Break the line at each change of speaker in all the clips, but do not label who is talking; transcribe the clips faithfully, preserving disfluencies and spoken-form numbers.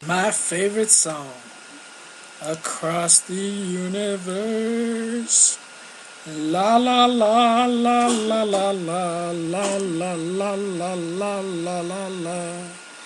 My favorite song, Across the Universe. La la la la la la la la la la la la la la la.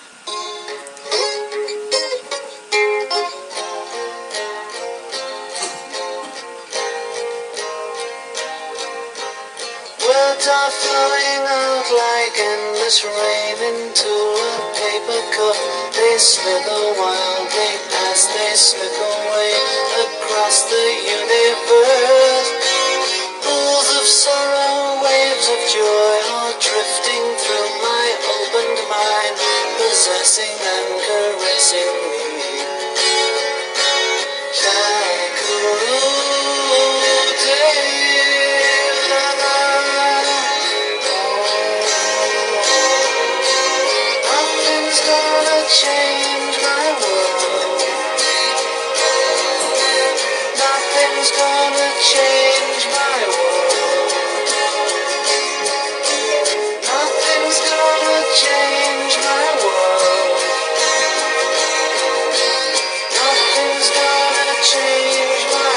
Words are flowing out like endless rain into a paper cup. They slither wildly as they slip away across the universe. Pools of sorrow, waves of joy are drifting through my opened mind, possessing and caressing me. Nothing's gonna change my world. Nothing's gonna change my world. Nothing's gonna change my world. Nothing's gonna change my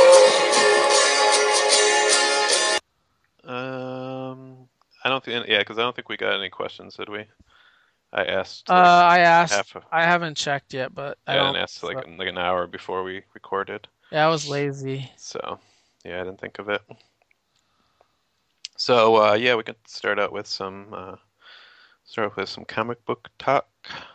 world.
Um, I don't think, yeah, because I don't think we got any questions, did we? I asked
Uh,
like
I asked.
half. A,
I haven't checked yet, but I
yeah, and
don't.
asked like
So.
like an hour before we recorded.
Yeah, I was lazy.
So yeah, I didn't think of it. So uh, yeah, we can start out with some uh, start with some comic book talk.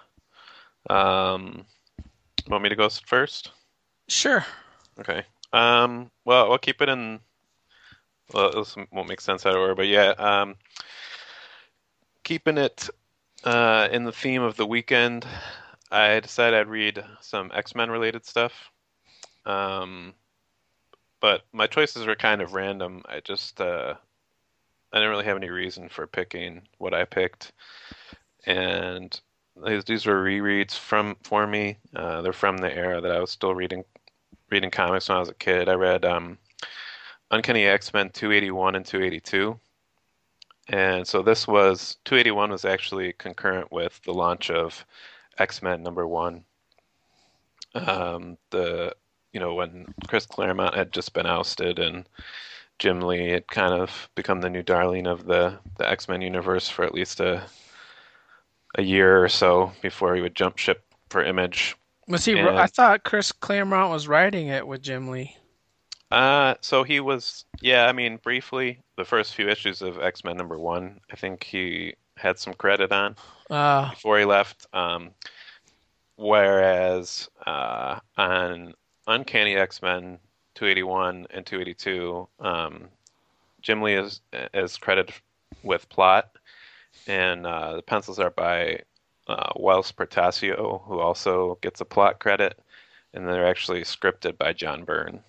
Um, want me to go first?
Sure.
Okay. Um, well, I'll keep it in. Well, this won't make sense out of order, but yeah, um, keeping it uh, in the theme of the weekend, I decided I'd read some X-Men related stuff. Um, but my choices were kind of random. I just uh, I didn't really have any reason for picking what I picked, and these these were rereads from for me. Uh, they're from the era that I was still reading reading comics when I was a kid. I read um, Uncanny X-Men two eighty-one and two eighty-two. And so this was two eighty-one was actually concurrent with the launch of X-Men number one. Um, the you know when Chris Claremont had just been ousted and Jim Lee had kind of become the new darling of the the X-Men universe for at least a a year or so before he would jump ship for Image.
Was he? I
And
thought Chris Claremont was writing it with Jim Lee.
uh, so he was, yeah, I mean, briefly, the first few issues of X-Men number one, I think he had some credit on
Uh,
before he left. Um, whereas uh, on Uncanny X-Men two eighty-one and two eighty-two, um, Jim Lee is is credited with plot, and uh, the pencils are by uh, Wells Portacio, who also gets a plot credit, and they're actually scripted by John Byrne.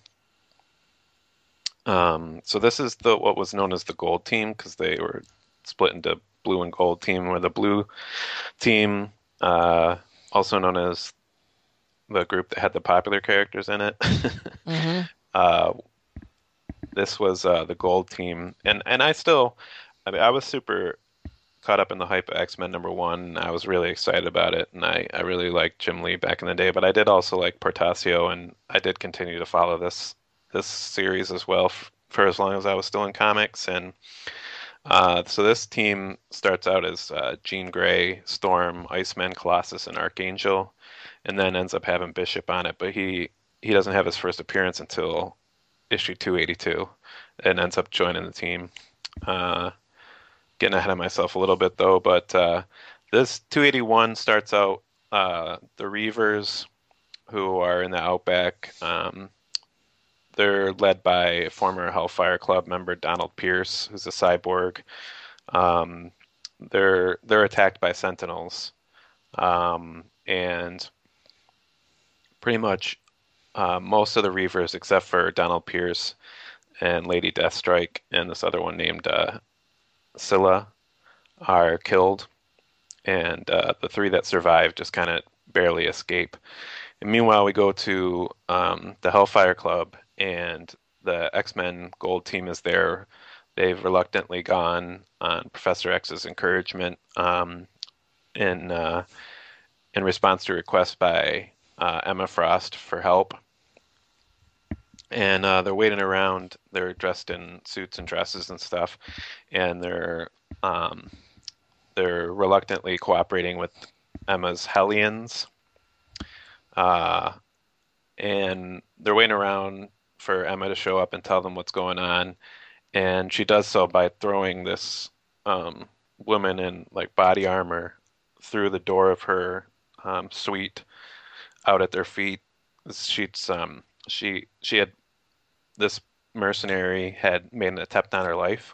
Um, so this is the what was known as the Gold Team because they were split into Blue and Gold Team, where the Blue Team, uh, also known as the group that had the popular characters in it,
mm-hmm.
uh, this was uh, the Gold Team, and and I still, I mean, I was super caught up in the hype of X-Men number one. I was really excited about it, and I I really liked Jim Lee back in the day, but I did also like Portacio, and I did continue to follow this this series as well f- for as long as I was still in comics. And uh, so this team starts out as uh, Jean Grey, Storm, Iceman, Colossus, and Archangel, and then ends up having Bishop on it. But he he doesn't have his first appearance until issue two eighty-two, and ends up joining the team. Uh, getting ahead of myself a little bit though, but uh, this two eighty-one starts out uh, the Reavers, who are in the Outback. Um, they're led by former Hellfire Club member Donald Pierce, who's a cyborg. Um, they're they're attacked by Sentinels, um, and pretty much uh, most of the Reavers, except for Donald Pierce and Lady Deathstrike, and this other one named uh, Scylla, are killed, and uh, the three that survive just kind of barely escape. And meanwhile, we go to um, the Hellfire Club, and the X-Men Gold Team is there. They've reluctantly gone on Professor X's encouragement, um, and uh, in response to a request by uh, Emma Frost for help. And uh, they're waiting around. They're dressed in suits and dresses and stuff, and they're um, they're reluctantly cooperating with Emma's Hellions. Uh, and they're waiting around for Emma to show up and tell them what's going on. And she does so by throwing this um, woman in like body armor through the door of her um, suite out at their feet. She's um, she she had this mercenary had made an attempt on her life,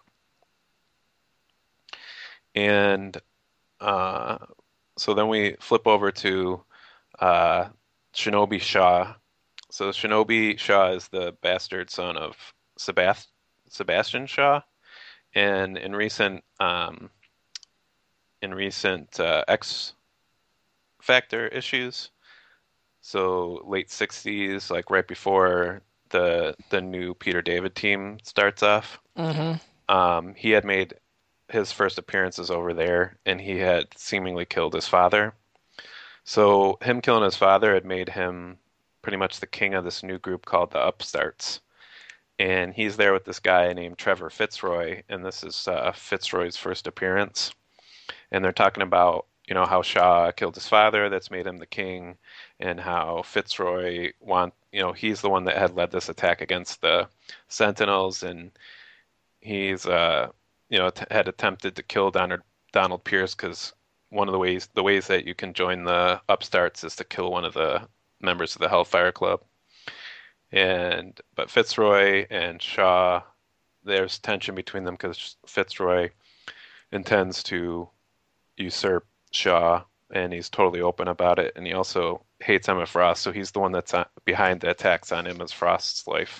and uh, so then we flip over to uh, Shinobi Shaw. So Shinobi Shaw is the bastard son of Sebast- Sebastian Shaw, and in recent um, in recent uh, X Factor issues, so late sixties, like right before the the new Peter David team starts off,
Mm-hmm.
um, he had made his first appearances over there, and he had seemingly killed his father. So him killing his father had made him pretty much the king of this new group called the Upstarts. And he's there with this guy named Trevor Fitzroy, and this is uh, Fitzroy's first appearance. And they're talking about, you know, how Shaw killed his father, that's made him the king, and how Fitzroy want, you know, he's the one that had led this attack against the Sentinels, and he's, uh, you know, t- had attempted to kill Donald Donald Pierce because one of the ways the ways that you can join the Upstarts is to kill one of the members of the Hellfire Club. And but Fitzroy and Shaw, there's tension between them because Fitzroy intends to usurp Shaw, and he's totally open about it. And he also hates Emma Frost, so he's the one that's behind the attacks on Emma Frost's life.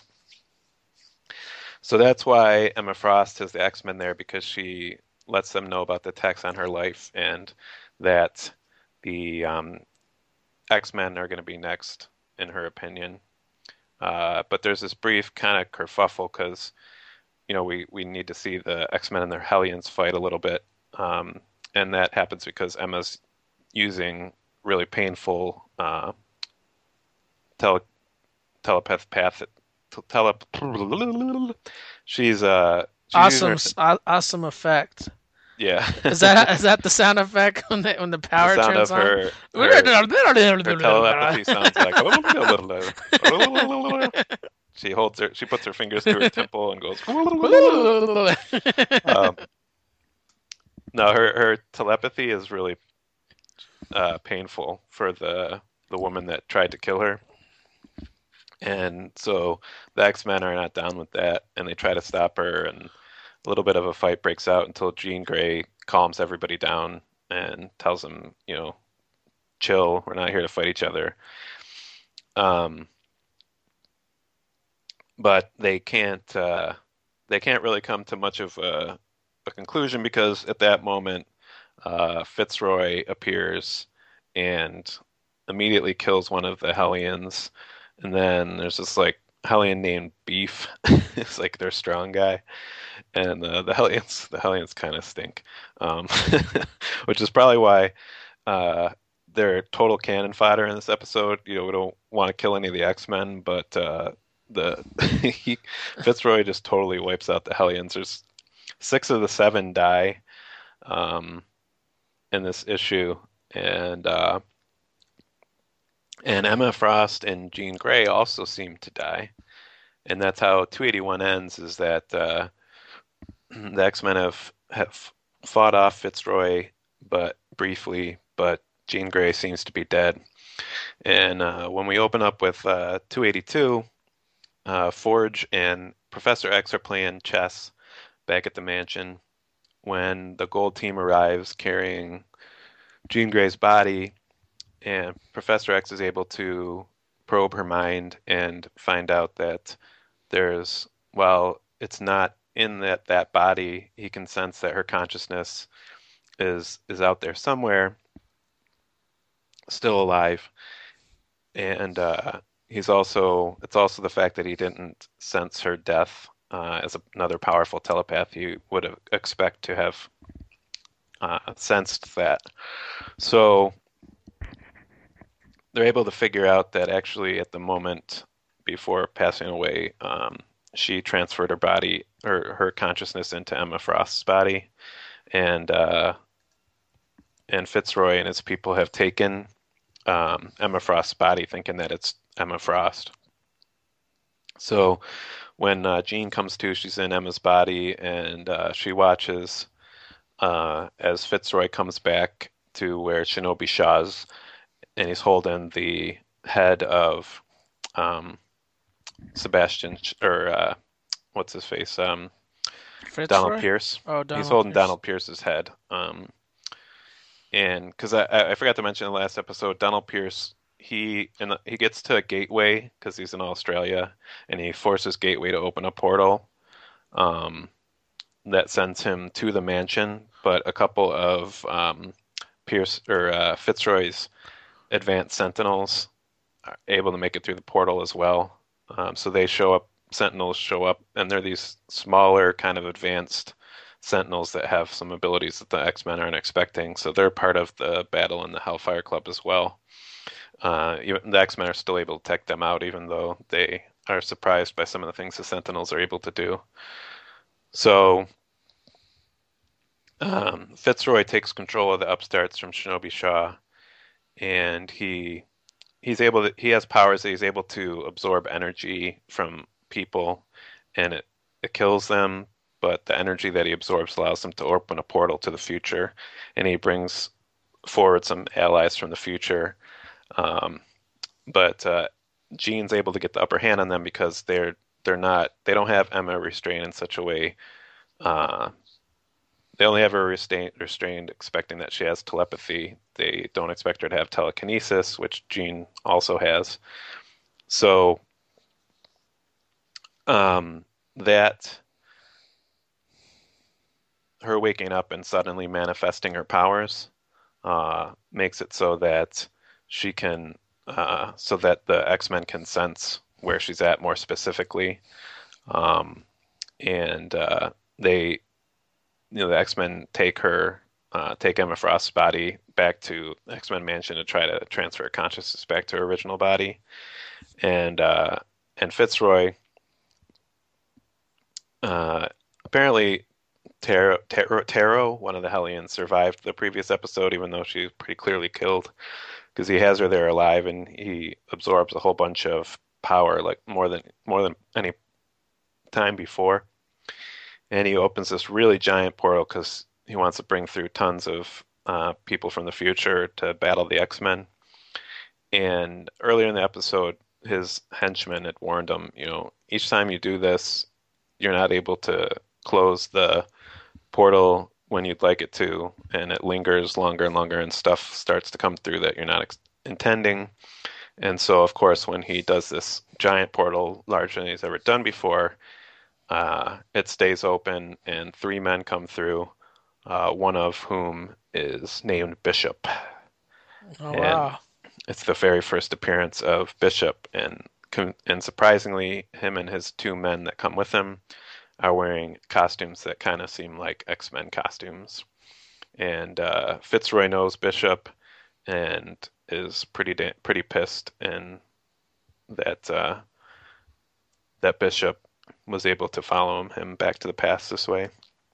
So that's why Emma Frost has the X-Men there, because she lets them know about the attacks on her life and that the um, X-Men are going to be next, in her opinion. Uh, but there's this brief kind of kerfuffle because, you know, we, we need to see the X-Men and their Hellions fight a little bit. Um, and that happens because Emma's using really painful uh, tele telepath path tele she's uh she's using
Awesome,
her,
aw- awesome effect.
yeah.
Is that is that the sound effect when the when the
The
power
sound
turns
of
on?
her her, her telepathy sounds like she holds her she puts her fingers to her temple and goes um, no, her her telepathy is really uh, painful for the the woman that tried to kill her. And so the X-Men are not down with that, and they try to stop her, and a little bit of a fight breaks out until Jean Grey calms everybody down and tells them, you know, chill, we're not here to fight each other. Um, but they can't uh, they can't really come to much of a, a conclusion because at that moment uh, Fitzroy appears and immediately kills one of the Hellions. And then there's this like Hellion named Beef. It's like their strong guy. And uh, the Hellions the Hellions kind of stink. Um, which is probably why uh, they're total cannon fodder in this episode. You know, we don't want to kill any of the X-Men, but uh, the he, Fitzroy just totally wipes out the Hellions. There's six of the seven die um, in this issue, and uh, and Emma Frost and Jean Grey also seem to die, and that's how two eighty-one ends. Is that uh, the X-Men have have fought off Fitzroy, but briefly, but Jean Grey seems to be dead. And uh, when we open up with uh, two eighty-two, uh, Forge and Professor X are playing chess back at the mansion when the Gold Team arrives carrying Jean Grey's body, and Professor X is able to probe her mind and find out that there's, well, it's not in that that body. He can sense that her consciousness is is out there somewhere, still alive. And uh, he's also, it's also the fact that he didn't sense her death uh, as another powerful telepath. You would have expect to have uh, sensed that. So they're able to figure out that actually at the moment before passing away, um, she transferred her body or her consciousness into Emma Frost's body, and uh, and Fitzroy and his people have taken um, Emma Frost's body, thinking that it's Emma Frost. So when uh, Jean comes to, she's in Emma's body, and uh, she watches uh, as Fitzroy comes back to where Shinobi Shaw's, and he's holding the head of um, Sebastian or uh, what's his face, um, Donald
Fitzroy?
Pierce.
Oh,
He's
Donald
holding
Pierce.
Donald Pierce's head. Um, and because I, I forgot to mention in the last episode, Donald Pierce he and he gets to a gateway because he's in Australia, and he forces Gateway to open a portal um, that sends him to the mansion. But a couple of um, Pierce or uh, Fitzroy's advanced Sentinels are able to make it through the portal as well. Um, so they show up, Sentinels show up, and they're these smaller, kind of advanced Sentinels that have some abilities that the X-Men aren't expecting. So they're part of the battle in the Hellfire Club as well. Uh, even, the X-Men are still able to take them out, even though they are surprised by some of the things the Sentinels are able to do. So um, Fitzroy takes control of the upstarts from Shinobi Shaw, and he he's able to he has powers that he's able to absorb energy from people, and it it kills them, but the energy that he absorbs allows him to open a portal to the future, and he brings forward some allies from the future. Um, but uh, Jean's able to get the upper hand on them because they're they're not they don't have Emma restrained in such a way. Uh, they only have her restrained, restrained, expecting that she has telepathy. They don't expect her to have telekinesis, which Jean also has. So um, that her waking up and suddenly manifesting her powers uh, makes it so that she can, uh, so that the X-Men can sense where she's at more specifically. Um, and uh, they, you know, the X-Men take her, uh, take Emma Frost's body back to X-Men Mansion to try to transfer her consciousness back to her original body. And uh, and Fitzroy, uh, apparently Taro, Taro, Taro, one of the Hellions, survived the previous episode, even though she's pretty clearly killed, because he has her there alive, and he absorbs a whole bunch of power, like more than more than any time before. And he opens this really giant portal because he wants to bring through tons of uh, people from the future to battle the X-Men. And earlier in the episode, his henchmen had warned him, you know, each time you do this, you're not able to close the portal when you'd like it to, and it lingers longer and longer, and stuff starts to come through that you're not ex- intending. And so, of course, when he does this giant portal, larger than he's ever done before, uh, it stays open, and three men come through, uh, one of whom is named Bishop.
Oh
And
wow.
it's the very first appearance of Bishop, and and surprisingly, him and his two men that come with him are wearing costumes that kind of seem like X-Men costumes. And uh, Fitzroy knows Bishop and is pretty da- pretty pissed, and that uh, that Bishop was able to follow him, him back to the past this way.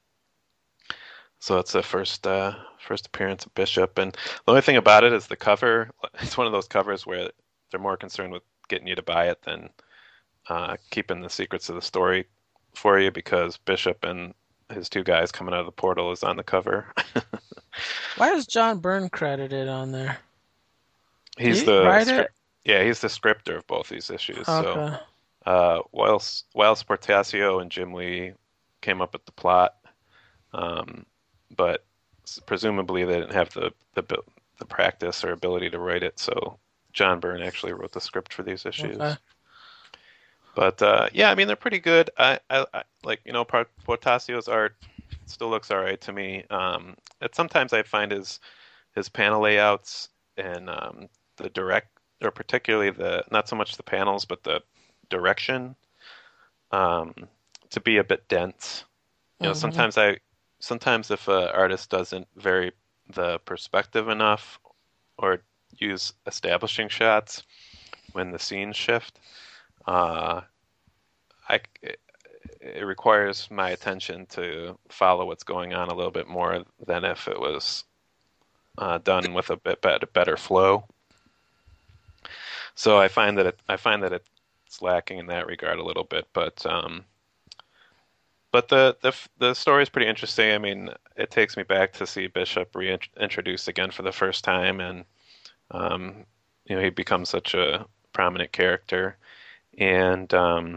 So it's the first uh, first appearance of Bishop, and the only thing about it is the cover. It's one of those covers where they're more concerned with getting you to buy it than uh, keeping the secrets of the story for you, because Bishop and his two guys coming out of the portal is on the cover.
Why is John Byrne credited on there? Did
He's
he
the
write it?
script, yeah, he's the scripter of both these issues. So
Okay.
uh, whilst whilst Portasio and Jim Lee came up with the plot, um, but presumably they didn't have the the the practice or ability to write it. So John Byrne actually wrote the script for these
Okay.
issues. But uh, yeah, I mean they're pretty good. I, I, I like you know Portasio's art still looks all right to me. Um, it sometimes I find his his panel layouts and um, the direct, or particularly the not so much the panels but the direction, um, to be a bit dense. You know,
hmm
sometimes I sometimes if an artist doesn't vary the perspective enough, or use establishing shots when the scenes shift. Uh, I it, it requires my attention to follow what's going on a little bit more than if it was uh, done with a bit better, better flow. So I find that it, I find that it's lacking in that regard a little bit, but um, but the the the story is pretty interesting. I mean, it takes me back to see Bishop reintroduced again for the first time, and um, you know, he becomes such a prominent character, and um,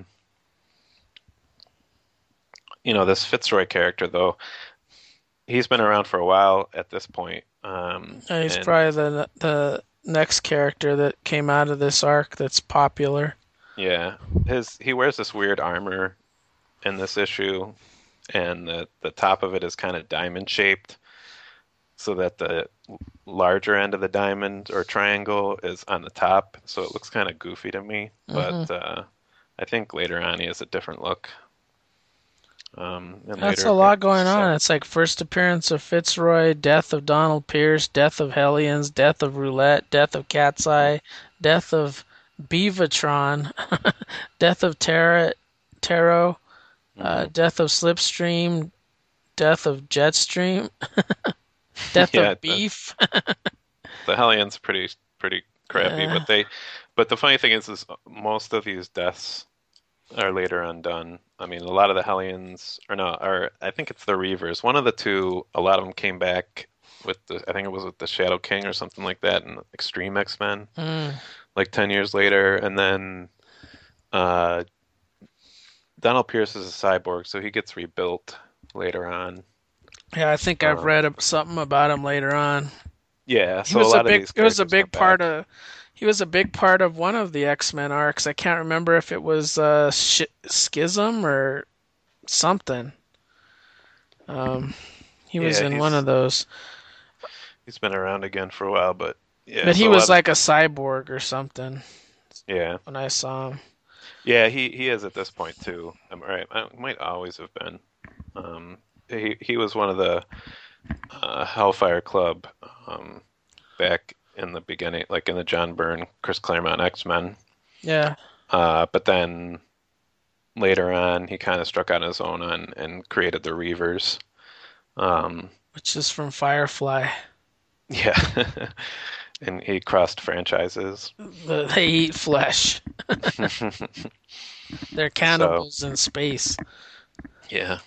you know, this Fitzroy character though, he's been around for a while at this point. Um,
And he's
and
probably the the next character that came out of this arc that's popular.
yeah, his he wears this weird armor in this issue, and the the top of it is kind of diamond shaped, so that the larger end of the diamond or triangle is on the top, so it looks kind of goofy to me.
Mm-hmm.
But uh, I think later on he has a different look. Um, and
That's
later
a lot going
so-
on. It's like first appearance of Fitzroy, death of Donald Pierce, death of Hellions, death of Roulette, death of Cat's Eye, death of Beavatron, death of Terra, Taro, uh,
Mhm.
death of Slipstream, death of Jetstream, death
Yeah,
of Beef.
the Hellions pretty pretty crappy,
Yeah.
but they but the funny thing is is most of these deaths are later undone. I mean, a lot of the Hellions, or no, or I think it's the Reavers. One of the two, a lot of them came back with the, I think it was with the Shadow King or something like that in Extreme X-Men,
Mm.
like ten years later. And then uh, Donald Pierce is a cyborg, so he gets rebuilt later on.
Yeah, I think I've
Um,
read something about him later on.
Yeah,
He
so
was
a
a
lot of
big.
these
It was a
characters
big
come
part
back.
of. He was a big part of one of the X-Men arcs. I can't remember if it was uh, Sh- Schism or something. Um, he was
Yeah,
in one
he's
of those,
he's been around again for a while, but yeah,
but he
so a
was
lot of
like a cyborg or something
yeah.
when I saw him.
Yeah, he, he is at this point too. I'm right. I might always have been. Um, he he was one of the uh, Hellfire Club um, back in the beginning, like in the John Byrne, Chris Claremont X-Men.
Yeah,
Uh, but then later on, he kind of struck on his own on, and created the Reavers. Um,
which is from Firefly.
yeah, and he crossed franchises.
The, they eat flesh. They're cannibals in space.
Yeah.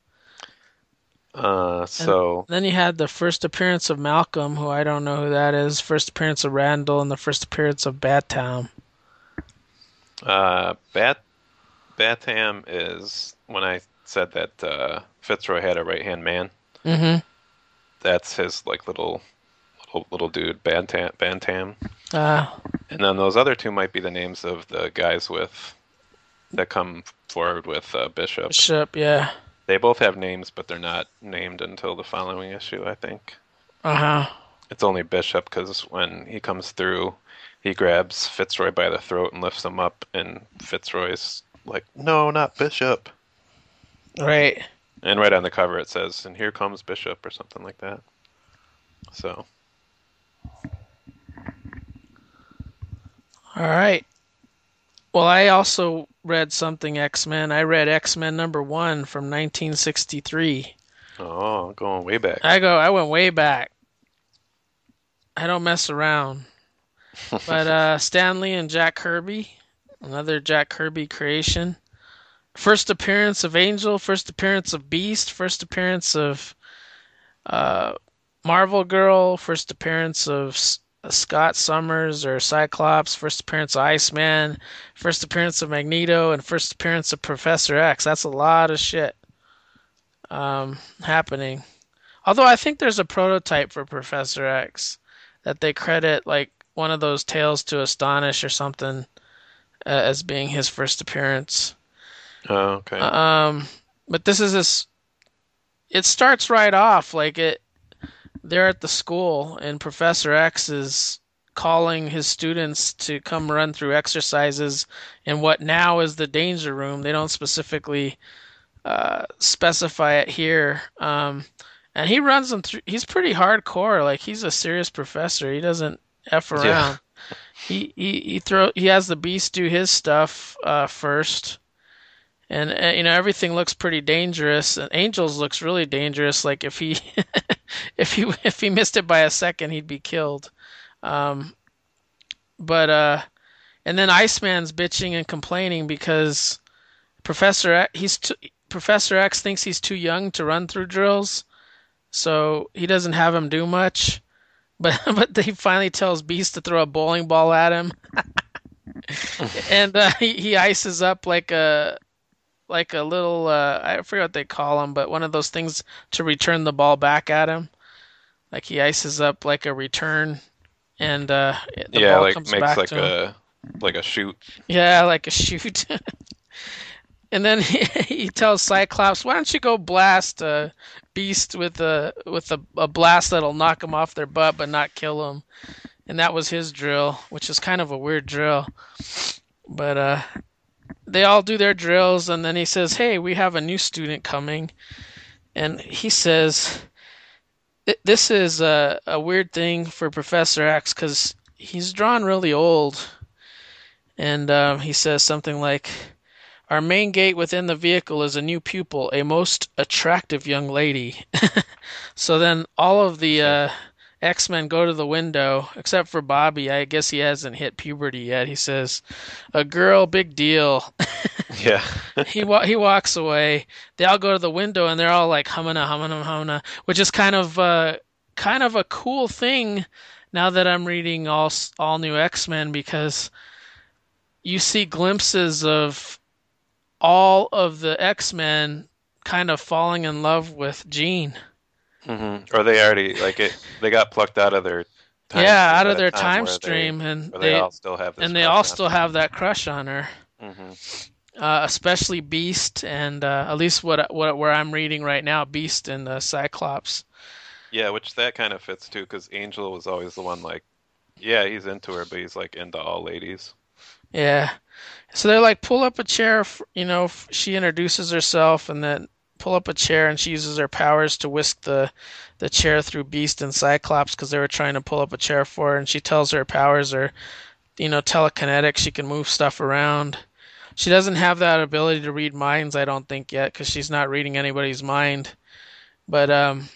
Uh, so
Then you had the first appearance of Malcolm, who I don't know who that is. First appearance of Randall, and the first appearance of Bat-Town.
uh, Bat Batam is when I said that uh, Fitzroy had a right-hand man.
Mm-hmm.
That's his like little little little dude, Bantam. Bantam.
Uh,
And then those other two might be the names of the guys with that come forward with uh, Bishop.
Bishop, yeah.
They both have names, but they're not named until the following issue, I think.
Uh-huh.
It's only Bishop because when he comes through, he grabs Fitzroy by the throat and lifts him up, and Fitzroy's like, "No, not Bishop."
Right.
And right on the cover it says, "And here comes Bishop," or something like that. So,
All right. Well, I also read something X-Men. I read X-Men number one from nineteen sixty-three.
oh, going way back.
I go. I went way back. I don't mess around. But uh, Stan Lee and Jack Kirby, another Jack Kirby creation. First appearance of Angel, first appearance of Beast, first appearance of uh, Marvel Girl, first appearance of S- Scott Summers or Cyclops, first appearance of Iceman, first appearance of Magneto, and first appearance of Professor X. That's a lot of shit um, happening. Although I think there's a prototype for Professor X that they credit like one of those Tales to Astonish or something uh, as being his first appearance.
Oh, okay.
Um, but this is this. It starts right off like it. They're at the school, and Professor X is calling his students to come run through exercises in what now is the danger room. They don't specifically uh, specify it here. Um, and he runs them through. He's pretty hardcore. Like he's a serious professor. He doesn't f
Yeah.
around. He he he throw he has the Beast do his stuff uh, first, and uh, you know everything looks pretty dangerous. And Angels looks really dangerous. Like if he if he if he missed it by a second, he'd be killed. Um, but uh, and then Iceman's bitching and complaining because Professor X, he's too, Professor X thinks he's too young to run through drills, so he doesn't have him do much. But but he finally tells Beast to throw a bowling ball at him, and uh, he he ices up like a like a little uh, I forget what they call them, but one of those things to return the ball back at him. Like he ices up like a return, and uh, the
Yeah,
ball
like
comes
makes
back
like
to him.
a like a shoot.
Yeah, like a shoot. And then he, he tells Cyclops, "Why don't you go blast uh, Beast with a with a, a blast that'll knock him off their butt but not kill him?" And that was his drill, which is kind of a weird drill. But uh, they all do their drills, and then he says, "Hey, we have a new student coming," and he says, "This is a, a weird thing for Professor X because he's drawn really old." And um, he says something like, "Our main gate within the vehicle is a new pupil, a most attractive young lady." So then all of the uh, X-Men go to the window, except for Bobby. I guess he hasn't hit puberty yet. He says, "A girl, big deal."
Yeah.
he wa- he walks away. They all go to the window and they're all like humming humming humming, which is kind of uh, kind of a cool thing now that I'm reading all all new X-Men because you see glimpses of all of the X-Men kind of falling in love with Jean.
hmm Or they already like it. They got plucked out of their time
Yeah,
stream
out of
at a
their
time
time
where they
stream, and
where they
they
all still have this
and they
crush
all
on
still have that crush on her,
her. hmm
uh, especially Beast, and uh, at least what what where I'm reading right now, Beast and uh, Cyclops.
Yeah, which that kind of fits too, because Angel was always the one like, yeah, he's into her, but he's like into all ladies.
Yeah, so they're like, pull up a chair. f- You know, f- she introduces herself, and then pull up a chair, and she uses her powers to whisk the the chair through Beast and Cyclops because they were trying to pull up a chair for her, and she tells her powers are, you know, telekinetic. She can move stuff around. She doesn't have that ability to read minds, I don't think yet, because she's not reading anybody's mind. But um,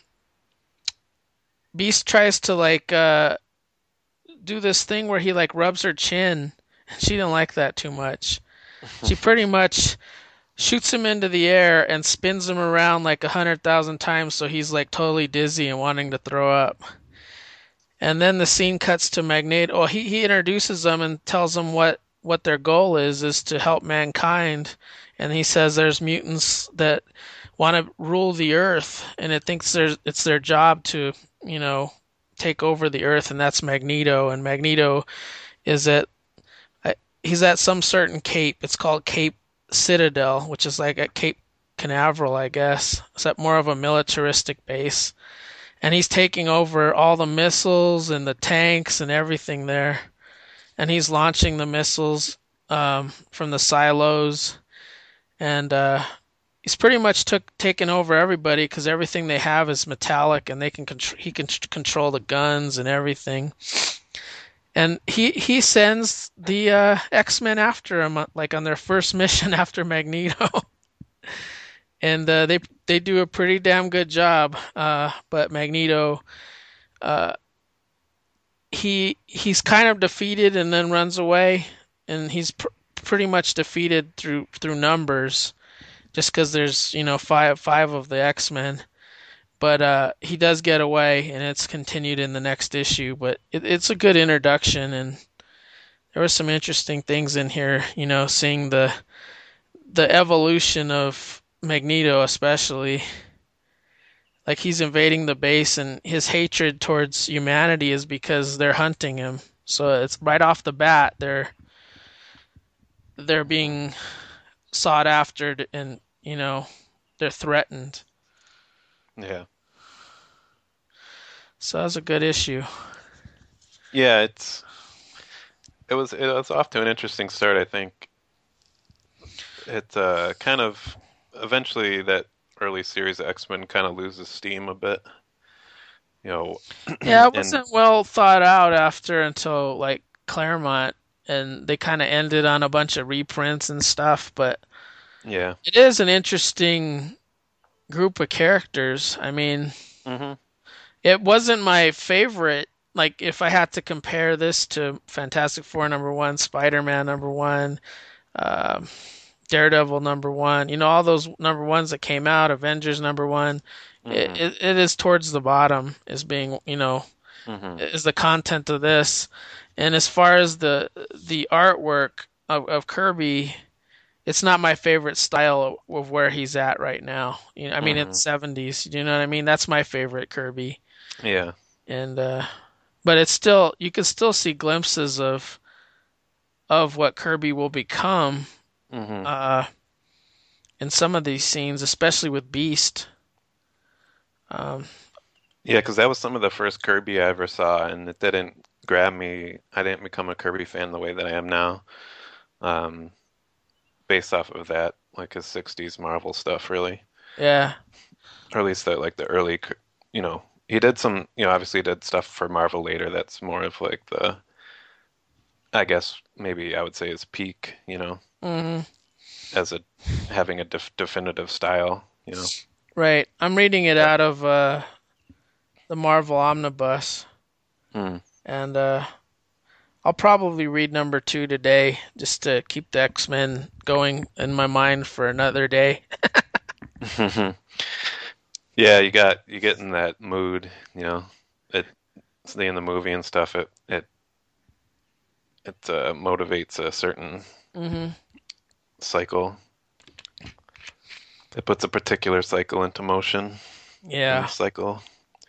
Beast tries to like uh, do this thing where he like rubs her chin. She didn't like that too much. She pretty much shoots him into the air and spins him around like a hundred thousand times, so he's like totally dizzy and wanting to throw up. And then the scene cuts to Magneto. Oh, he he introduces them and tells them what what their goal is is to help mankind. And he says there's mutants that want to rule the earth, and it thinks there's it's their job to you know take over the earth, and that's Magneto. And Magneto is at he's at some certain cape. It's called Cape Citadel, which is like at Cape Canaveral, I guess. Except more of a militaristic base. And he's taking over all the missiles and the tanks and everything there. And he's launching the missiles um, from the silos. And uh, he's pretty much took taken over everybody because everything they have is metallic, and they can contr- he can control the guns and everything. And he he sends the uh, X-Men after him, uh, like on their first mission after Magneto. And uh, they they do a pretty damn good job. Uh, but Magneto, uh, he he's kind of defeated and then runs away, and he's pr- pretty much defeated through through numbers, just because there's you know five five of the X-Men. But uh, he does get away, and it's continued in the next issue. But it, it's a good introduction, and there were some interesting things in here. You know, seeing the the evolution of Magneto, especially. Like he's invading the base, and his hatred towards humanity is because they're hunting him. So it's right off the bat they're they're being sought after, and you know they're threatened.
Yeah.
So that was a good issue.
Yeah, it's it was it was off to an interesting start, I think. It uh kind of eventually that early series of X-Men kind of loses steam a bit. you know,
Yeah, it
and
wasn't well thought out after until like Claremont, and they kind of ended on a bunch of reprints and stuff. But
yeah.
it is an interesting group of characters. I mean,
Hmm.
it wasn't my favorite. Like, if I had to compare this to Fantastic Four number one, Spider-Man number one, uh, Daredevil number one, you know, all those number ones that came out, Avengers number one, it,
Hmm.
it, it is towards the bottom as being, you know,
Hmm.
is the content of this. And as far as the the artwork of, of Kirby, it's not my favorite style of, of where he's at right now. You know, I mean, in the
Hmm.
seventies. You know what I mean? That's my favorite Kirby.
Yeah.
And uh, but it's still you can still see glimpses of of what Kirby will become
Hmm.
uh, in some of these scenes, especially with Beast. Um,
Yeah, because that was some of the first Kirby I ever saw, and it didn't grab me. I didn't become a Kirby fan the way that I am now, um, based off of that, like his sixties Marvel stuff, really.
yeah,
Or at least the like the early, Kir- you know, he did some, you know, obviously he did stuff for Marvel later that's more of like the, I guess maybe I would say his peak, you know,
hmm
as a having a def definitive style, you know.
right. I'm reading it
But
out of uh, the Marvel Omnibus,
mm.
and uh, I'll probably read number two today just to keep the X Men going in my mind for another day.
Yeah, you got you get in that mood, you know. It in the movie and stuff. It it it uh, motivates a certain
hmm
cycle. It puts a particular cycle into motion in the
Yeah.
cycle.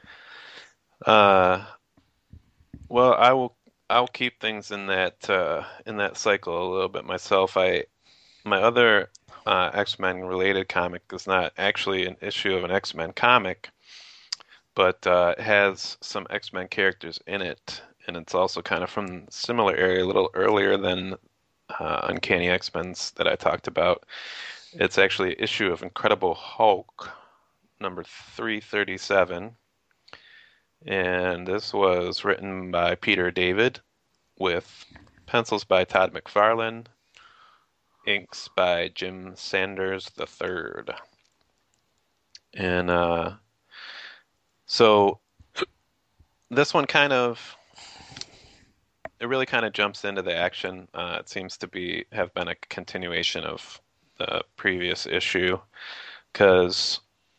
Uh, well, I will I'll keep things in that uh, in that cycle a little bit myself. I my other uh, X-Men related comic is not actually an issue of an X-Men comic, but uh, it has some X-Men characters in it, and it's also kind of from similar area, a little earlier than uh, Uncanny X-Men's that I talked about. It's actually an issue of Incredible Hulk, number three thirty-seven, and this was written by Peter David with pencils by Todd McFarlane, inks by Jim Sanders the third. And uh, so this one kind of it really kind of jumps into the action. Uh, it seems to be have been a continuation of the previous issue because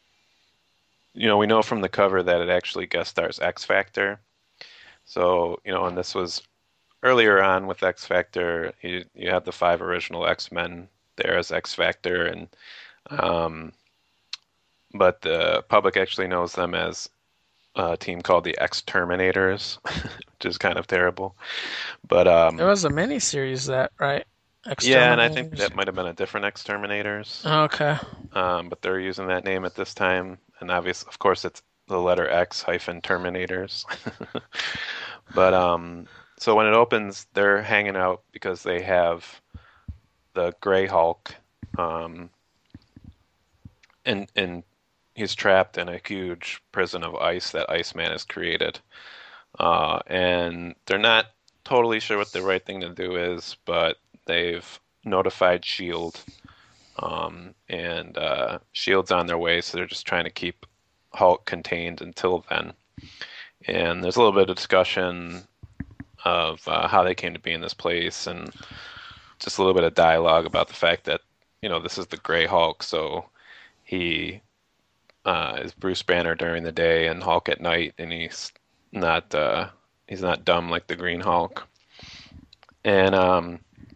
you know we know from the cover that it actually guest stars X Factor. So you know, and this was earlier on with X Factor. You you had the five original X-Men there as X Factor, and um, but the public actually knows them as a team called the X-Terminators, which is kind of terrible. But
There
um,
was a mini series that, right?
yeah, and I think
Exterminators.
that might have been a different X-Terminators.
Okay.
Um, but they're using that name at this time, and obviously, of course, it's the letter X hyphen Terminators. But um, so when it opens, they're hanging out because they have the Gray Hulk, um, and and he's trapped in a huge prison of ice that Iceman has created. Uh, and they're not totally sure what the right thing to do is, but they've notified Shield, um, and uh, Shield's on their way, so they're just trying to keep Hulk contained until then. And there's a little bit of discussion of uh, how they came to be in this place, and just a little bit of dialogue about the fact that you know this is the Gray Hulk, so he uh, is Bruce Banner during the day and Hulk at night, and he's not uh, he's not dumb like the Green Hulk. And um,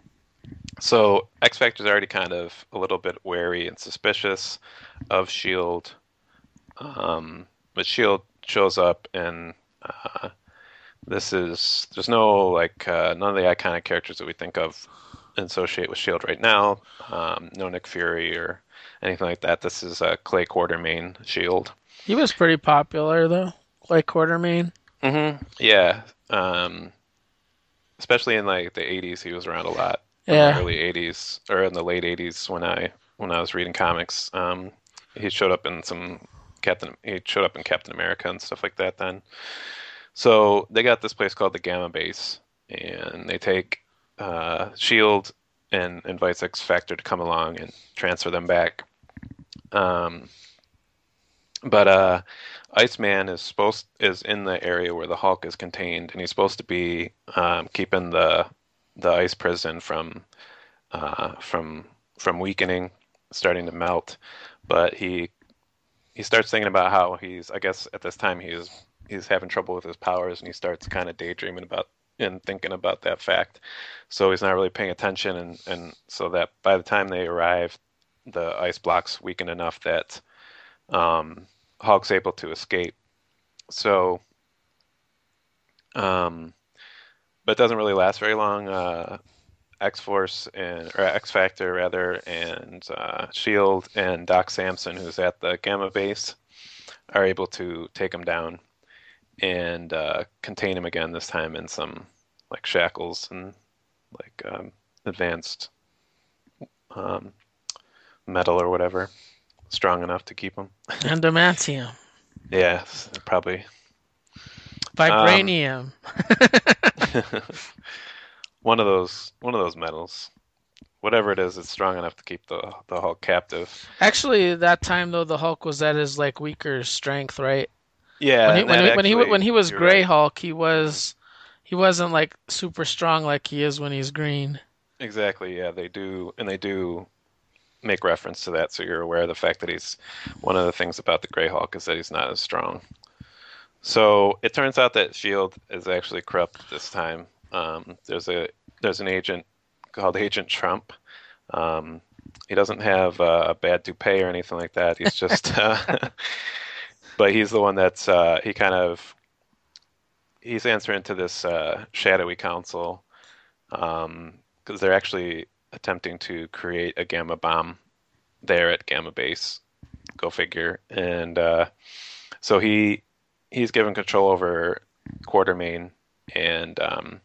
so X Factor's already kind of a little bit wary and suspicious of Shield, um, but Shield shows up, and uh, this is there's no like uh, none of the iconic characters that we think of and associate with Shield right now. Um, no Nick Fury or anything like that. This is uh, Clay Quartermain Shield.
He was pretty popular though. Clay Quartermain.
Hmm. Yeah. Um, especially in like the eighties, he was around a lot. In the
Yeah.
early eighties or in the late eighties when I when I was reading comics. Um, he showed up in some Captain. He showed up in Captain America and stuff like that then. So they got this place called the Gamma Base, and they take uh, Shield and invites X Factor to come along and transfer them back. Um, but uh, Iceman is supposed is in the area where the Hulk is contained, and he's supposed to be um, keeping the the ice prison from uh, from from weakening, starting to melt. But he he starts thinking about how he's, I guess at this time he's he's having trouble with his powers, and he starts kind of daydreaming about and thinking about that fact. So he's not really paying attention, and and so that by the time they arrive, the ice blocks weaken enough that um, Hulk's able to escape. So, um, but it doesn't really last very long. Uh, X-Force and or X-Factor rather, and uh, Shield and Doc Samson, who's at the Gamma Base, are able to take him down and uh, contain him again. This time in some like shackles and like um, advanced um, metal or whatever, strong enough to keep him.
Adamantium.
Yeah, probably.
Vibranium.
Um, one of those, one of those metals, whatever it is, it's strong enough to keep the the Hulk captive.
Actually, that time though, the Hulk was at his like weaker strength, right?
Yeah,
When he
and
when
that
he, when he
actually-
when he was
you're
Gray
right.
Hulk, he was he wasn't like super strong like he is when he's green.
Exactly, yeah, they do, and they do make reference to that, so you're aware of the fact that he's one of the things about the Gray Hulk is that he's not as strong. So it turns out that Shield is actually corrupt this time. Um, there's a there's an agent called Agent Trump. Um, he doesn't have uh, a bad toupee or anything like that. He's just, uh, but he's the one that's uh, he kind of he's answering to this uh, shadowy council because they're actually attempting to create a gamma bomb there at Gamma Base. Go figure. And uh, so he he's given control over Quartermain, and um,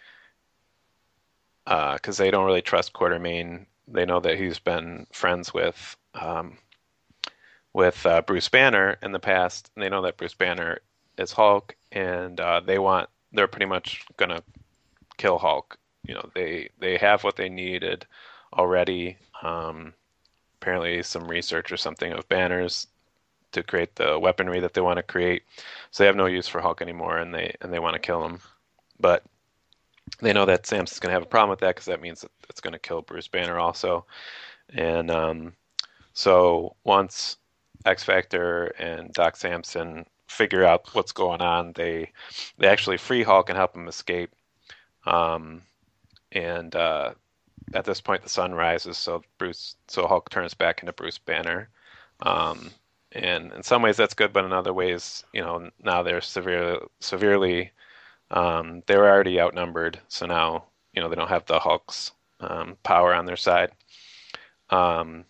because they don't really trust Quartermain, they know that he's been friends with um, with uh, Bruce Banner in the past, and they know that Bruce Banner is Hulk, and uh, they want they're pretty much gonna kill Hulk. You know, they they have what they needed already. Um, apparently, some research or something of Banner's to create the weaponry that they want to create. So they have no use for Hulk anymore, and they and they want to kill him. But they know that Samson's going to have a problem with that because that means that it's going to kill Bruce Banner also. And um, so once X Factor and Doc Samson figure out what's going on, they they actually free Hulk and help him escape. Um, and uh, at this point, the sun rises, so Bruce, so Hulk turns back into Bruce Banner. Um, and in some ways, that's good, but in other ways, you know, now they're severe, severely. Um, they were already outnumbered, so now you know they don't have the Hulk's um, power on their side. Um,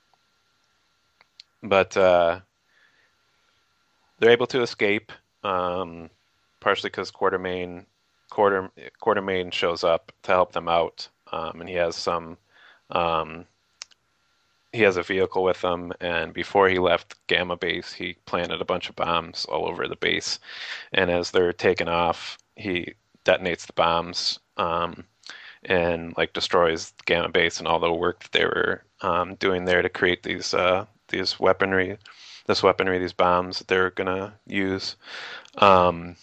but uh, they're able to escape, um, partially because Quartermain, Quarter Quartermain shows up to help them out, um, and he has some. Um, he has a vehicle with him, and before he left Gamma Base, he planted a bunch of bombs all over the base. And as they're taking off, he detonates the bombs um, and like destroys Gamma Base and all the work that they were um, doing there to create these uh, these weaponry, this weaponry, these bombs that they're gonna use. Um,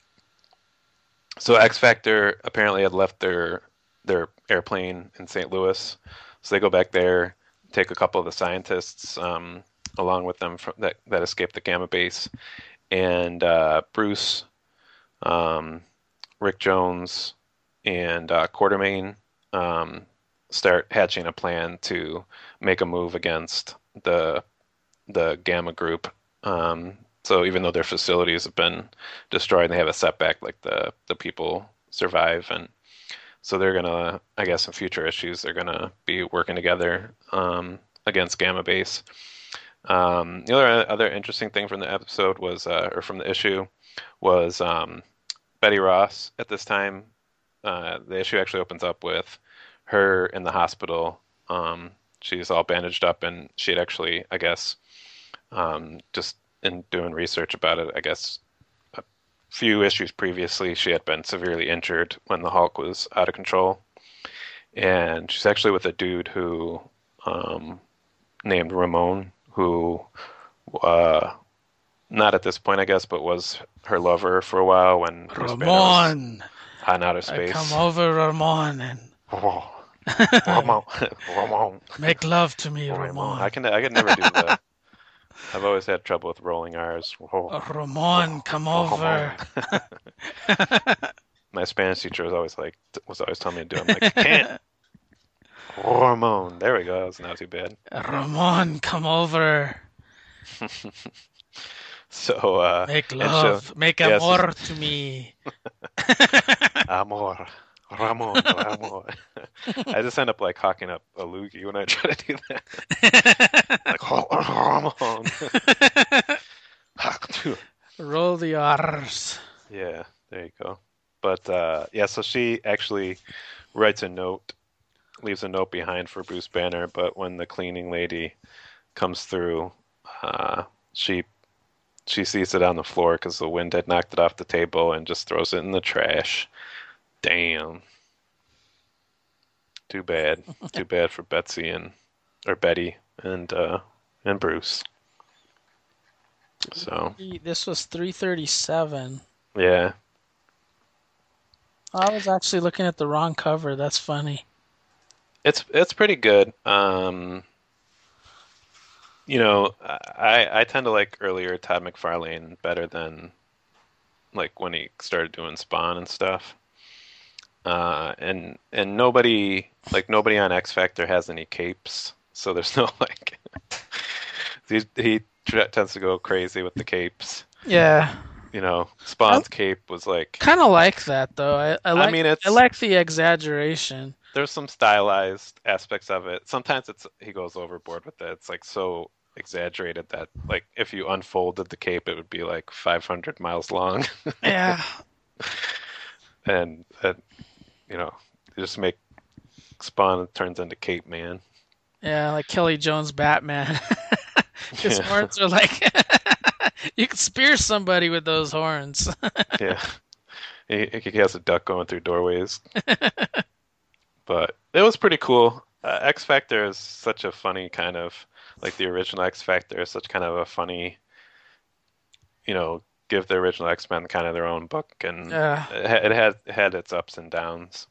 so X Factor apparently had left their their airplane in Saint Louis, so they go back there, take a couple of the scientists um, along with them from, that that escaped the Gamma Base, and uh, Bruce, um, Rick Jones, and uh, Quartermain um, start hatching a plan to make a move against the the Gamma group. Um, so even though their facilities have been destroyed, and they have a setback, like the the people survive, and so they're gonna, I guess, in future issues, they're gonna be working together um, against Gamma Base. Um, the other other interesting thing from the episode was, uh, or from the issue, was um, Betty Ross. At this time, uh, the issue actually opens up with her in the hospital. Um, she's all bandaged up, and she had actually, I guess, um, just in doing research about it, I guess a few issues previously, she had been severely injured when the Hulk was out of control, and she's actually with a dude who um, named Ramon, who uh, not at this point, I guess, but was her lover for a while when Bruce Banner was
Ramon,
on outer
I come
space.
over, Ramon, and
Oh, Ramon, Ramon,
make love to me,
Ramon.
Ramon.
I can I can never do the. I've always had trouble with rolling R's. Oh,
Ramon, come over.
My Spanish teacher was always like, was always telling me to do it. I'm like, I can't. Hormone. There we go. That's not too bad.
Ramon, come over.
So, uh,
Make
and she'll-
love, make
yeah, so-
amor to me.
Amor. Ramon. Amor. I just end up like hawking up a loogie when I try to do that. Like, "Oh, Ramon.
Roll the R's.
Yeah, there you go. But uh, yeah, so she actually writes a note, leaves a note behind for Bruce Banner. But when the cleaning lady comes through, uh, she she sees it on the floor because the wind had knocked it off the table and just throws it in the trash. Damn. Too bad. Too bad for Betsy and or Betty and uh, and Bruce. So
This was three thirty-seven.
yeah.
I was actually looking at the wrong cover. That's funny.
It's it's pretty good. Um, you know, I I tend to like earlier Todd McFarlane better than like when he started doing Spawn and stuff. Uh, and and nobody like nobody on X Factor has any capes, so there's no like he he tr- tends to go crazy with the capes.
Yeah.
You know, Spawn's cape was like
Kind of like that though. I, I like
mean, it's-
I like the exaggeration.
there's some stylized aspects of it. Sometimes it's he goes overboard with it. It's like so exaggerated that like if you unfolded the cape, it would be like five hundred miles long,
Yeah.
and, and you know, you just make Spawn turns into Cape Man.
Yeah, like Kelly Jones Batman. His
Yeah.
horns are like you could spear somebody with those horns.
Yeah, he, he has a duck going through doorways. But it was pretty cool. Uh, X Factor is such a funny kind of like the original X Factor is such kind of a funny, you know, give the original X-Men kind of their own book, and
Yeah.
it, ha- it had it had its ups and downs.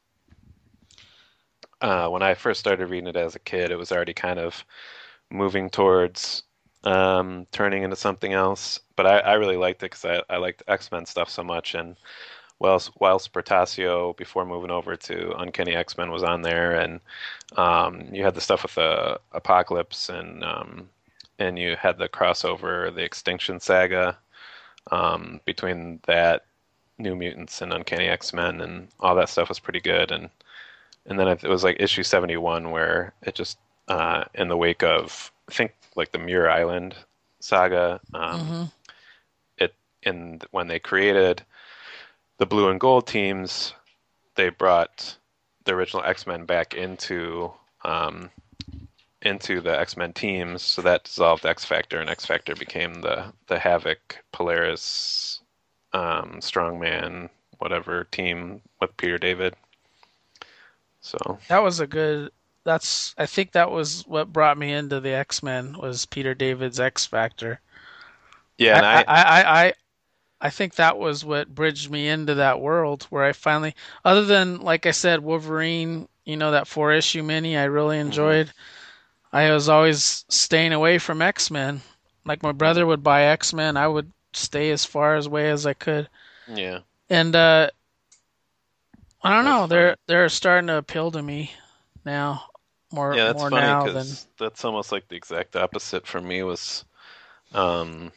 Uh, when I first started reading it as a kid, it was already kind of moving towards um, turning into something else. But I, I really liked it because I, I liked X-Men stuff so much. And whilst, whilst Portasio, before moving over to Uncanny X-Men, was on there, and um, you had the stuff with the Apocalypse, and um, and you had the crossover, the Extinction Saga, um, between that, New Mutants, and Uncanny X-Men, and all that stuff was pretty good. And and then it was like issue seventy-one where it just uh, in the wake of I think like the Muir Island saga, um,
hmm
it in when they created the Blue and Gold teams, they brought the original X-Men back into um, into the X-Men teams, so that dissolved X Factor, and X Factor became the the Havoc, Polaris, um, Strongman, whatever team with Peter David. So
That was a good. That's. I think that was what brought me into the X-Men was Peter David's X Factor.
yeah, and
I,
I,
I, I, I, I think that was what bridged me into that world where I finally, other than like I said, Wolverine, you know, that four issue mini I really enjoyed. I was always staying away from X-Men. Like my brother would buy X-Men, I would stay as far away as I could.
yeah,
And uh, I don't
That's
know, they're
funny.
they're starting to appeal to me now more
yeah, that's
more
funny
now than
because that's almost like the exact opposite for me was. Um,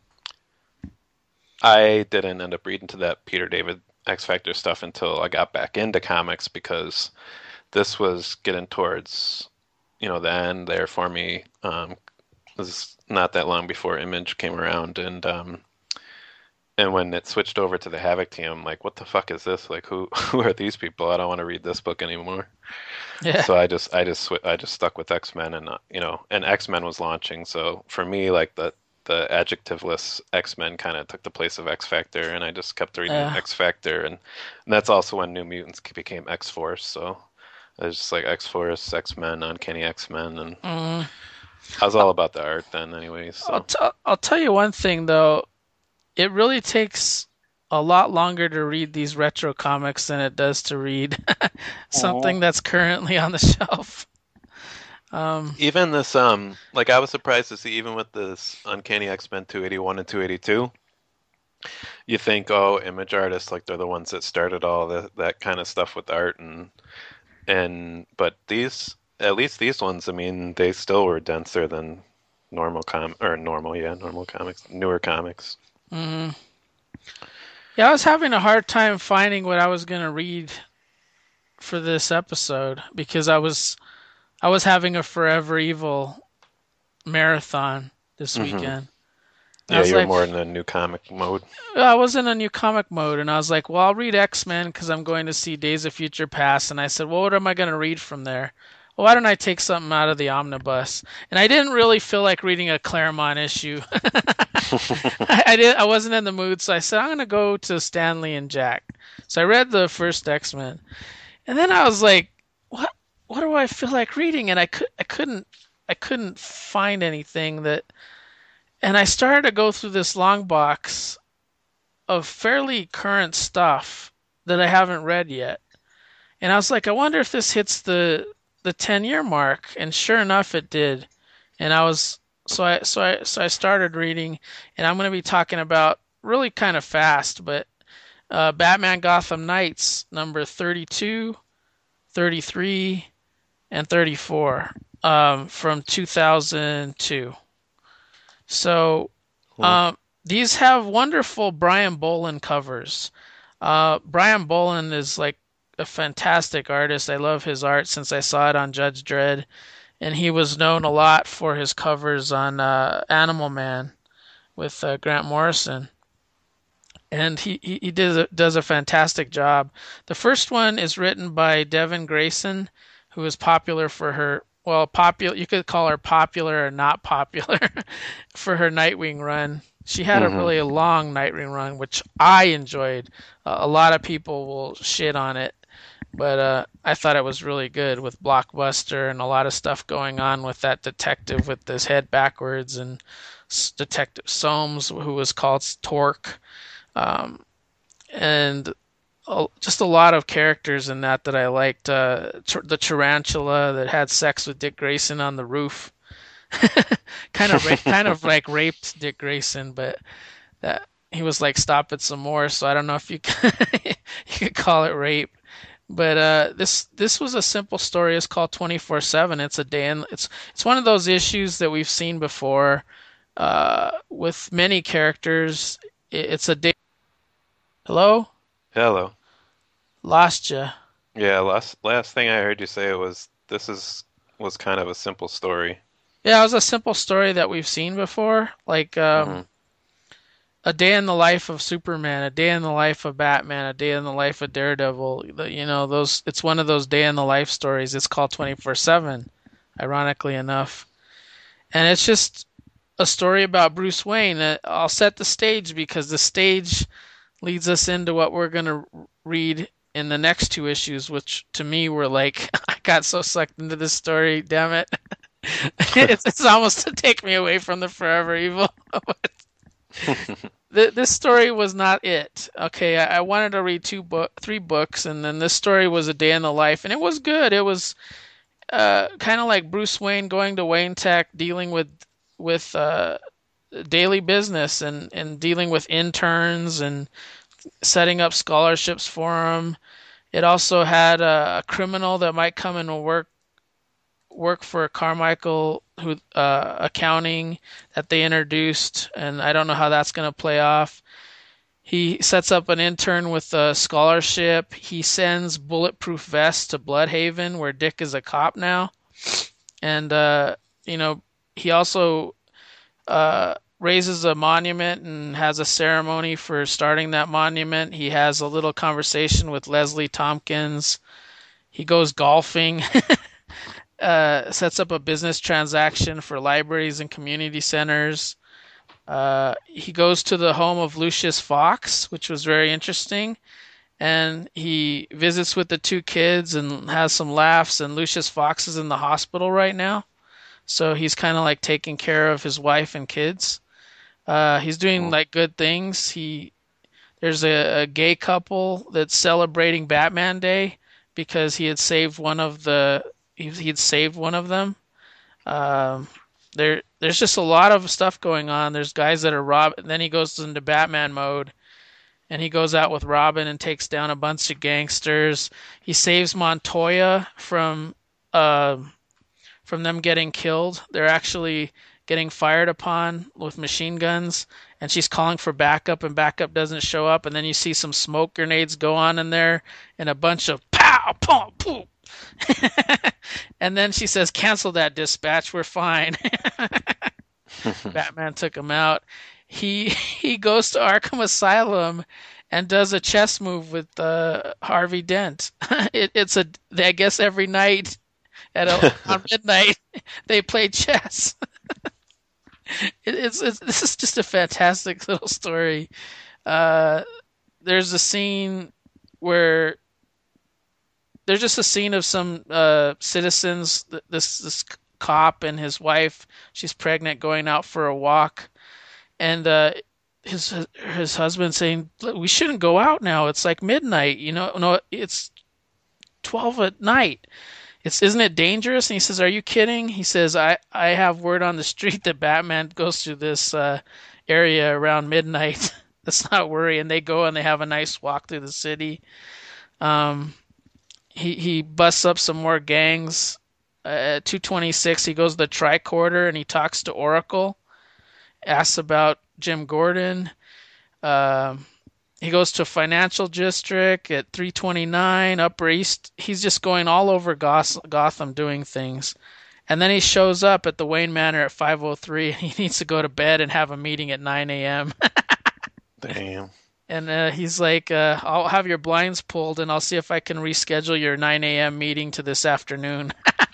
I didn't end up reading to that Peter David X Factor stuff until I got back into comics because this was getting towards, you know, the end there for me. Um, it was not that long before Image came around, and um, and when it switched over to the Havoc team, I'm like, what the fuck is this? Like, who who are these people? I don't want to read this book anymore.
yeah.
So I just I just swi- I just stuck with X-Men, and uh, you know, and X-Men was launching. So for me, like the the adjectiveless X-Men kind of took the place of X-Factor, and I just kept reading
Yeah.
X-Factor, and, and that's also when New Mutants became X-Force. So I was just like X-Force, X-Men, Uncanny X-Men, and
Mm.
I was all about the art then, anyways.
I'll,
So
t- I'll tell you one thing though, it really takes a lot longer to read these retro comics than it does to read something that's currently on the shelf. Um,
even this, um, like I was surprised to see even with this Uncanny X-Men two eighty-one and two eighty-two. You think, oh, image artists, like they're the ones that started all the, that kind of stuff with art, and and but these, at least these ones, I mean, they still were denser than normal com or normal, yeah, normal comics, newer comics.
mhm. Yeah, I was having a hard time finding what I was going to read for this episode because I was I was having a Forever Evil marathon this
Mhm.
weekend. And I
Yeah,
was
you're
like,
more in the new comic mode.
I was in a new comic mode, and I was like, well, I'll read X-Men because I'm going to see Days of Future Past. And I said, well, what am I going to read from there? Well, why don't I take something out of the omnibus? And I didn't really feel like reading a Claremont issue. I, I did. I wasn't in the mood, so I said I'm going to go to Stanley and Jack. So I read the first X-Men, and then I was like, what? What do I feel like reading? And I could. I couldn't. I couldn't find anything that. And I started to go through this long box of fairly current stuff that I haven't read yet. And I was like, I wonder if this hits the the ten year mark. And sure enough, it did. And I was so I so I so I started reading, and I'm going to be talking about really kind of fast, but uh, Batman Gotham Knights number thirty-two, thirty-three, and thirty-four um, from two thousand two. So um, these have wonderful Brian Bolland covers. Uh, Brian Bolland is like a fantastic artist. I love his art since I saw it on Judge Dredd, and he was known a lot for his covers on uh, Animal Man with uh, Grant Morrison. And he, he, he does, a, does a fantastic job. The first one is written by Devin Grayson, who is popular for her, well, popular, you could call her popular or not popular for her Nightwing run. She had
Mhm.
a really long Nightwing run, which I enjoyed. Uh, a lot of people will shit on it, but uh, I thought it was really good with Blockbuster and a lot of stuff going on with that detective with his head backwards and S- Detective Soames, who was called Torque. Um, and a- just a lot of characters in that that I liked. Uh, t- the tarantula that had sex with Dick Grayson on the roof, kind of, ra- kind of like raped Dick Grayson, but that he was like, "Stop it some more." So I don't know if you could, you could call it rape. But uh, this this was a simple story. It's called twenty-four seven. It's a day, and it's it's one of those issues that we've seen before uh, with many characters. It- It's a day. Hello,
Hello.
lost you.
Yeah, last last thing I heard you say was this is was kind of a simple story.
Yeah, it was a simple story that we've seen before, like um,
Mhm.
a day in the life of Superman, a day in the life of Batman, a day in the life of Daredevil. The- You know, those. It's one of those day in the life stories. It's called twenty-four seven, ironically enough, and it's just a story about Bruce Wayne. Uh, I'll set the stage because the stage leads us into what we're gonna read in the next two issues, which to me were like I got so sucked into this story. Damn it. it's, it's almost to take me away from the Forever Evil. Th- this story was not it. Okay, I, I wanted to read two book, three books, and then this story was a day in the life, and it was good. It was uh, kind of like Bruce Wayne going to Wayne Tech, dealing with with uh, daily business and and dealing with interns and setting up scholarships for them. It also had a, a criminal that might come and work work for Carmichael who uh, accounting that they introduced, and I don't know how that's going to play off. He sets up an intern with a scholarship. He sends bulletproof vests to Bloodhaven, where Dick is a cop now, and uh, you know he also uh, raises a monument and has a ceremony for starting that monument. He has a little conversation with Leslie Tompkins. He goes golfing. Uh, sets up a business transaction for libraries and community centers. Uh, he goes to the home of Lucius Fox, which was very interesting, and he visits with the two kids and has some laughs. And Lucius Fox is in the hospital right now, so he's kind of like taking care of his wife and kids. Uh, he's doing
Mm.
like good things. He There's a, a gay couple that's celebrating Batman Day because he had saved one of the he he had saved one of them. Um, there there's just a lot of stuff going on. There's guys that are rob. Then he goes into Batman mode and he goes out with Robin and takes down a bunch of gangsters. He saves Montoya from uh, from them getting killed. They're actually getting fired upon with machine guns, and she's calling for backup, and backup doesn't show up. And then you see some smoke grenades go on in there, and a bunch of pow, pow, poof. And then she says, "Cancel that dispatch. We're fine." Batman took him out. He he goes to Arkham Asylum and does a chess move with uh, Harvey Dent. It, it's a I guess every night at a, on midnight they play chess. It, it's, it's this is just a fantastic little story. Uh, there's a scene where there's just a scene of some uh, citizens. This this cop and his wife, she's pregnant, going out for a walk, and uh, his his husband saying, "We shouldn't go out now. It's like midnight. You know, no, it's twelve at night. It's isn't it dangerous?" And he says, "Are you kidding?" He says, "I I have word on the street that Batman goes through this uh, area around midnight. Let's not worry." And they go and they have a nice walk through the city. Um, he he busts up some more gangs. Uh, at two twenty-six, he goes to the tricorder and he talks to Oracle, asks about Jim Gordon. Um, he goes to financial district at three twenty-nine, Upper East. He's just going all over Goth- Gotham doing things. And then he shows up at the Wayne Manor at five oh three. He needs to go to bed and have a meeting at nine a.m.
Damn.
And uh, he's like, uh, "I'll have your blinds pulled and I'll see if I can reschedule your nine a.m. meeting to this afternoon."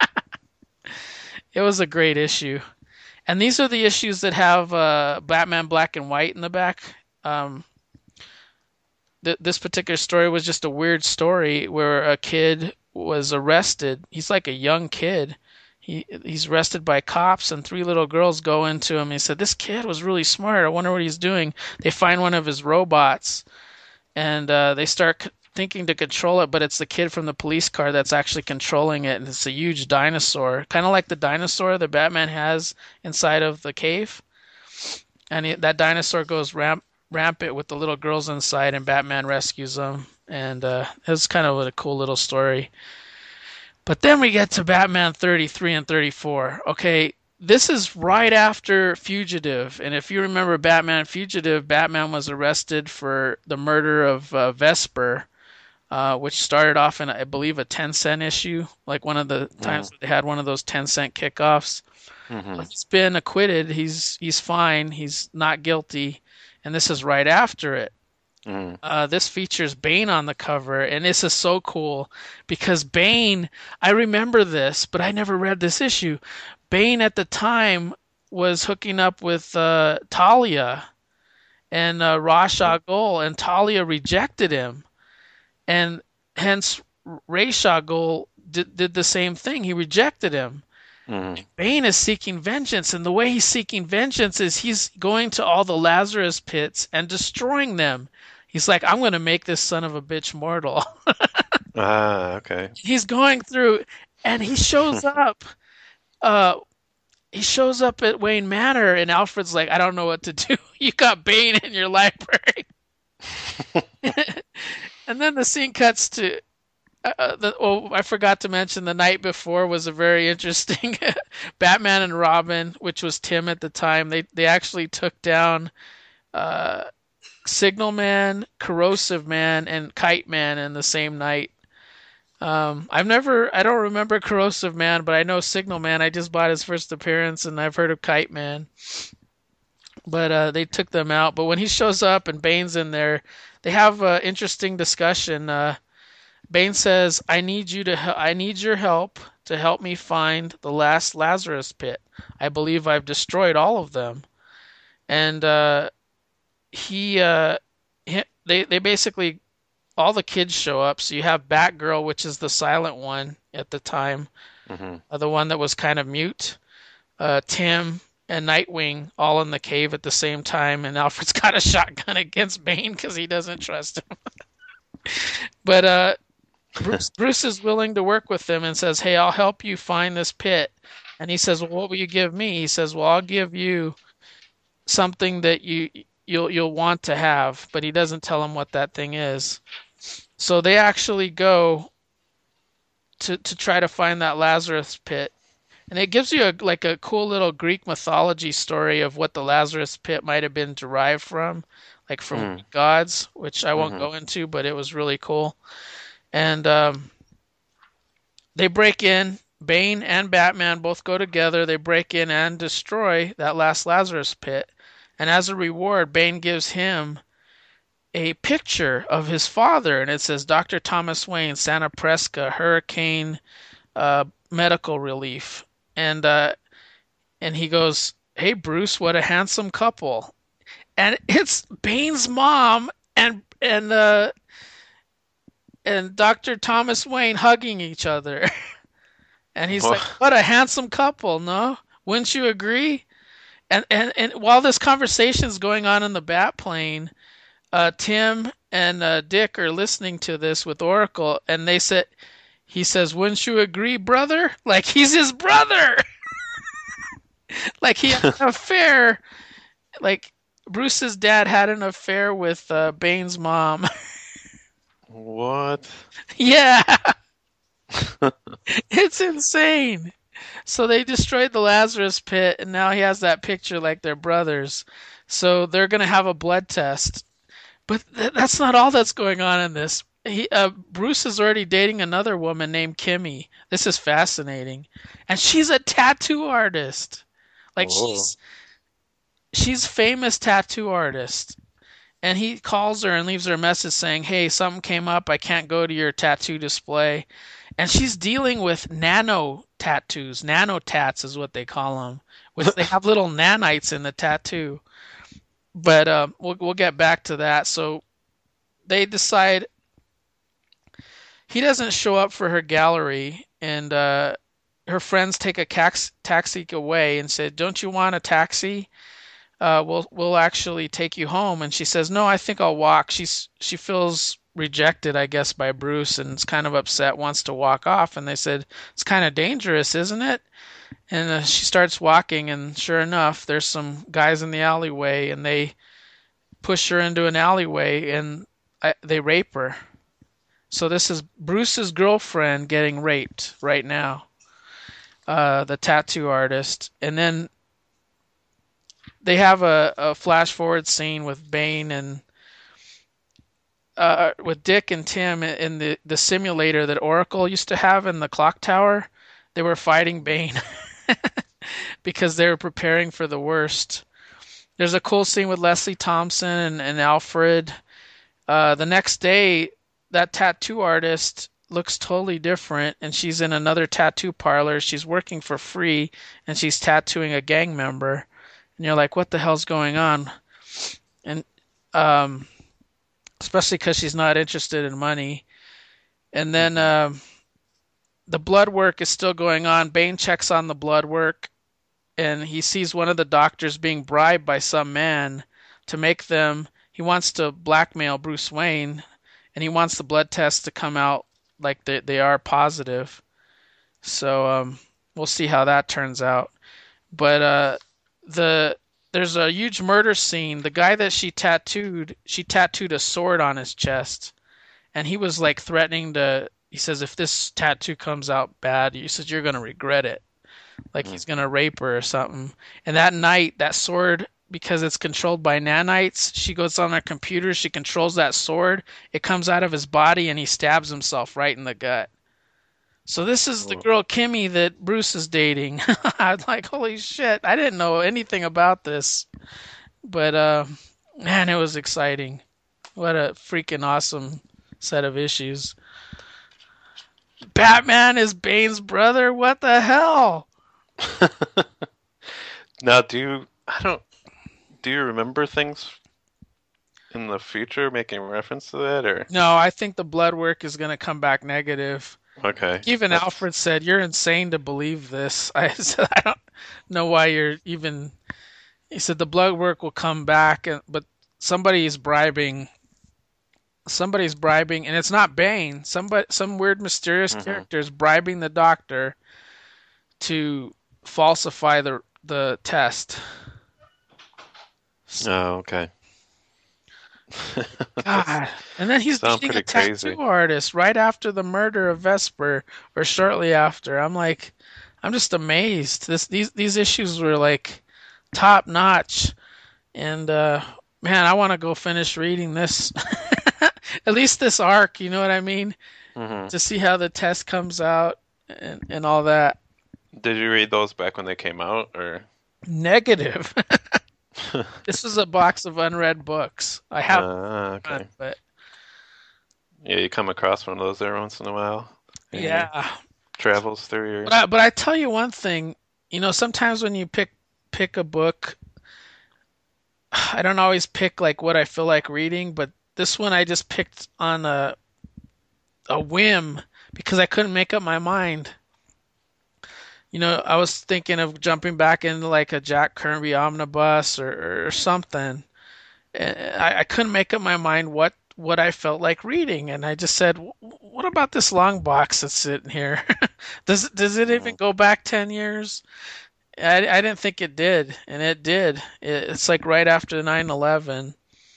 It was a great issue. And these are the issues that have uh, Batman Black and White in the back. Um, th- this particular story was just a weird story where a kid was arrested. He's like a young kid. He He's arrested by cops, and three little girls go into him. He said, "This kid was really smart. I wonder what he's doing." They find one of his robots, and uh, they start c- thinking to control it, but it's the kid from the police car that's actually controlling it, and it's a huge dinosaur, kind of like the dinosaur that Batman has inside of the cave. And he, that dinosaur goes ramp, rampant with the little girls inside, and Batman rescues them. And uh, it was kind of a cool little story. But then we get to Batman thirty-three and thirty-four. Okay, this is right after Fugitive. And if you remember Batman Fugitive, Batman was arrested for the murder of uh, Vesper, uh, which started off in, I believe, a ten cent issue, like one of the times mm. they had one of those ten cent kickoffs. Mm-hmm. He's been acquitted. He's he's fine. He's not guilty. And this is right after it. Mm. Uh, this features Bane on the cover, and this is so cool because Bane, I remember this, but I never read this issue. Bane at the time was hooking up with uh, Talia and uh, Ra's al Ghul, and Talia rejected him, and hence Ra's al Ghul did, did the same thing. He rejected him. Mm. Bane is seeking vengeance, and the way he's seeking vengeance is he's going to all the Lazarus pits and destroying them. He's like, "I'm going to make this son of a bitch mortal."
Ah, okay.
He's going through, and he shows up. Uh, he shows up at Wayne Manor, and Alfred's like, "I don't know what to do. You got Bane in your library." And then the scene cuts to. Uh, the, oh, I forgot to mention the night before was a very interesting Batman and Robin, which was Tim at the time. They they actually took down. Uh, Signal Man, Corrosive Man, and Kite Man in the same night. Um, I've never, I don't remember Corrosive Man, but I know Signal Man. I just bought his first appearance, and I've heard of Kite Man. But uh, they took them out. But when he shows up and Bane's in there, they have an interesting discussion. Uh, Bane says, "I need you to, he- I need your help to help me find the last Lazarus pit. I believe I've destroyed all of them." and uh, he, uh, he they they basically all the kids show up. So you have Batgirl, which is the silent one at the time,
Hmm.
uh, the one that was kind of mute. Uh, Tim and Nightwing all in the cave at the same time, and Alfred's got a shotgun against Bane because he doesn't trust him. But uh, Bruce Bruce is willing to work with them and says, "Hey, I'll help you find this pit." And he says, "Well, what will you give me?" He says, "Well, I'll give you something that you you'll you'll want to have." But he doesn't tell him what that thing is. So they actually go to to try to find that Lazarus pit. And it gives you a like a cool little Greek mythology story of what the Lazarus pit might have been derived from, like from
Mm.
Greek gods, which I won't
Hmm.
go into, but it was really cool. And um, they break in. Bane and Batman both go together. They break in and destroy that last Lazarus pit. And as a reward, Bane gives him a picture of his father, and it says Doctor Thomas Wayne, Santa Presca, Hurricane uh, Medical Relief. And uh, and he goes, "Hey Bruce, what a handsome couple!" And it's Bane's mom and and uh, and Doctor Thomas Wayne hugging each other. And he's like, "What a handsome couple, no? Wouldn't you agree?" And and and while this conversation's going on in the bat plane, uh, Tim and uh, Dick are listening to this with Oracle, and they said, he says, "Wouldn't you agree, brother?" Like he's his brother. Like he had an affair. Like Bruce's dad had an affair with uh, Bane's mom.
What?
Yeah, it's insane. So they destroyed the Lazarus pit, and now he has that picture like they're brothers. So they're gonna have a blood test. But th- that's not all that's going on in this. He, uh, Bruce is already dating another woman named Kimmy. This is fascinating, and she's a tattoo artist. Like
Whoa.
she's she's famous tattoo artist. And he calls her and leaves her a message saying, "Hey, something came up. I can't go to your tattoo display." And she's dealing with nano tattoos. Nano tats is what they call them, which they have little nanites in the tattoo. But uh, we'll we'll get back to that. So they decide he doesn't show up for her gallery, and uh, her friends take a cax- taxi away and said, "Don't you want a taxi? Uh, we'll we'll actually take you home." And she says, "No, I think I'll walk." She's she feels rejected, I guess, by Bruce, and is kind of upset, wants to walk off. And they said, "It's kind of dangerous, isn't it?" And uh, she starts walking, and sure enough, there's some guys in the alleyway, and they push her into an alleyway, and I, they rape her. So this is Bruce's girlfriend getting raped right now, uh, the tattoo artist, and then they have a, a flash forward scene with Bane and uh, with Dick and Tim in the, the simulator that Oracle used to have in the clock tower. They were fighting Bane because they were preparing for the worst. There's a cool scene with Leslie Thompson and, and Alfred. Uh, the next day, that tattoo artist looks totally different, and she's in another tattoo parlor. She's working for free, and she's tattooing a gang member. And you're like, what the hell's going on? And um, especially because she's not interested in money. And then um, the blood work is still going on. Bane checks on the blood work, and he sees one of the doctors being bribed by some man to make them. He wants to blackmail Bruce Wayne, and he wants the blood tests to come out like they, they are positive. So um, we'll see how that turns out. But uh, the there's a huge murder scene. The guy that she tattooed, she tattooed a sword on his chest, and he was like threatening to. He says, "If this tattoo comes out bad, he says you're gonna regret it. Like he's gonna rape her or something." And that night, that sword, because it's controlled by nanites, she goes on her computer. She controls that sword. It comes out of his body, and he stabs himself right in the gut. So this is the
Whoa.
girl Kimmy that Bruce is dating. I was like, holy shit! I didn't know anything about this, but uh, man, it was exciting. What a freaking awesome set of issues. Batman is Bane's brother. What the hell?
Now, do I don't do you remember things in the future making reference to that, or
No, I think the blood work is going to come back negative.
okay,
Like even
that's
Alfred said, "You're insane to believe this." I said, "I don't know why you're even." He said the blood work will come back, and but somebody's bribing. Somebody's bribing, and it's not Bane. Somebody, some weird, mysterious
hmm
character is bribing the doctor to falsify the the test.
oh, okay. That's
God. And then he's
sound
dating a
pretty crazy.
tattoo artist right after the murder of Vesper, or shortly after. I'm like, I'm just amazed. This these these issues were like top notch, and uh, man, I want to go finish reading this. At least this arc, you know what I mean?
hmm
To see how the test comes out and and all that.
Did you read those back when they came out, or?
Negative. This is a box of unread books. I have
Uh,
one,
okay.
but
Yeah, you come across one of those there once in a while in your
yeah.
travels through your.
But I, but I tell you one thing, you know, sometimes when you pick pick a book, I don't always pick like what I feel like reading, but this one I just picked on a a whim because I couldn't make up my mind. You know, I was thinking of jumping back into like a Jack Kirby omnibus or, or something. And I, I couldn't make up my mind what what I felt like reading, and I just said, "What about this long box that's sitting here? Does does it even
Mhm.
go back ten years?" I, I didn't think it did, and it did. It, it's like right after nine eleven,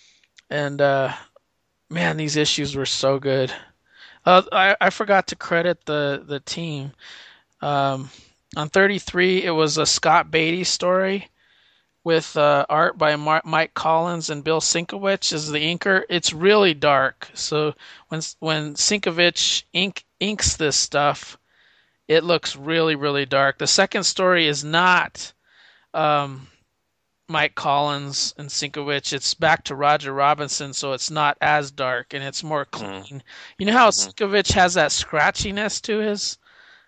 and uh, man, these issues were so good. Uh, I I forgot to credit the the team. Um, on thirty-three, it was a Scott Beatty story with uh, art by Mar- Mike Collins and Bill Sienkiewicz as the inker. It's really dark. So when when Sienkiewicz ink inks this stuff, it looks really really dark. The second story is not um, Mike Collins and Sienkiewicz. It's back to Roger Robinson, so it's not as dark and it's more
Mhm.
clean. You know how
Mhm.
Sienkiewicz has that scratchiness to his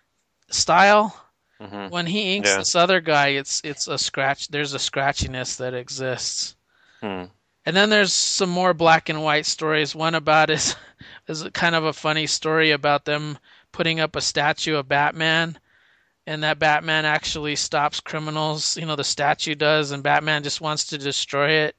style?
Mhm.
When he inks
Yeah.
this other guy, it's it's a scratch. There's a scratchiness that exists.
Hmm.
And then there's some more black and white stories. One about is is kind of a funny story about them putting up a statue of Batman, and that Batman actually stops criminals. You know, the statue does, and Batman just wants to destroy it.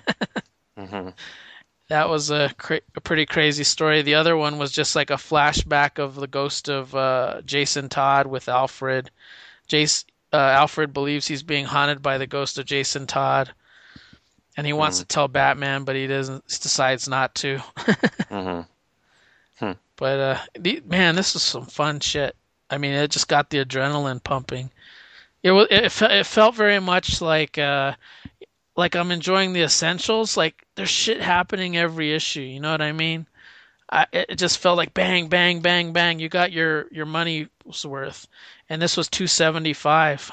Mhm.
That was a, cra- a pretty crazy story. The other one was just like a flashback of the ghost of uh, Jason Todd with Alfred. Jace, uh, Alfred believes he's being haunted by the ghost of Jason Todd, and he wants
Hmm.
to tell Batman, but he doesn't. He decides not to.
Mhm. Hmm.
But uh, the, man, this is some fun shit. I mean, it just got the adrenaline pumping. It was. It, fe- it felt very much like uh, like I'm enjoying the essentials. Like there's shit happening every issue. You know what I mean? I, it just felt like bang, bang, bang, bang. You got your your money's worth, and this was two seventy-five.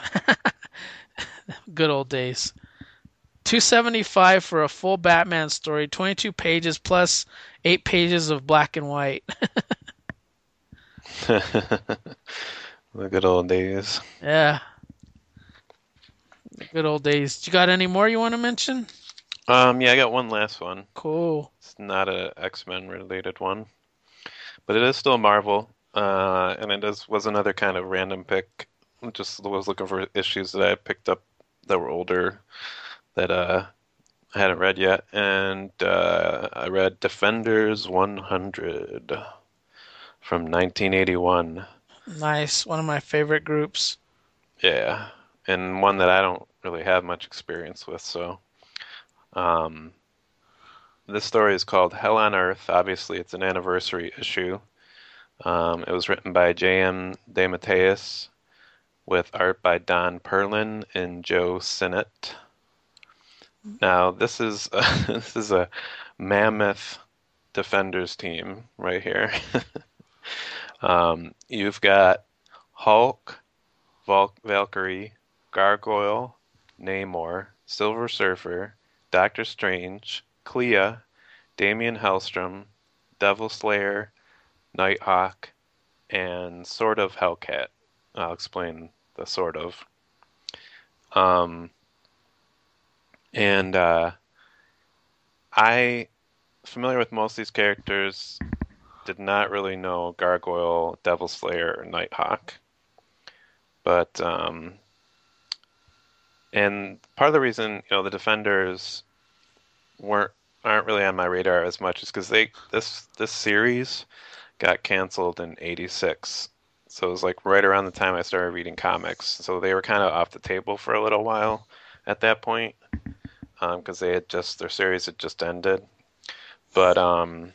Good old days. two seventy-five for a full Batman story, twenty-two pages plus eight pages of black and white.
The good old days.
Yeah, the good old days. You got any more you want to mention?
Um, yeah, I got one last one.
Cool.
It's not a X-Men related one, but it is still Marvel. Uh, and it is was another kind of random pick. Just was looking for issues that I picked up that were older that uh I hadn't read yet, and uh, I read Defenders one hundred from nineteen eighty-one.
Nice. One of my favorite groups.
Yeah, and one that I don't really have much experience with. So, um, this story is called Hell on Earth. Obviously, it's an anniversary issue. Um, it was written by J M DeMatteis with art by Don Perlin and Joe Sinnott. Now, this is this is a mammoth Defenders team right here. Um, you've got Hulk, Val- Valkyrie, Gargoyle, Namor, Silver Surfer, Doctor Strange, Clea, Damian Hellstrom, Devil Slayer, Nighthawk, and sort of Hellcat. I'll explain the sort of. Um, And uh, I familiar with most of these characters. Did not really know Gargoyle, Devil Slayer, or Nighthawk, but um, and part of the reason you know the Defenders weren't aren't really on my radar as much is because they this this series got canceled in eighty-six. So it was like right around the time I started reading comics. So they were kind of off the table for a little while at that point because um, they had just their series had just ended. But um,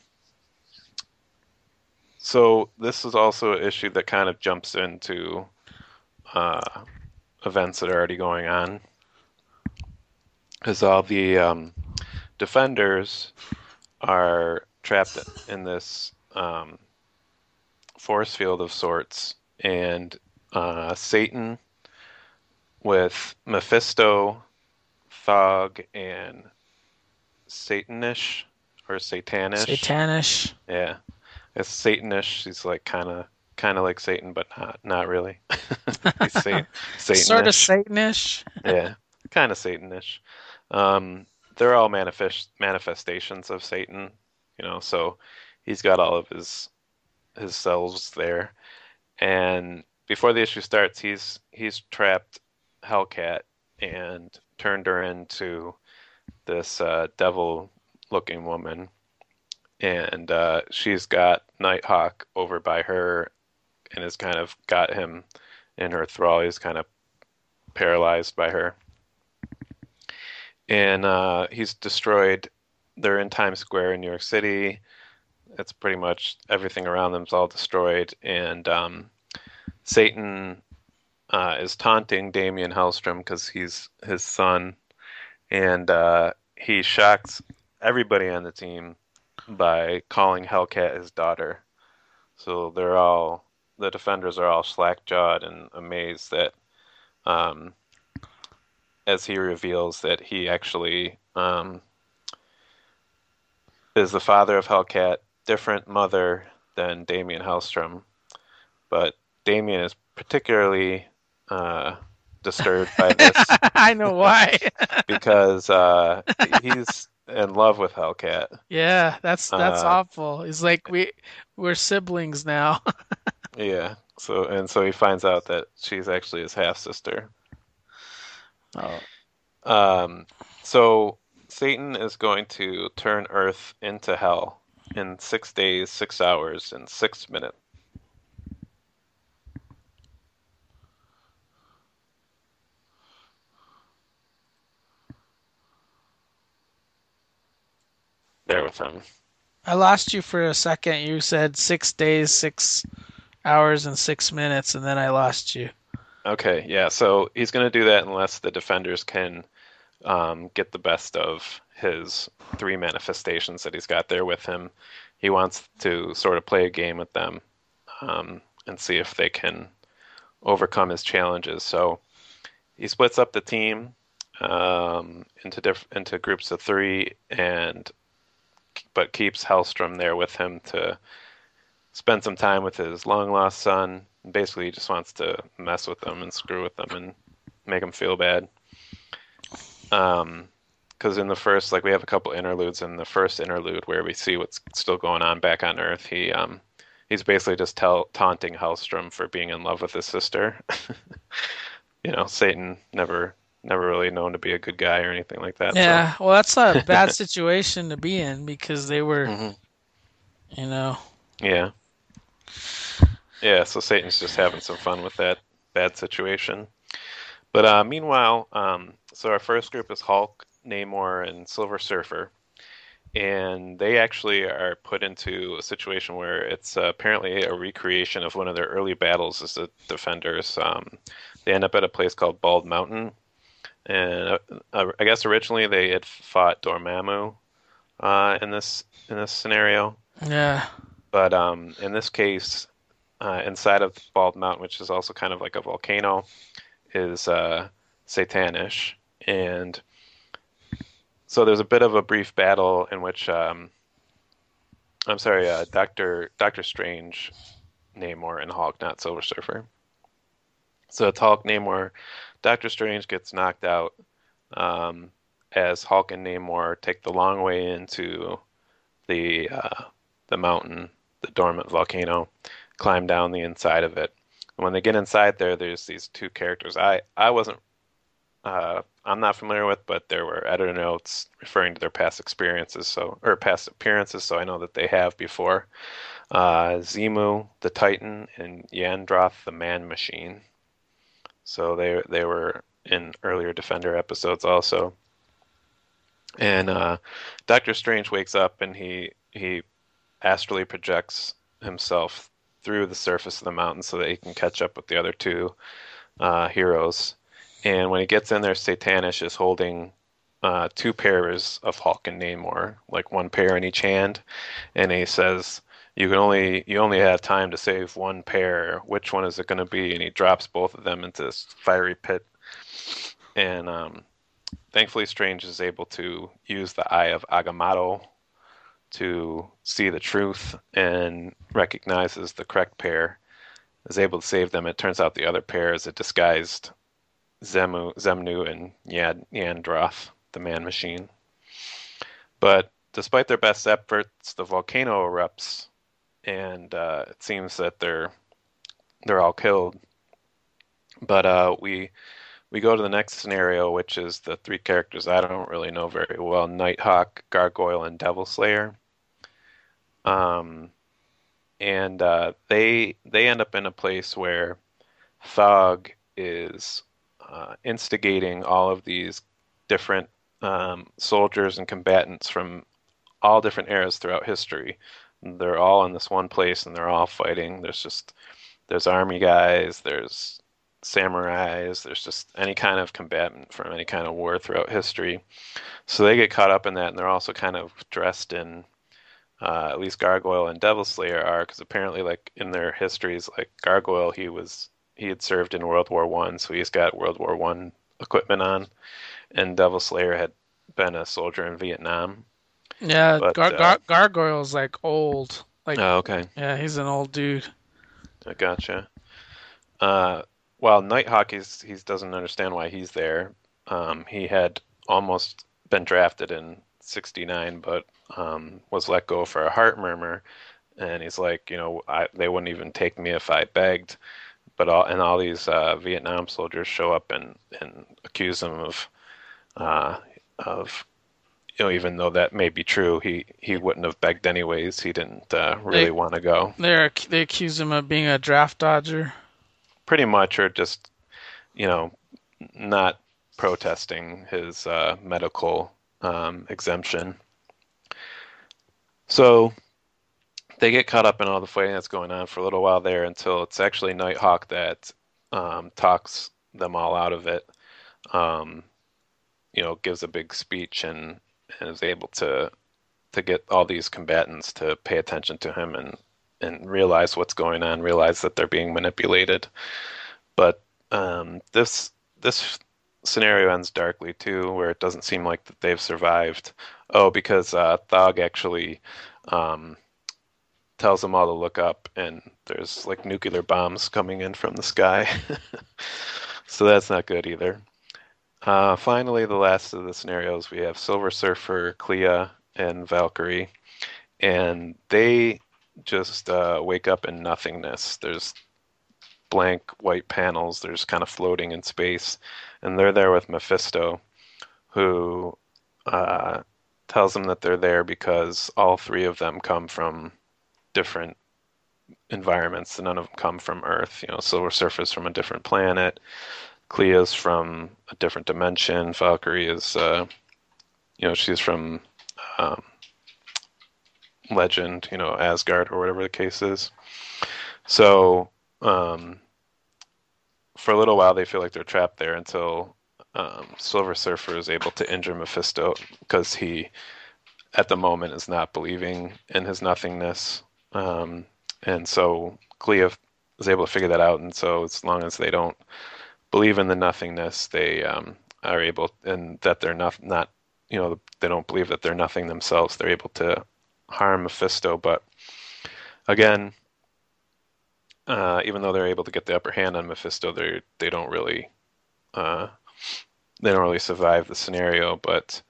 so this is also an issue that kind of jumps into uh, events that are already going on. Because all the um, defenders are trapped in this um, force field of sorts, and uh, Satan with Mephisto, Thog, and Satanish or Satanish.
Satanish.
Yeah, it's Satanish. He's like kind of kind of like Satan, but not not really. He's Satan, Satanish.
Sort of Satanish.
Yeah, kind of Satanish. Um, they're all manifest manifestations of Satan, you know. So he's got all of his his selves there. And before the issue starts, he's he's trapped Hellcat and turned her into this uh, devil-looking woman, and uh, she's got Nighthawk over by her, and has kind of got him in her thrall. He's kind of paralyzed by her, and uh, he's destroyed. They're in Times Square in New York City. It's pretty much everything around them's all destroyed, and um, Satan uh, is taunting Damian Hellstrom because he's his son, and uh, he shocks everybody on the team by calling Hellcat his daughter. So they're all the defenders are all slack-jawed and amazed that, um, as he reveals that he actually um, is the father of Hellcat, different mother than Damian Hellstrom, but Damian is particularly uh, disturbed by this.
I know why.
because uh, he's in love with Hellcat.
Yeah, that's that's
Uh,
awful. It's like we we're siblings now.
yeah. So and so he finds out that she's actually his half sister.
Oh.
Um, so Satan is going to turn Earth into hell in six days, six hours, and six minutes. There with him.
I lost you for a second. You said six days, six hours, and six minutes, and then I lost you.
Okay, yeah. So he's going to do that unless the defenders can um, get the best of his three manifestations that he's got there with him. He wants to sort of play a game with them um, and see if they can overcome his challenges. So he splits up the team um, into diff- into groups of three, and but keeps Hellstrom there with him to spend some time with his long lost son. Basically, he just wants to mess with them and screw with them and make them feel bad. Um, because in the first, like we have a couple interludes in the first interlude where we see what's still going on back on Earth. He um, he's basically just tell, taunting Hellstrom for being in love with his sister. You know, Satan never never really known to be a good guy or anything like that.
Yeah,
So.
well, that's a bad situation to be in because they were,
Mm-hmm.
you know.
Yeah. Yeah, so Satan's just having some fun with that bad situation. But uh, meanwhile, um, so our first group is Hulk, Namor, and Silver Surfer. And they actually are put into a situation where it's uh, apparently a recreation of one of their early battles as the Defenders. Um, they end up at a place called Bald Mountain. And uh, uh, I guess originally they had fought Dormammu uh, in this in this scenario.
Yeah.
But um, in this case, uh, inside of Bald Mountain, which is also kind of like a volcano, is uh, Satanish. And so there's a bit of a brief battle in which, um, I'm sorry, uh, Doctor Doctor Strange, Namor, and Hulk, not Silver Surfer. So it's Hulk, Namor, Doctor Strange gets knocked out. Um, as Hulk and Namor take the long way into the uh, the mountain, the dormant volcano, climb down the inside of it. And when they get inside there, there's these two characters I I wasn't uh, I'm not familiar with, but there were editor notes referring to their past experiences, so or past appearances, so I know that they have before. Uh, Zemu the Titan and Yandroth the Man Machine. So they they were in earlier Defender episodes also. And uh, Doctor Strange wakes up and he he astrally projects himself through the surface of the mountain so that he can catch up with the other two uh, heroes. And when he gets in there, Satanish is holding uh, two pairs of Hulk and Namor, like one pair in each hand, and he says, "You can only you only have time to save one pair. Which one is it going to be?" And he drops both of them into this fiery pit. And um, thankfully, Strange is able to use the Eye of Agamotto to see the truth and recognizes the correct pair, is able to save them. It turns out the other pair is a disguised Zemu, Zemnu and Yad, Yandroth, the Man Machine. But despite their best efforts, the volcano erupts, and uh, it seems that they're they're all killed. But uh, we we go to the next scenario, which is the three characters I don't really know very well: Nighthawk, Gargoyle, and Devil Slayer. Um, and uh, they they end up in a place where Thog is uh, instigating all of these different um, soldiers and combatants from all different eras throughout history. They're all in this one place and they're all fighting. There's just there's army guys, there's samurais, there's just any kind of combatant from any kind of war throughout history. So they get caught up in that, and they're also kind of dressed in uh, at least Gargoyle and Devil Slayer are, because apparently, like in their histories, like Gargoyle, he was he had served in World War One, so he's got World War One equipment on, and Devil Slayer had been a soldier in Vietnam.
Yeah,
But
Gar-
uh,
Gar- Gargoyle's like old. Like,
oh, okay,
yeah, he's an old dude.
I gotcha. Uh, while Nighthawk, he's, he doesn't understand why he's there. Um, he had almost been drafted in sixty-nine, but um, was let go for a heart murmur. And he's like, you know, I, they wouldn't even take me if I begged. But all and all these uh, Vietnam soldiers show up and, and accuse him of uh, of you know, even though that may be true, he, he wouldn't have begged anyways. He didn't uh, really
They
want to go.
they they accuse him of being a draft dodger.
Pretty much, or just, you know, not protesting his uh, medical um, exemption. So they get caught up in all the fighting that's going on for a little while there until it's actually Nighthawk that um, talks them all out of it. Um, you know, gives a big speech and, and is able to to get all these combatants to pay attention to him and and realize what's going on, realize that they're being manipulated. But um, this this scenario ends darkly too, where it doesn't seem like that they've survived. Oh, because uh, Thog actually um, tells them all to look up, and there's like nuclear bombs coming in from the sky. So that's not good either. Uh, finally, the last of the scenarios, we have Silver Surfer, Clea, and Valkyrie, and they just uh, wake up in nothingness. There's blank white panels. They're just kind of floating in space, and they're there with Mephisto, who uh, tells them that they're there because all three of them come from different environments. None of them come from Earth. You know, Silver Surfer's from a different planet. Clea's from a different dimension. Valkyrie is, uh, you know, she's from um, Legend, you know, Asgard or whatever the case is. So um, for a little while, they feel like they're trapped there until um, Silver Surfer is able to injure Mephisto because he, at the moment, is not believing in his nothingness. Um, and so Clea is able to figure that out. And so as long as they don't believe in the nothingness, they um, are able, and that they're not, not, you know, they don't believe that they're nothing themselves. They're able to harm Mephisto, but again, uh, even though they're able to get the upper hand on Mephisto, they they don't really, uh, they don't really survive the scenario. But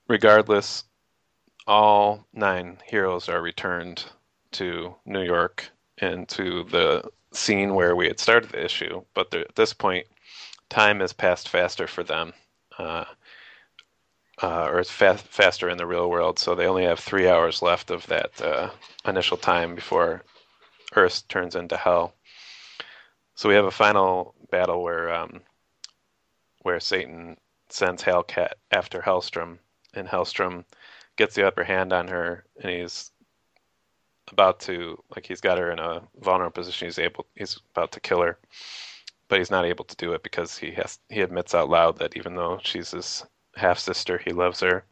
regardless, all nine heroes are returned to New York and to the scene where we had started the issue. But there, at this point, time has passed faster for them, uh, uh, or it's fa- faster in the real world. So they only have three hours left of that uh, initial time before Earth turns into hell. So we have a final battle where um, where Satan sends Hellcat after Hellstrom, and Hellstrom gets the upper hand on her, and he's about to, like, he's got her in a vulnerable position. He's able, he's about to kill her, but he's not able to do it because he has, he admits out loud that even though she's his half sister, he loves her.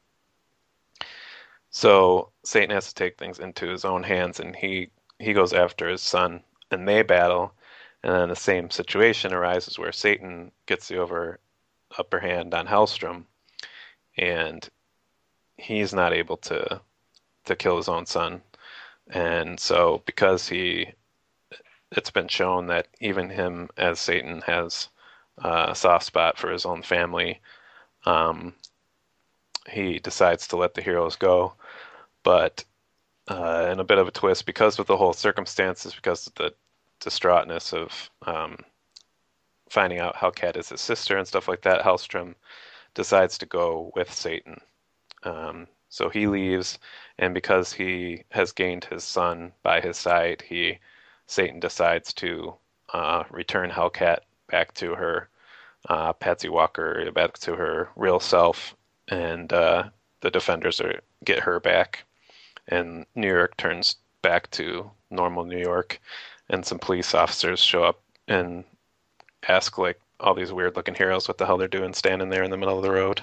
So Satan has to take things into his own hands, and he he goes after his son, and they battle. And then the same situation arises where Satan gets the over upper hand on Hellstrom, and he's not able to to kill his own son. And so because he it's been shown that even him as Satan has a soft spot for his own family, um, he decides to let the heroes go. But uh, in a bit of a twist, because of the whole circumstances, because of the distraughtness of um, finding out Hellcat is his sister and stuff like that, Hellstrom decides to go with Satan. Um, so he leaves, and because he has gained his son by his side, he Satan decides to uh, return Hellcat back to her, uh, Patsy Walker, back to her real self, and uh, the Defenders are get her back, and New York turns back to normal New York, and some police officers show up and ask, like, all these weird looking heroes what the hell they're doing standing there in the middle of the road.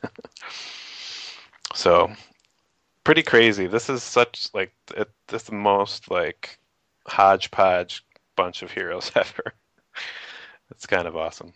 So pretty crazy. This is such, like, it, this is the most, like, hodgepodge bunch of heroes ever. It's kind of awesome.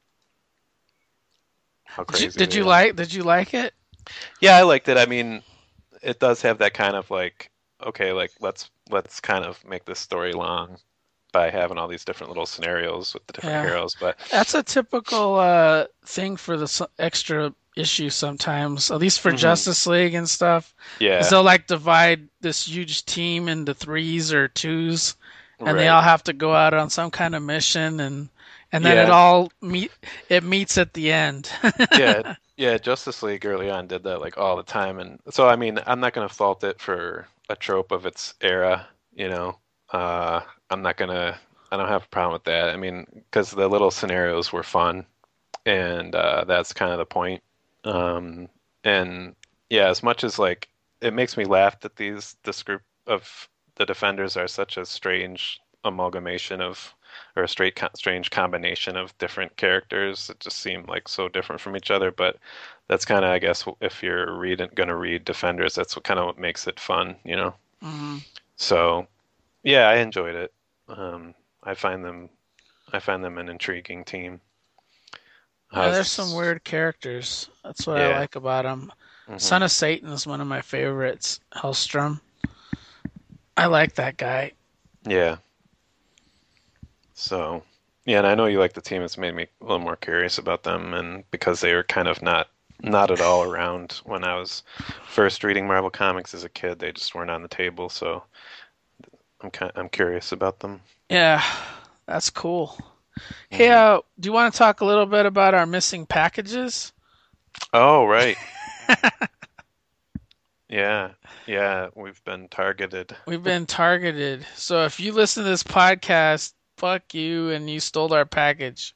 How
Did you,
crazy
did
they
you
are.
like? Did you like it?
Yeah, I liked it. I mean, it does have that kind of, like, okay, like, let's let's kind of make this story long by having all these different little scenarios with the different
Yeah.
heroes. But
That's a typical uh, thing for the s- extra issues sometimes, at least for
Mhm.
Justice League and stuff.
yeah,
Is they'll like divide this huge team into threes or twos, and they
right.
all have to go out on some kind of mission, and and then it
Yeah.
all meet it meets at the end.
Yeah, yeah, Justice League early on did that, like, all the time, and so I mean, I'm not gonna fault it for a trope of its era, you know. Uh, I'm not gonna, I don't have a problem with that. I mean, because the little scenarios were fun, and uh, that's kind of the point. Um, and yeah, as much as, like, it makes me laugh that these this group of the Defenders are such a strange amalgamation of, or a straight co- strange combination of different characters that just seem like so different from each other. But that's kind of, I guess, if you're reading gonna read Defenders, that's what kind of what makes it fun, you know.
Mhm.
So yeah, I enjoyed it. Um, I find them I find them an intriguing team.
Yeah, there's some
How's
weird characters. That's what I
yeah.
like about them.
hmm
Son of Satan is one of my favorites. Hellstrom. I like that guy.
Yeah. So, yeah, and I know you like the team. It's made me a little more curious about them, and because they were kind of not not at all around when I was first reading Marvel Comics as a kid, they just weren't on the table. So I'm kind I'm curious about them.
Yeah, that's cool. Hey,
hmm
uh, do you want to talk a little bit about our missing packages?
Oh, right. Yeah, yeah, we've been targeted.
We've been targeted. So if you listen to this podcast, fuck you, and you stole our package.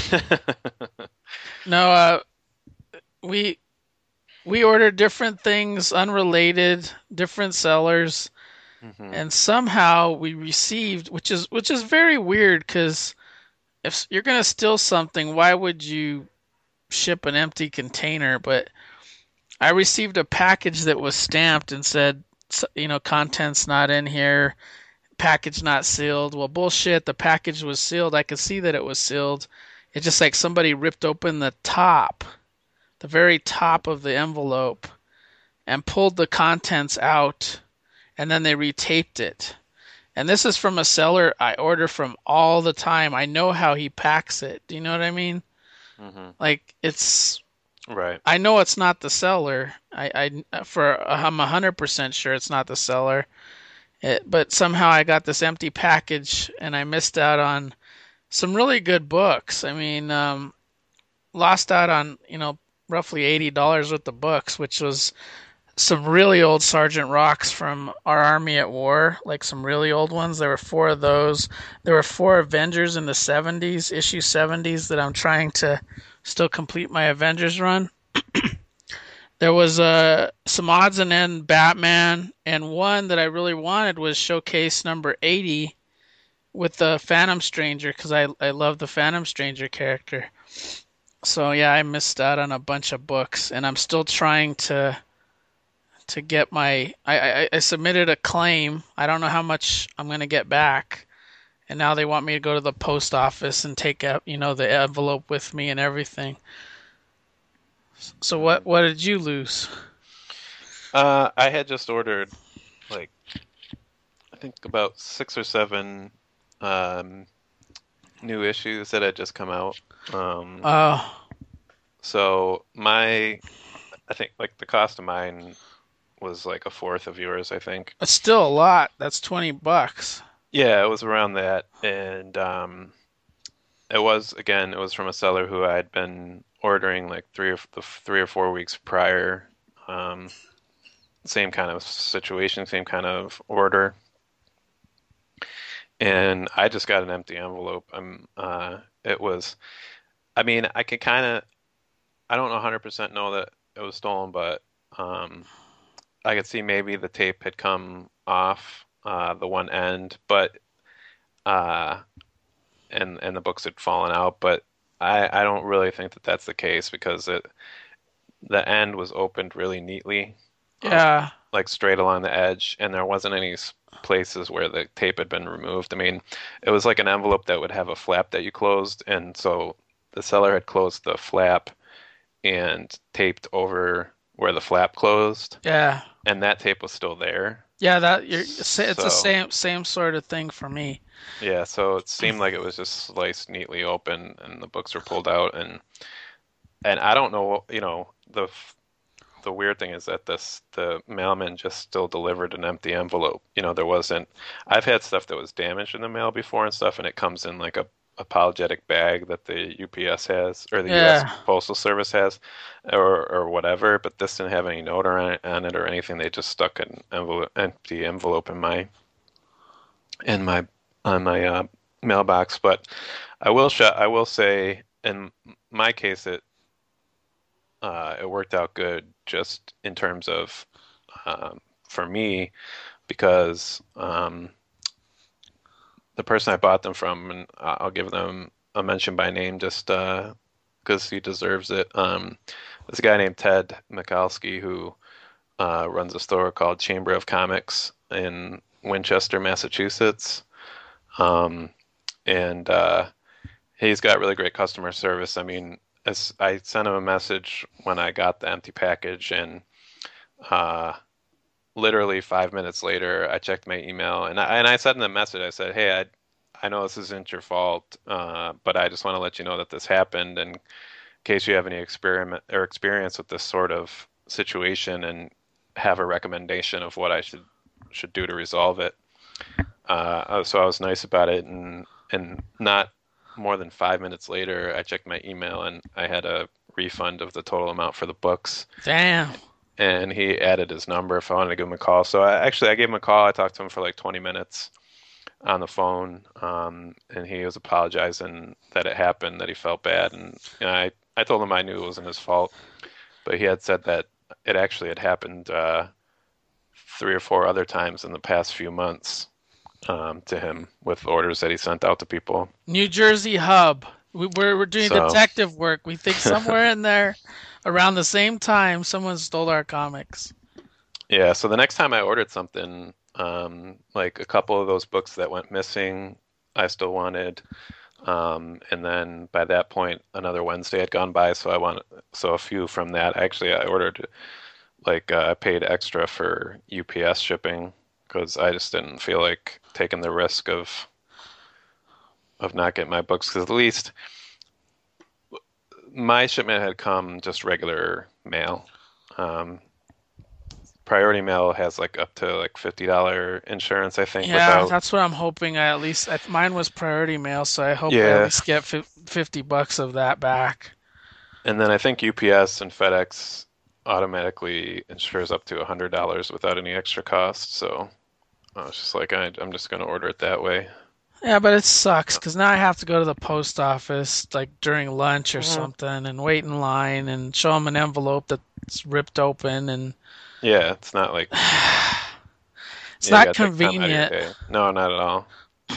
No, uh, we we ordered different things, unrelated, different sellers,
hmm
and somehow we received, which is which is very weird, because if you're gonna steal something, why would you ship an empty container? But I received a package that was stamped and said, you know, contents not in here, package not sealed. Well, bullshit. The package was sealed. I could see that it was sealed. It's just like somebody ripped open the top, the very top of the envelope, and pulled the contents out, and then they retaped it. And this is from a seller I order from all the time. I know how he packs it. Do you know what I mean?
hmm
Like, it's
Right.
I know it's not the seller. I, I for I'm a hundred percent sure it's not the seller. It, but somehow I got this empty package and I missed out on some really good books. I mean, um, lost out on you know roughly eighty dollars worth of books, which was some really old Sergeant Rocks from Our Army at War, like some really old ones. There were four of those. There were four Avengers in the seventies, issue seventies, that I'm trying to still complete my Avengers run. There was uh, some odds and end Batman, and one that I really wanted was Showcase number eighty with the Phantom Stranger, because I, I love the Phantom Stranger character. So yeah, I missed out on a bunch of books, and I'm still trying to to get my. I, I, I submitted a claim. I don't know how much I'm gonna get back, and now they want me to go to the post office and take out you know the envelope with me and everything. So what what did you lose?
Uh, I had just ordered like I think about six or seven um, new issues that had just come out. Um,
Oh,
so my I think like the cost of mine was like a fourth of yours, I think.
it's still a lot. That's twenty bucks.
Yeah, it was around that, and um, it was again, it was from a seller who I had been ordering like three or the three or four weeks prior. Um, same kind of situation, same kind of order, and I just got an empty envelope. I'm, uh, it was, I mean, I could kind of, I don't know one hundred percent know that it was stolen, but um, I could see maybe the tape had come off uh, the one end, but uh, and and the books had fallen out, but I I don't really think that that's the case because it the end was opened really neatly, um,
Yeah,
like straight along the edge, and there wasn't any s- places where the tape had been removed. I mean, it was like an envelope that would have a flap that you closed, and so the seller had closed the flap and taped over where the flap closed,
yeah,
and that tape was still there.
yeah. That you're. It's the
So
same same sort of thing for me.
yeah, so it seemed like it was just sliced neatly open, and the books were pulled out, and and I don't know, you know, the the weird thing is that this the mailman just still delivered an empty envelope. You know, there wasn't. I've had stuff that was damaged in the mail before and stuff, and it comes in like a apologetic bag that the U P S has or the U S
Yeah,
Postal Service has, or or whatever. But this didn't have any note on it, on it or anything. They just stuck an envelope, empty envelope in my in my on my uh, mailbox. But I will sh I will say in my case it uh, it worked out good just in terms of um, for me because um, the person I bought them from, and I- I'll give them a mention by name just uh, because he deserves it. Um, there's a guy named Ted Mikalski who uh, runs a store called Chamber of Comics in Winchester, Massachusetts. Um, and uh, he's got really great customer service. I mean, as I sent him a message when I got the empty package, and uh, literally five minutes later, I checked my email, and I, and I said in the message, I said, "Hey, I I know this isn't your fault, uh, but I just want to let you know that this happened, and in case you have any experiment or experience with this sort of situation, and have a recommendation of what I should should do to resolve it." Uh, so I was nice about it, and and not more than five minutes later, I checked my email and I had a refund of the total amount for the books.
damn.
And he added his number if I wanted to give him a call. So I actually I gave him a call. I talked to him for like twenty minutes on the phone, um, and he was apologizing that it happened, that he felt bad, and, and I I told him I knew it wasn't his fault, but he had said that it actually had happened uh, three or four other times in the past few months um, to him with orders that he sent out to people.
New Jersey hub. We, we're we're doing
So
detective work. We think somewhere in there, around the same time, someone stole our comics.
yeah, so the next time I ordered something, um, like a couple of those books that went missing, I still wanted. Um, and then by that point, another Wednesday had gone by, so I wanted, so a few from that. Actually, I ordered like uh, I paid extra for U P S shipping because I just didn't feel like taking the risk of of not getting my books. Because at least my shipment had come just regular mail. Um, Priority mail has like up to like fifty dollar insurance, I think,
Yeah,
without.
that's what I'm hoping. I at least I, mine was priority mail, so I hope I at
Yeah.
least get fif- fifty bucks of that back.
And then I think U P S and FedEx automatically insures up to a hundred dollars without any extra cost. So I was just like, I, I'm just going to order it that way.
Yeah, but it sucks because now I have to go to the post office like during lunch or
Hmm.
something and wait in line and show them an envelope that's ripped open and
Yeah, it's not like,
it's
yeah, you
not
got to take time out of your
convenient.
day. No, not at all.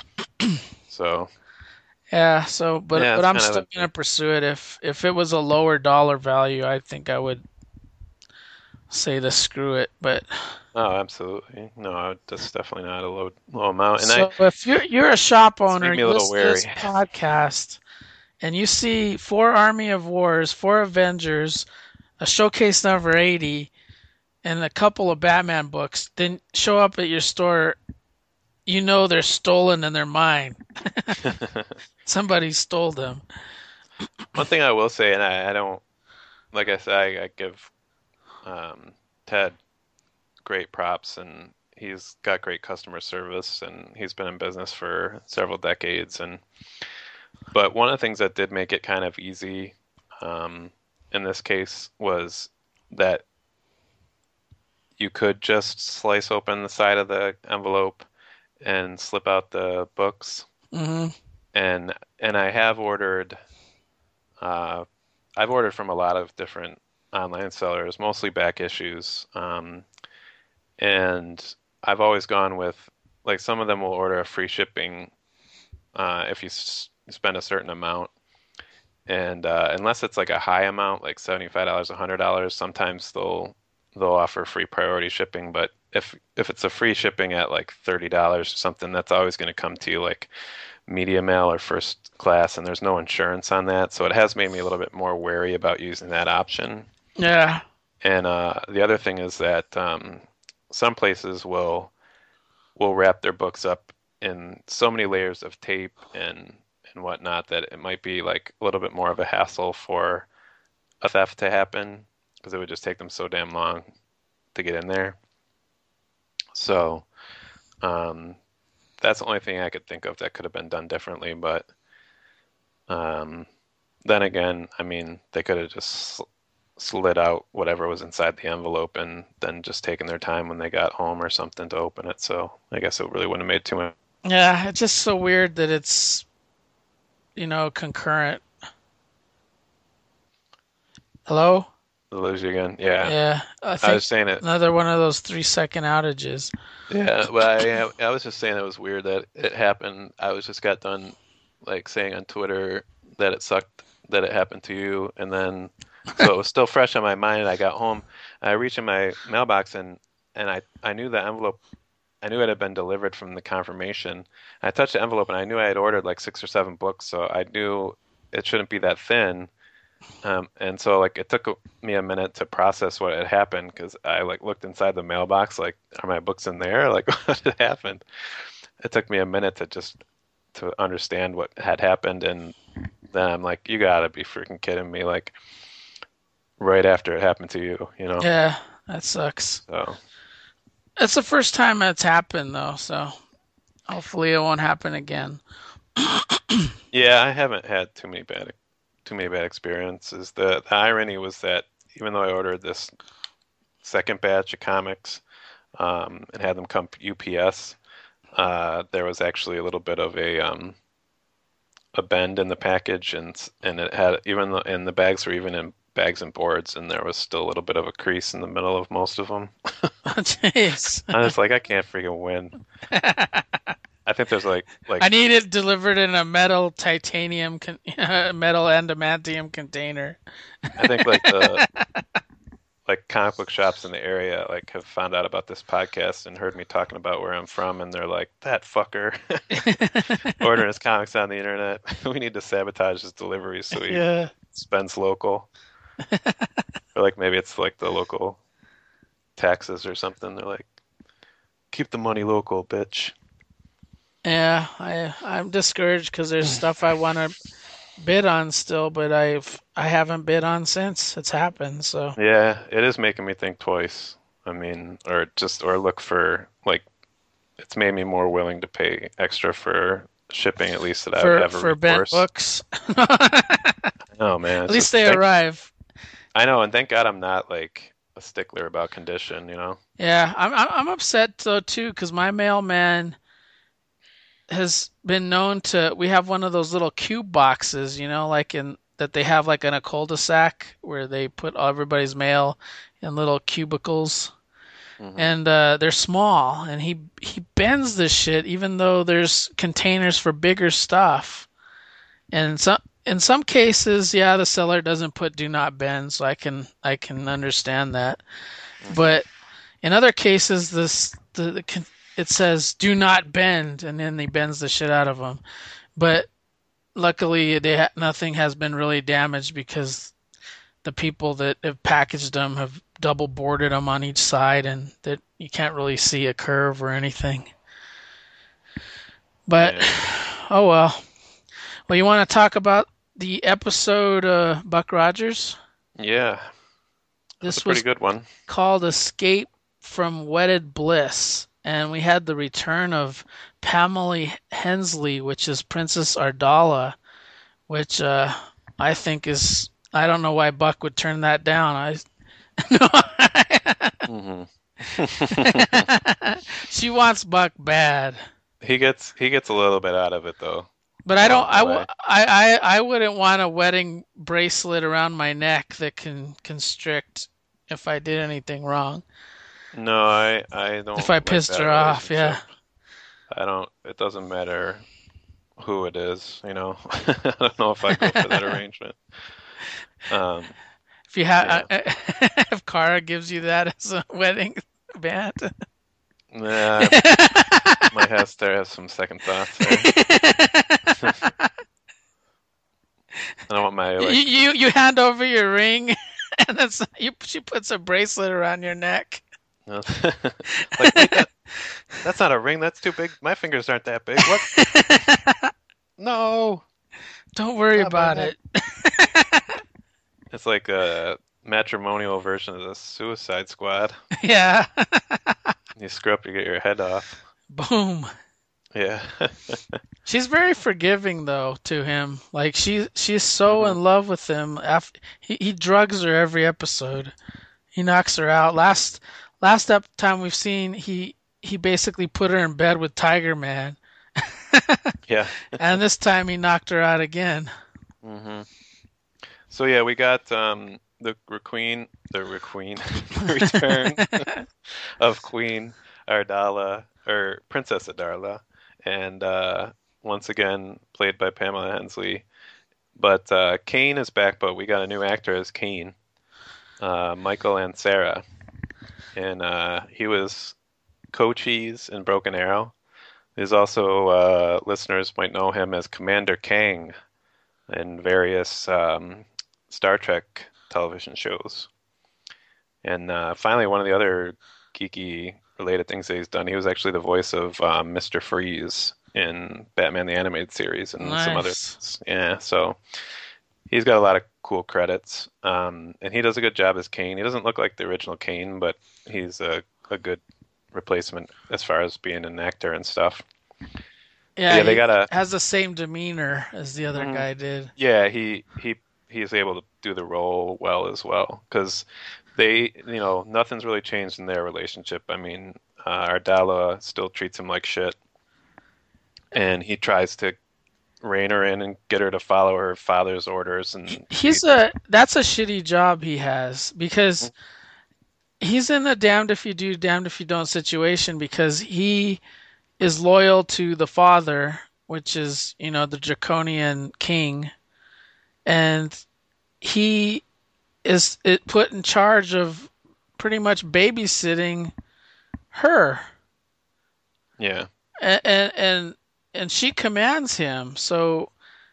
So
Yeah, so but
yeah,
but
it's
I'm
kind
still
of
gonna
the,
pursue it. If if it was a lower dollar value, I think I would say to screw it. But
oh, absolutely. No, that's definitely not a low low amount. And I,
so if you're you're a shop
it's
owner,
made me a
you
little
listen to this
wary.
podcast and you see four Army of Wars, four Avengers, a showcase number eighty, and a couple of Batman books, then show up at your store, you know they're stolen and they're mine. Somebody stole them.
One thing I will say, and I, I don't, like I said, I, I give um, Ted great props, and he's got great customer service, and he's been in business for several decades. And but one of the things that did make it kind of easy um, in this case was that you could just slice open the side of the envelope and slip out the books.
Hmm.
And and I have ordered, uh, I've ordered from a lot of different online sellers, mostly back issues. Um, and I've always gone with like some of them will order a free shipping uh, if you s spend a certain amount, and uh, unless it's like a high amount, like seventy-five dollars, one hundred dollars, sometimes they'll they'll offer free priority shipping. But if if it's a free shipping at like thirty dollars or something, that's always going to come to you like media mail or first class, and there's no insurance on that, so it has made me a little bit more wary about using that option.
Yeah.
And uh, the other thing is that um, some places will will wrap their books up in so many layers of tape and and whatnot that it might be like a little bit more of a hassle for a theft to happen because it would just take them so damn long to get in there. So um, that's the only thing I could think of that could have been done differently. But um, then again, I mean, they could have just slid out whatever was inside the envelope and then just taken their time when they got home or something to open it. So I guess it really wouldn't have made too much.
Yeah, it's just so weird that it's, you know, concurrent. Hello?
To lose you again. Yeah,
Yeah, I
I
think
was saying it.
another one of those three second outages.
Yeah, well, I, I was just saying it was weird that it happened. I was just got done like saying on Twitter that it sucked that it happened to you, and then so it was still fresh on my mind. And I got home, and I reached in my mailbox, and and I I knew the envelope. I knew it had been delivered from the confirmation. I touched the envelope, and I knew I had ordered like six or seven books, so I knew it shouldn't be that thin. Um, and so like it took me a minute to process what had happened because I like looked inside the mailbox, like, are my books in there? Like, what had happened? It took me a minute to just to understand what had happened, and then I'm like, you gotta be freaking kidding me! Like right after it happened to you, you know?
Yeah, that sucks.
So
It's the first time it's happened though, so hopefully it won't happen again.
yeah, I haven't had too many bad too many bad experiences. The the irony was that even though I ordered this second batch of comics um, and had them come U P S. Uh, there was actually a little bit of a um, a bend in the package, and and it had even the and the bags were even in bags and boards, and there was still a little bit of a crease in the middle of most of them.
Jeez.
I was like, I can't freaking win. I think there's like like
I need it delivered in a metal titanium con- metal adamantium container.
I think like the like comic book shops in the area like have found out about this podcast and heard me talking about where I'm from, and they're like, that fucker ordering his comics on the internet. We need to sabotage his deliveries so he
Yeah.
spends local. Or like maybe it's like the local taxes or something. They're like, keep the money local, bitch.
Yeah, I I'm discouraged because there's stuff I want to bid on still, but I've I haven't bid on since it's happened. So
Yeah, it is making me think twice. I mean, or just or look for like it's made me more willing to pay extra for shipping at least that I would
for
have a
for bent
recourse.
books, at
Oh man, it's
least
just
they
thank
arrive.
I know, and thank God I'm not like a stickler about condition, you know?
Yeah, I'm I'm, I'm upset though too because my mailman has been known to. We have one of those little cube boxes, you know, like in that they have like in a cul-de-sac where they put everybody's mail in little cubicles.
Hmm.
And uh, they're small, and he he bends this shit even though there's containers for bigger stuff. And some in some cases, yeah, the seller doesn't put "do not bend," so I can I can understand that.
Hmm.
But in other cases, this the, the it says "do not bend," and then he bends the shit out of them. But luckily, they ha- nothing has been really damaged because the people that have packaged them have double boarded them on each side, and that you can't really see a curve or anything. But
Yeah.
oh well. Well, you want to talk about the episode uh, Buck Rogers?
Yeah. That was a
This
pretty
was
good one.
called Escape from Wedded Bliss, and we had the return of Pamela Hensley, which is Princess Ardala, which uh, I think is. I don't know why Buck would turn that down. I
Hmm.
she wants Buck bad,
He gets he gets a little bit out of it though,
but I don't.
along the
I, w-
way.
I, I, I wouldn't want a wedding bracelet around my neck that can constrict if I did anything wrong.
No, I I
If
don't
I
like
pissed
that
her off, yeah,
relationship. I don't. It doesn't matter who it is, you know. I don't know if I go for that arrangement. Um,
if you have,
yeah.
if Cara gives you that as a wedding band,
Nah, I might have to have some second thoughts there. I don't want my
you,
like
you you hand over your ring, and that's you. She puts a bracelet around your neck.
like wait that that's not a ring, that's too big. My fingers aren't that big. What? No,
Don't worry
not my
about
neck.
it.
It's like a matrimonial version of the Suicide Squad.
Yeah.
You screw up, you get your head off.
Boom.
Yeah.
She's very forgiving though to him. Like she she's so
Hmm.
in love with him. After, he he drugs her every episode. He knocks her out. Last last up time we've seen he he basically put her in bed with Tiger Man.
Yeah.
And this time he knocked her out again.
Hmm. So yeah, we got um the Queen, the Queen, the return of Queen Ardala or Princess Adarla, and uh, once again played by Pamela Hensley. But uh, Kane is back, but we got a new actor as Kane, uh, Michael Ansara, and uh, he was Cochise in Broken Arrow. There's also uh, listeners might know him as Commander Kang in various um, Star Trek television shows. And uh, finally, one of the other geeky related things that he's done, he was actually the voice of um, Mister Freeze in Batman the Animated Series and some other
Nice.
things. Yeah, so he's got a lot of cool credits. Um, and he does a good job as Kane. He doesn't look like the original Kane, but he's a, a good replacement as far as being an actor and stuff. But
Yeah,
yeah, they
he
got a.
has the same demeanor as the other
Mhm.
guy did.
Yeah, he he he's able to do the role well as well because they, you know, nothing's really changed in their relationship. I mean, uh, Ardala still treats him like shit, and he tries to rein her in and get her to follow her father's orders, and she
He's
just.
a that's a shitty job he has because he's in a damned if you do, damned if you don't situation because he is loyal to the father, which is, you know, the draconian king, and he is it put in charge of pretty much babysitting her,
Yeah,
and and and, and she commands him. So,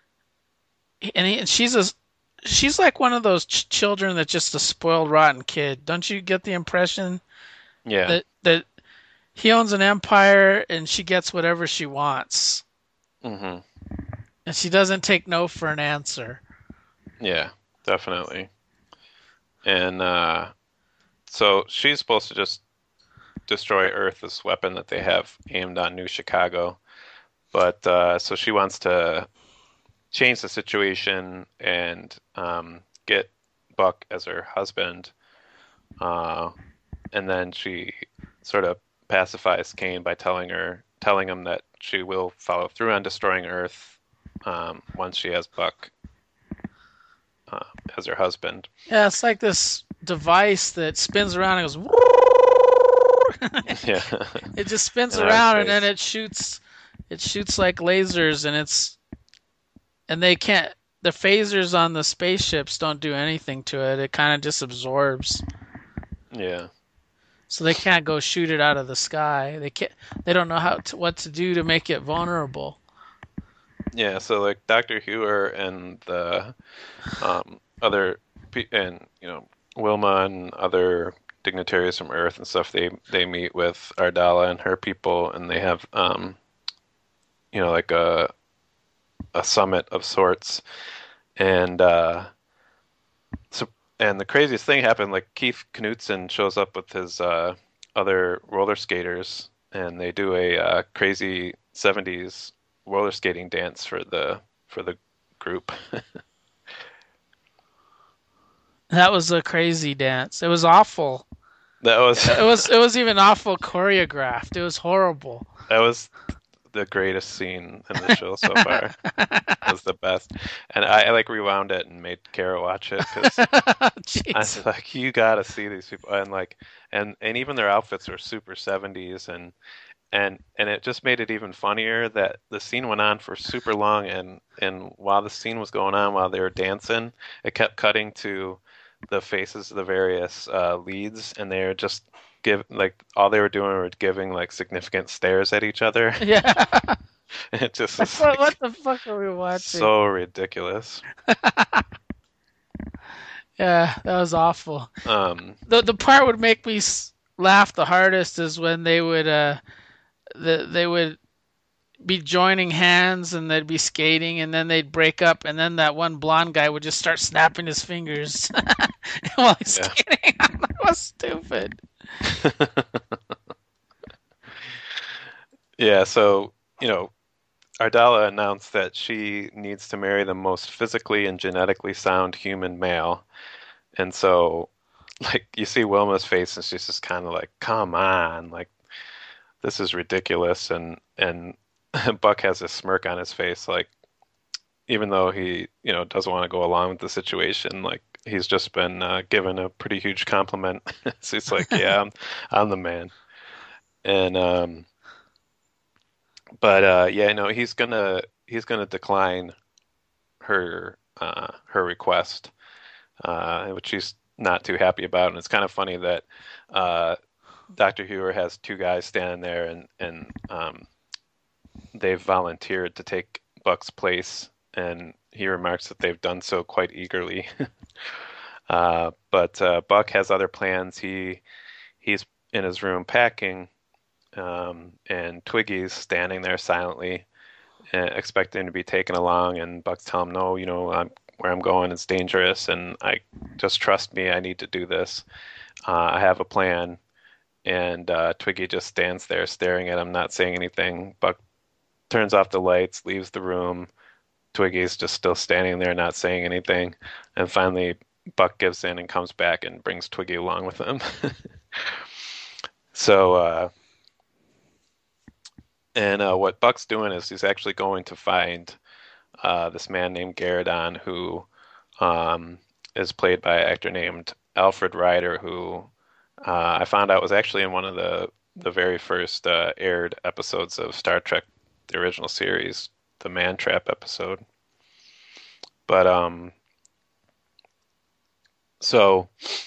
and, he, and she's a she's like one of those ch- children that's just a spoiled, rotten kid. Don't you get the impression
yeah.
that that he owns an empire and she gets whatever she wants?
Hmm.
And she doesn't take no for an answer.
Yeah, definitely. And uh, so she's supposed to just destroy Earth, this weapon that they have aimed on New Chicago. But uh, so she wants to change the situation and um, get Buck as her husband. Uh, and then she sort of pacifies Kane by telling her, telling him that she will follow through on destroying Earth um, once she has Buck uh, as her husband.
Yeah, it's like this device that spins around and goes.
Yeah,
It just spins
in outer
around and then
space.
it shoots. It shoots like lasers, and it's and they can't. The phasers on the spaceships don't do anything to it. It kind of just absorbs.
Yeah,
So they can't go shoot it out of the sky. They can't. They don't know how to, what to do to make it vulnerable.
yeah. So like Doctor Hewer and the um, other pe- and you know Wilma and other dignitaries from Earth and stuff. They they meet with Ardala and her people, and they have um, you know like a a summit of sorts. And uh, so and the craziest thing happened. Like Keith Knutson shows up with his uh, other roller skaters, and they do a uh, crazy seventies roller skating dance for the for the group.
That was a crazy dance. It was awful.
That was
It was. It was even awful choreographed. It was horrible.
that was the greatest scene in the show so far. It was the best, and I, I like rewound it and made Kara watch it because I
Jeez.
was like, you gotta see these people, and like, and and even their outfits were super seventies, and and and it just made it even funnier that the scene went on for super long, and and while the scene was going on, while they were dancing, it kept cutting to the faces of the various uh, leads, and they were just give like all they were doing were giving like significant stares at each other.
Yeah.
It just was
What, what
like
the fuck are we watching?
so ridiculous.
Yeah, that was awful.
Um,
The the part would make me s- laugh the hardest is when they would uh the, they would be joining hands and they'd be skating and then they'd break up and then that one blonde guy would just start snapping his fingers while he's
yeah.
skating. That was stupid.
Yeah, so, you know, Ardala announced that she needs to marry the most physically and genetically sound human male. And so, like, you see Wilma's face and she's just kind of like, come on, like, this is ridiculous. And, and Buck has a smirk on his face, like, even though he, you know, doesn't want to go along with the situation, like, he's just been uh, given a pretty huge compliment. So he's like, yeah, I'm, I'm the man. And, um, but uh, yeah, no, he's gonna he's gonna decline her uh, her request, uh, which she's not too happy about. And it's kind of funny that uh, Doctor Hewer has two guys standing there, and and um, they've volunteered to take Buck's place, and he remarks that they've done so quite eagerly. uh, but uh, Buck has other plans. He he's in his room packing, um, and Twiggy's standing there silently, uh, expecting to be taken along. And Buck's telling him, "No, you know, I'm, where I'm going is dangerous, and I just trust me. I need to do this. Uh, I have a plan." And uh, Twiggy just stands there staring at him, not saying anything. Buck turns off the lights, leaves the room. Twiggy's just still standing there, not saying anything. And finally, Buck gives in and comes back and brings Twiggy along with him. So, uh, and uh, what Buck's doing is he's actually going to find uh, this man named Garradon, who um, is played by an actor named Alfred Ryder, who uh, I found out was actually in one of the the very first uh, aired episodes of Star Trek, the original series, the Man Trap episode. But um, so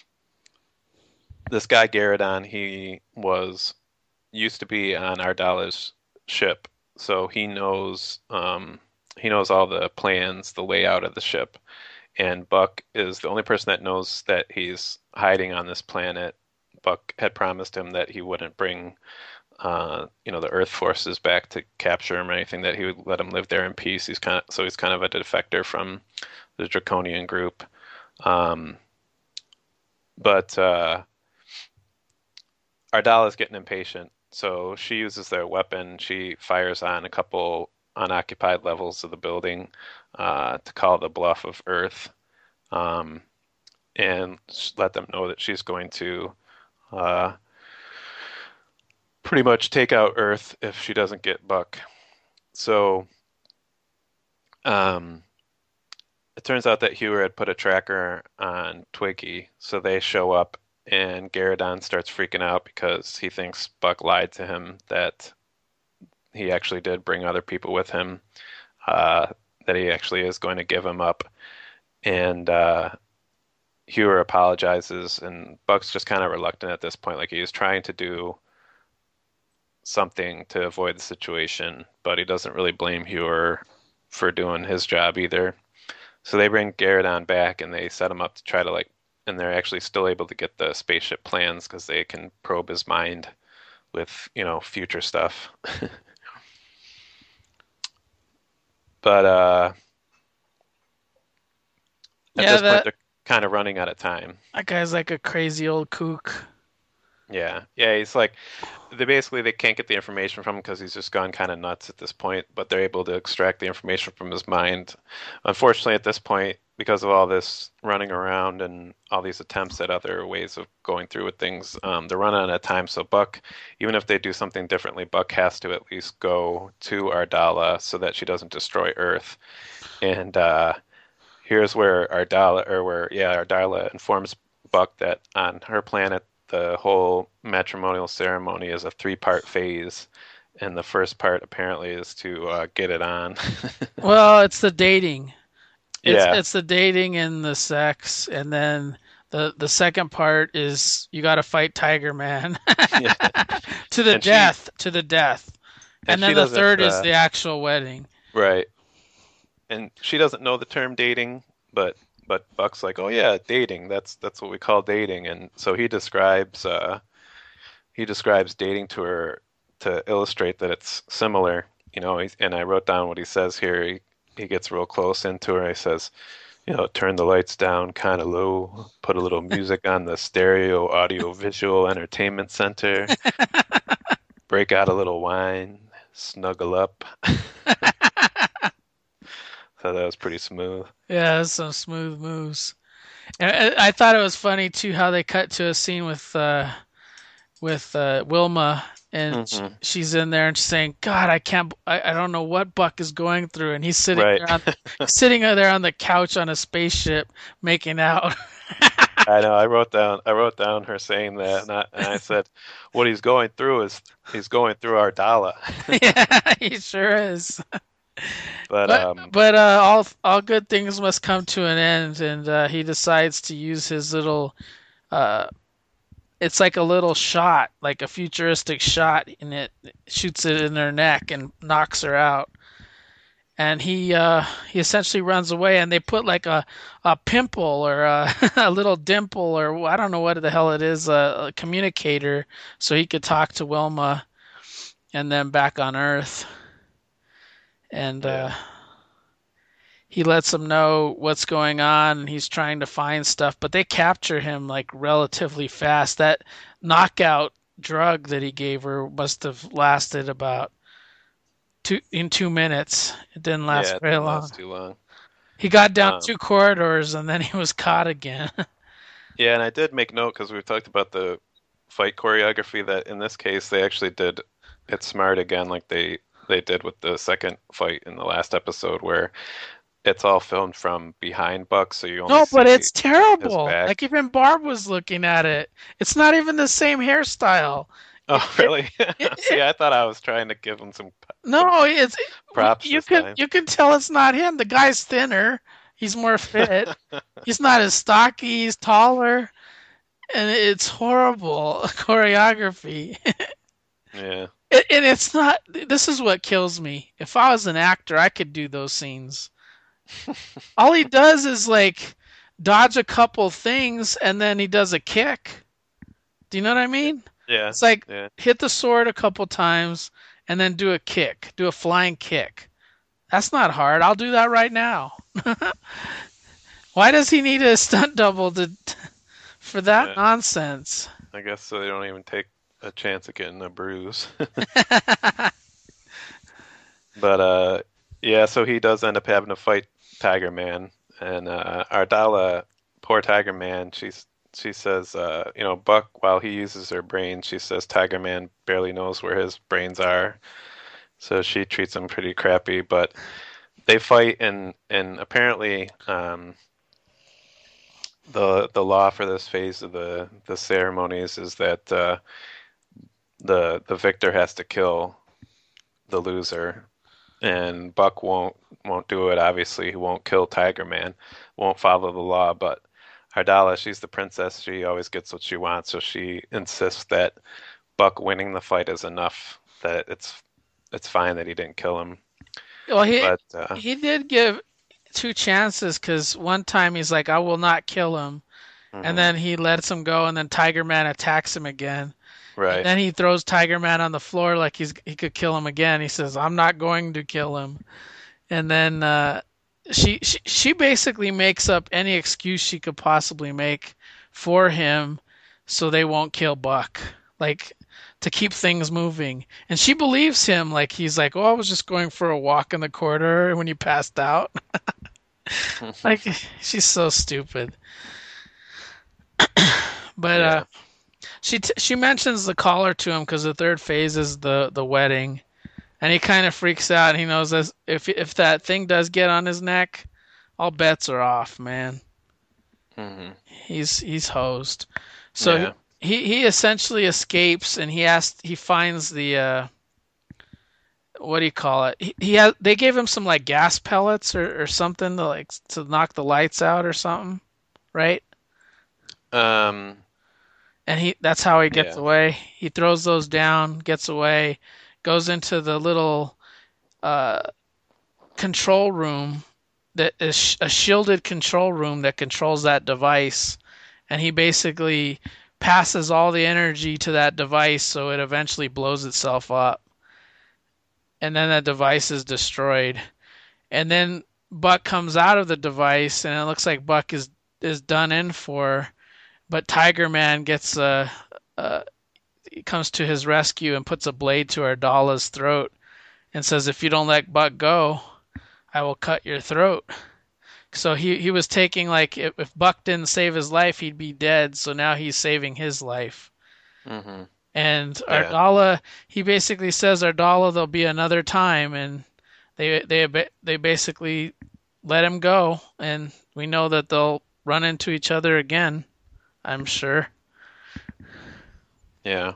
this guy Garradon, he was used to be on Ardala's ship, so he knows um, he knows all the plans, the layout of the ship. And Buck is the only person that knows that he's hiding on this planet. Buck had promised him that he wouldn't bring uh, you know, the Earth forces back to capture him or anything, that he would let him live there in peace. He's kind of so he's kind of a defector from the Draconian group. Um, but uh, Ardala's getting impatient, so she uses their weapon. She fires on a couple unoccupied levels of the building uh, to call the bluff of Earth, um, and let them know that she's going to uh, pretty much take out Earth if she doesn't get Buck. So um, it turns out that Hewer had put a tracker on Twiggy, so they show up, and Garradon starts freaking out because he thinks Buck lied to him, that he actually did bring other people with him, uh, that he actually is going to give him up. And uh, Hewer apologizes, and Buck's just kind of reluctant at this point. Like, he was trying to do something to avoid the situation, but he doesn't really blame Hewer for doing his job either. So they bring Garradon back, and they set him up to try to, like, and they're actually still able to get the spaceship plans because they can probe his mind with, you know, future stuff. But uh, at
Yeah,
this point,
that
they're kind of running out of time.
that guy's like a crazy old kook.
Yeah, yeah, he's like, they basically they can't get the information from him because he's just gone kind of nuts at this point, but they're able to extract the information from his mind. Unfortunately, at this point, because of all this running around and all these attempts at other ways of going through with things, um, they're running out of time. So Buck, even if they do something differently, Buck has to at least go to Ardala so that she doesn't destroy Earth. And uh, here's where Ardala, or where yeah, Ardala informs Buck that on her planet, the whole matrimonial ceremony is a three-part phase, and the first part apparently is to uh, get it on.
Well, it's the dating. It's
Yeah.
it's the dating and the sex, and then the the second part is you got to fight Tiger Man
Yeah.
to the
And she-
death, to the death, and,
and
then
she
the
doesn't,
third is
uh,
the actual wedding.
Right. And she doesn't know the term dating, but but Buck's like, "Oh yeah, dating. That's that's what we call dating." And so he describes uh he describes dating to her to illustrate that it's similar, you know, he's, and I wrote down what he says here. He, he gets real close into her. He says, you know, turn the lights down kind of low, put a little music on the stereo audio visual entertainment center, break out a little wine, snuggle up. So that was pretty smooth.
Yeah, that's some smooth moves. And I, I thought it was funny too how they cut to a scene with uh, with uh, Wilma, and sh-
Mhm.
she's in there and she's saying, "God, I can't, I, I don't know what Buck is going through," and he's sitting
Right.
there on, sitting there on the couch on a spaceship making out.
I know. I wrote down. I wrote down her saying that, and I, and I said, "What he's going through is he's going through Ardala."
Yeah, he sure is.
But
But
um,
but uh, all all good things must come to an end, and uh, he decides to use his little. Uh, it's like a little shot, like a futuristic shot, and it shoots it in her neck and knocks her out. And he uh, he essentially runs away, and they put like a, a pimple or a, a little dimple or I don't know what the hell it is, a, a communicator, so he could talk to Wilma, and then back on Earth. And uh,
Yeah.
he lets them know what's going on, and he's trying to find stuff, but they capture him like relatively fast. That knockout drug that he gave her must have lasted about two in two minutes. It didn't last
yeah, it
very
didn't
long.
last too long.
He got down
Um,
two corridors, and then he was caught again.
Yeah, and I did make note because we talked about the fight choreography that in this case they actually did it smart again, like they they did with the second fight in the last episode, where it's all filmed from behind Buck, so you only
No, but
see
it's terrible.
back.
Like even Barb was looking at it. It's not even the same hairstyle.
Oh, really? See, I thought I was trying to give him some.
No, it's
props
you
this
can
time.
you can tell it's not him. The guy's thinner. He's more fit. He's not as stocky. He's taller, and it's horrible choreography.
Yeah.
And and it's not. This is what kills me. If I was an actor, I could do those scenes. All he does is like dodge a couple things, and then he does a kick. Do you know what I mean?
Yeah,
It's like
yeah.
hit the sword a couple times and then do a kick, do a flying kick. That's not hard. I'll do that right now. Why does he need a stunt double to for that
Yeah.
nonsense?
I guess so they don't even take a chance of getting a bruise. But uh, yeah, so he does end up having to fight Tiger Man, and uh, Ardala, poor Tiger Man, she's she says, uh, you know, Buck, while he uses her brain, she says Tiger Man barely knows where his brains are, so she treats him pretty crappy. But they fight, and and apparently, um, the the law for this phase of the the ceremonies is that uh, the the victor has to kill the loser, and Buck won't won't do it. Obviously, he won't kill Tiger Man, won't follow the law. But Hardala, she's the princess. She always gets what she wants, so she insists that Buck winning the fight is enough. That it's it's fine that he didn't kill him.
Well, he
But uh,
he did give two chances because one time he's like, "I will not kill him," and
mhm,
then he lets him go, and then Tiger Man attacks him again, and
right,
then he throws Tiger Man on the floor like he's he could kill him again. He says, "I'm not going to kill him," and then uh, she, she she basically makes up any excuse she could possibly make for him, so they won't kill Buck. Like to keep things moving. And she believes him like he's like, "Oh, I was just going for a walk in the corridor when you passed out." Like she's so stupid. But uh
yeah,
she t- she mentions the collar to him because the third phase is the the wedding, and he kind of freaks out. And he knows that if if that thing does get on his neck, all bets are off, man.
mhm,
He's he's hosed. So
yeah,
he he essentially escapes, and he has he finds the uh what do you call it? He, he has they gave him some like gas pellets or, or something to like to knock the lights out or something, right?
um,
And he that's how he gets
yeah,
away. He throws those down, gets away, goes into the little uh control room that is a shielded control room that controls that device, and he basically passes all the energy to that device so it eventually blows itself up, and then that device is destroyed. And then Buck comes out of the device, and it looks like Buck is is done in for, but Tiger Man gets a, a he comes to his rescue and puts a blade to Ardala's throat and says, "If you don't let Buck go, I will cut your throat." So he, he was taking like if, if Buck didn't save his life, he'd be dead. So now he's saving his life.
mhm,
And
yeah,
Ardala, he basically says, "Ardala, there'll be another time," and they they they basically let him go, and we know that they'll run into each other again. I'm sure.
yeah,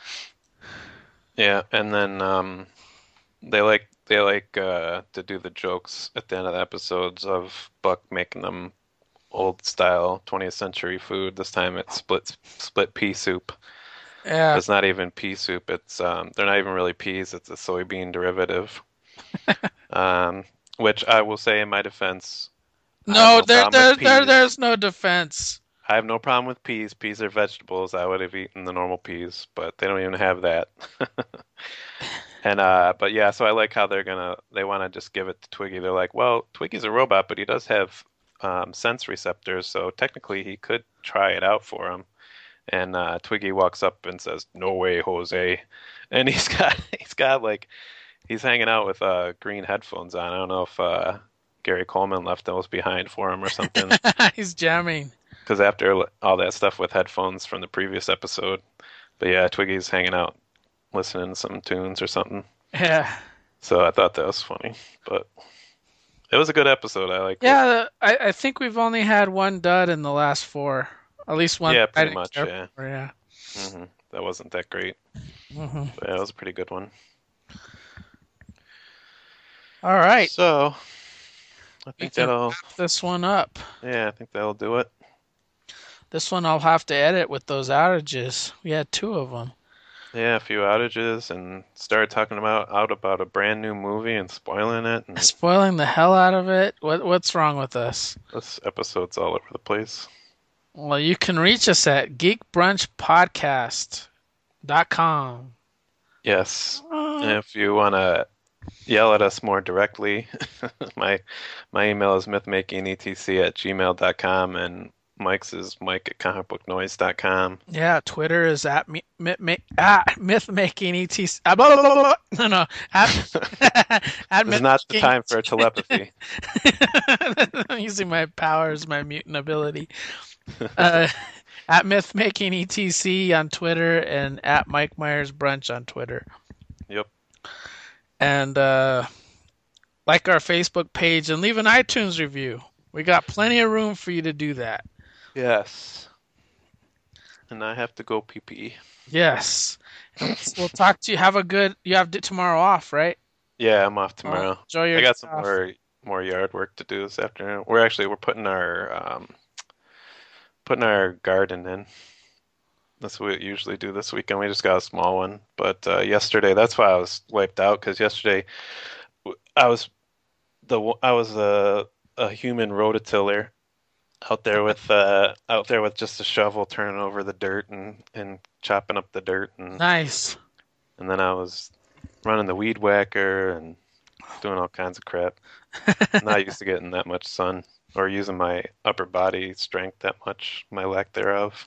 yeah. And then um, they like they like uh, to do the jokes at the end of the episodes of Buck making them old style twentieth century food. This time it's split split pea soup. But
Yeah.
it's not even pea soup. It's um, they're not even really peas. It's a soybean derivative. Um, which I will say in my defense, I have
No,
no
there
problem
there
with
there
peas.
there's no defense.
I have no problem with peas. Peas are vegetables. I would have eaten the normal peas, but they don't even have that. And uh, but yeah, so I like how they're gonna they want to just give it to Twiggy. They're like, well, Twiggy's a robot, but he does have um, sense receptors, so technically he could try it out for him. And uh, Twiggy walks up and says, "No way, Jose." And he's got he's got like he's hanging out with uh, green headphones on. I don't know if uh, Gary Coleman left those behind for him or something.
He's jamming.
Because after all that stuff with headphones from the previous episode, but yeah, Twiggy's hanging out listening to some tunes or something.
Yeah.
So I thought that was funny, but it was a good episode. I liked it.
Yeah, I, I think we've only had one dud in the last four. At least one
Yeah,
that I
pretty
didn't
much.
care
Yeah.
for, yeah.
hmm That wasn't that great,
Hmm.
but yeah, it was a pretty good one.
All right.
So I
We
think
can
that'll,
wrap this one up.
yeah, I think that'll do it.
This one I'll have to edit with those outages. We had two of them.
Yeah, a few outages and started talking about out about a brand new movie and spoiling it, and
Spoiling the hell out of it. What What's wrong with us?
this episode's all over the place.
Well, you can reach us at Geek Brunch Podcast Dot com.
Yes. And
Uh,
if you want to yell at us more directly, my my email is mythmakingetc at gmail dot com and Mike's is mike at comic book noise dot com.
yeah, Twitter is at me, mi, mi, at myth making etc. ah, blah, blah, blah, blah. No, no, at at
This is
myth
not the
making.
time for telepathy.
I'm using my powers, my mutant ability. Uh, at myth making etc on Twitter and at Mike Myers Brunch on Twitter.
Yep.
And uh, like our Facebook page and leave an iTunes review. We got plenty of room for you to do that.
Yes. And I have to go pee pee.
Yes. And we'll, we'll talk to you. Have a good. You have d- tomorrow off, right?
Yeah, I'm off
Well,
tomorrow.
enjoy your
I got
day
some
off.
more more yard work to do this afternoon. We're actually we're putting our um putting our garden in. That's what we usually do this weekend. We just got a small one, but uh, yesterday that's why I was wiped out because yesterday w- I was the w- I was a a human rototiller out there with uh out there with just a shovel turning over the dirt and and chopping up the dirt and
Nice.
and then I was running the weed whacker and doing all kinds of crap. Not used to getting that much sun or using my upper body strength that much, my lack thereof.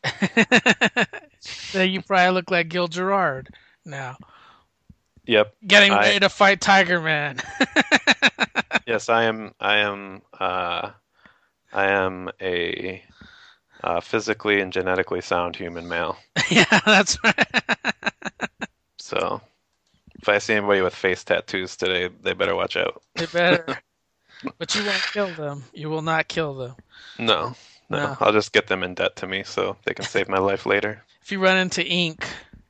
Then you probably look like Gil Gerard now,
Yep.
getting
I
ready to fight Tiger Man.
yes, I am I am uh I am a uh, physically and genetically sound human male.
Yeah, that's right.
So if I see anybody with face tattoos today, they better watch out.
They better. But you won't kill them. You will not kill them.
No, no.
No.
I'll just get them in debt to me so they can save my life later.
If you run into ink.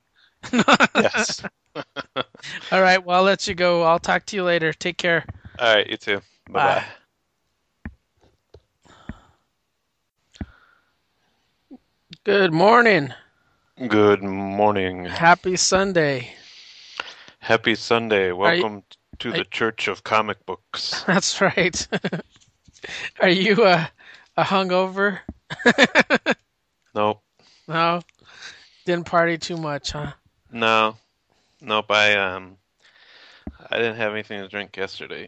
Yes.
All right, well, I'll let you go. I'll talk to you later. Take care.
All right, you too.
Bye.
Bye-bye.
Good morning.
Good morning.
Happy Sunday.
Happy Sunday.
you-
Welcome to
are
the Church of Comic Books.
That's right. Are you uh, a hungover?
Nope.
No? Didn't party too much, huh?
No. Nope. I um I didn't have anything to drink yesterday.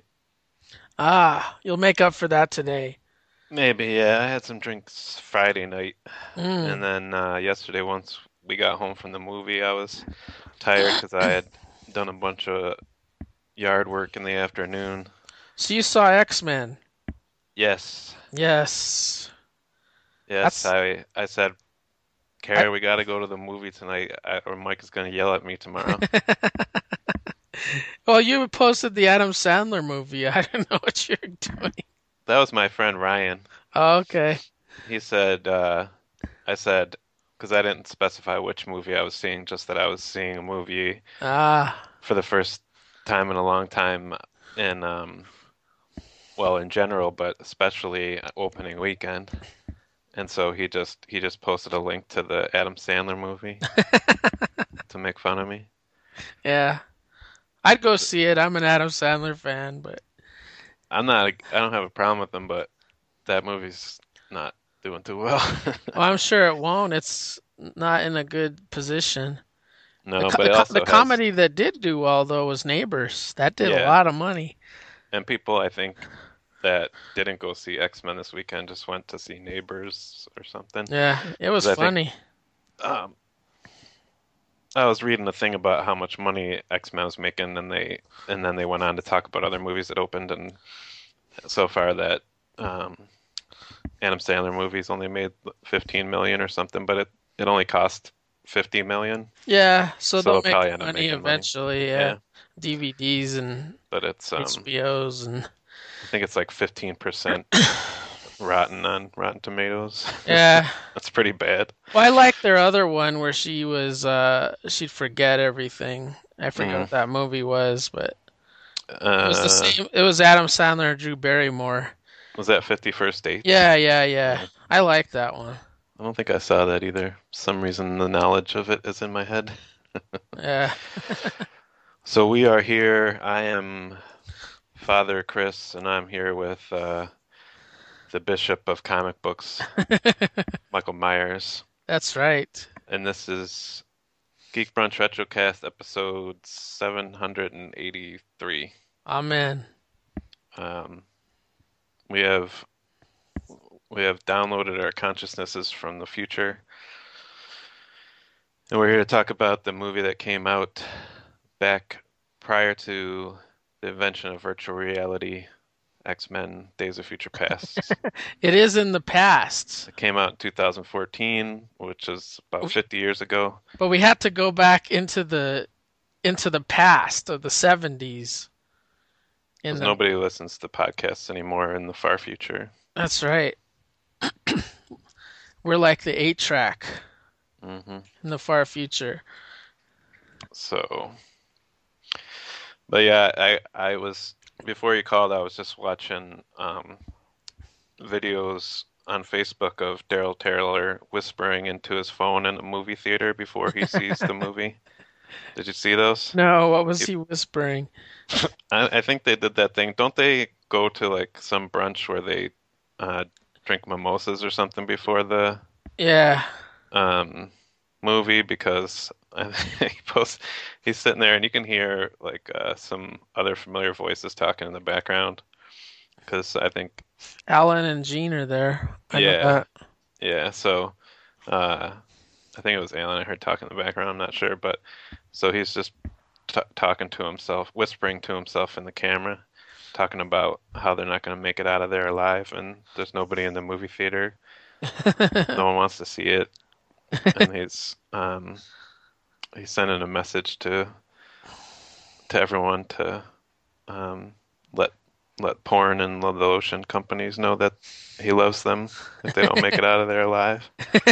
Ah, you'll make up for that today.
Maybe, yeah. I had some drinks Friday night.
Mm.
And then uh, yesterday, once we got home from the movie, I was tired because I had done a bunch of yard work in the afternoon.
So you saw X-Men?
Yes,
Yes.
yes.
That's-
I I said, Carrie, we got to go to the movie tonight, I, or Mike is going to yell at me tomorrow.
Well, you posted the Adam Sandler movie. I don't know what you're doing.
That was my friend Ryan.
Oh, okay.
He said, uh, I said, because I didn't specify which movie I was seeing, just that I was seeing a movie
Ah,
for the first time in a long time, and um, well, in general, but especially opening weekend. And so he just he just posted a link to the Adam Sandler movie to make fun of me.
yeah. I'd go see it. I'm an Adam Sandler fan, but
I'm not I don't have a problem with him, but that movie's not doing too well.
well, I'm sure it won't. It's not in a good position.
No,
the co-
but
the,
it
co-
also
the
has,
comedy that did do well though was Neighbors. That did a
Yeah.
lot of money.
and people I think that didn't go see X-Men this weekend just went to see Neighbors or something.
Yeah, it was
'Cause I think-
funny.
Um, I was reading a thing about how much money X-Men was making, and they and then they went on to talk about other movies that opened, and so far that um, Adam Sandler movies only made fifteen million or something, but it it only cost fifty million.
Yeah, so,
So
they'll
they'll probably
make
end up
money
making money.
eventually. Yeah.
Yeah.
D V Ds and
But it's um,
H B Os and
I think it's like fifteen percent rotten on Rotten Tomatoes.
yeah.
That's pretty bad.
Well, I like their other one where she was uh she'd forget everything. I forget
Mhm.
what that movie was, but
Uh,
it was the same. It was Adam Sandler and Drew Barrymore.
Was that fifty-first Dates?
Yeah, yeah, yeah. I like that one.
I don't think I saw that either. For some reason the knowledge of it is in my head.
Yeah.
So we are here. I am Father Chris, and I'm here with uh, the Bishop of Comic Books, Michael Myers.
That's right.
And this is Geek Brunch Retrocast episode seven hundred eighty-three.
Amen.
Um, we have we have downloaded our consciousnesses from the future, and we're here to talk about the movie that came out back prior to the invention of virtual reality, X-Men: Days of Future Past.
It is in the past,
It came out in two thousand fourteen, which is about fifty years ago.
but we had to go back into the into the past of the seventies. In
Because
the,
nobody listens to podcasts anymore in the far future.
that's right. We're like the eight track
hmm
in the far future.
So, but yeah, I I was before you called, I was just watching um, videos on Facebook of Daryl Taylor whispering into his phone in a movie theater before he sees the movie. Did you see those?
No, what was
You-
he whispering?
I, I think they did that thing. Don't they go to like some brunch where they uh, drink mimosas or something before the
Yeah.
um, movie? Because he posts, he's sitting there and you can hear like uh, some other familiar voices talking in the background. Because I think,
Alan and Jean are there. I know
yeah,
that.
yeah. So uh, I think it was Alan I heard talking in the background. I'm not sure, but so he's just t talking to himself, whispering to himself in the camera, talking about how they're not going to make it out of there alive, and there's nobody in the movie theater. No one wants to see it, and he's um, he's sending a message to to everyone to um, let let porn and the ocean companies know that he loves them if they don't make it out of there alive.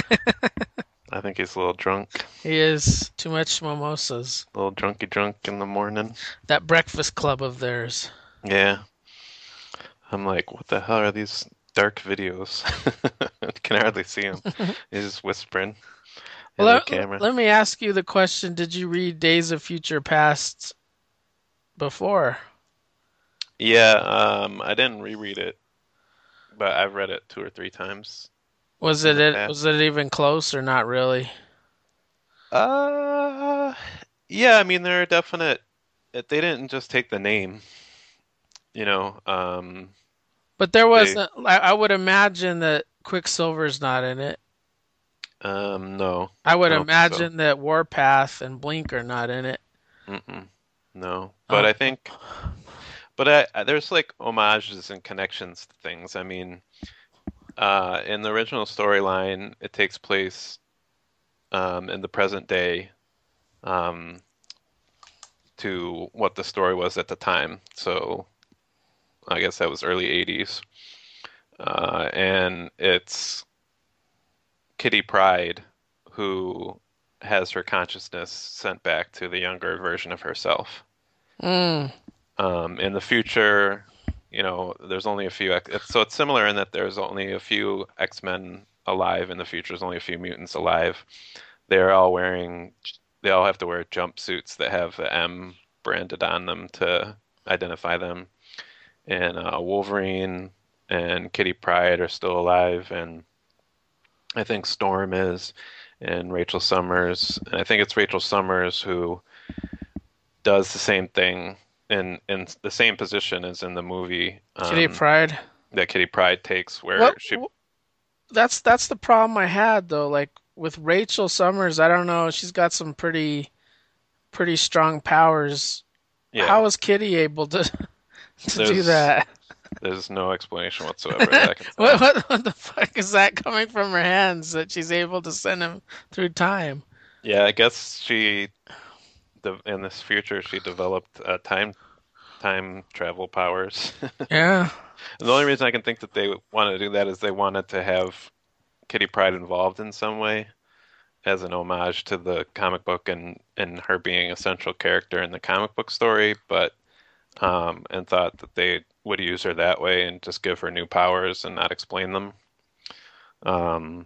I think he's a little drunk,
He is too much mimosas.
a little drunky drunk in the morning.
That breakfast club of theirs.
Yeah. I'm like, what the hell are these dark videos? Can hardly see him. He's just whispering in
Well,
the
let,
camera.
let me ask you the question. Did you read Days of Future Past before?
Yeah, um, I didn't reread it, but I've read it two or three times
Was
in
it,
the
it
past.
was it even close or not really?
Uh, yeah, I mean, there are definite. They didn't just take the name, you know. Um,
But there
they,
wasn't. I, I would imagine that Quicksilver's not in it.
um, no,
I would
I don't think so.
imagine that Warpath and Blink are not in it.
Mm-mm, no, but
Oh,
I think, but I, I- there's like homages and connections to things. I mean. Uh, in the original storyline, it takes place um, in the present day um, to what the story was at the time. So I guess that was early eighties. Uh, and it's Kitty Pryde who has her consciousness sent back to the younger version of herself.
mm,
Um, in the future, you know, there's only a few. X- it's- So it's similar in that there's only a few X-Men alive in the future. There's only a few mutants alive. They're all wearing, they all have to wear jumpsuits that have the M branded on them to identify them. And uh, Wolverine and Kitty Pryde are still alive, and I think Storm is, and Rachel Summers. And I think it's Rachel Summers who does the same thing in in the same position as in the movie
Kitty
um,
Pryde.
that Kitty Pryde takes, where
What?
she,
That's that's the problem I had though. Like with Rachel Summers, I don't know. She's got some pretty pretty strong powers.
yeah,
How is Kitty able to to do
there's
that?
there's no explanation whatsoever that I can
What,
find.
what what the fuck is that coming from her hands that she's able to send him through time?
Yeah, I guess she, the in this future, she developed uh, time time travel powers.
Yeah.
And the only reason I can think that they wanted to do that is they wanted to have Kitty Pryde involved in some way as an homage to the comic book and and her being a central character in the comic book story, but um, and thought that they would use her that way and just give her new powers and not explain them, um,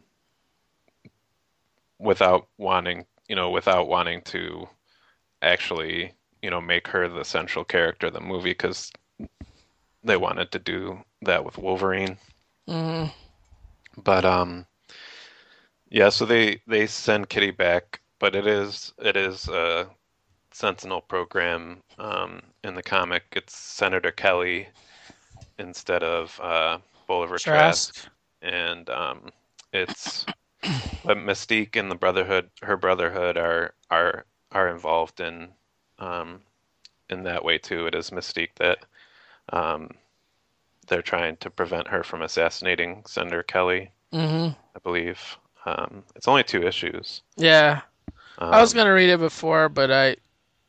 without wanting, you know, without wanting to actually, you know, make her the central character of the movie because they wanted to do that with Wolverine.
Hmm.
But um, yeah, so they they send Kitty back but it is it is a Sentinel program um, in the comic. It's Senator Kelly instead of uh, Bolivar Trask,
Trask.
and um, it's but Mystique and the Brotherhood, her Brotherhood, are are are involved in um, in that way too. It is Mystique that um, they're trying to prevent her from assassinating Senator Kelly,
Hmm.
I believe. Um, it's only two issues.
Yeah. I was
Um,
gonna read it before, but I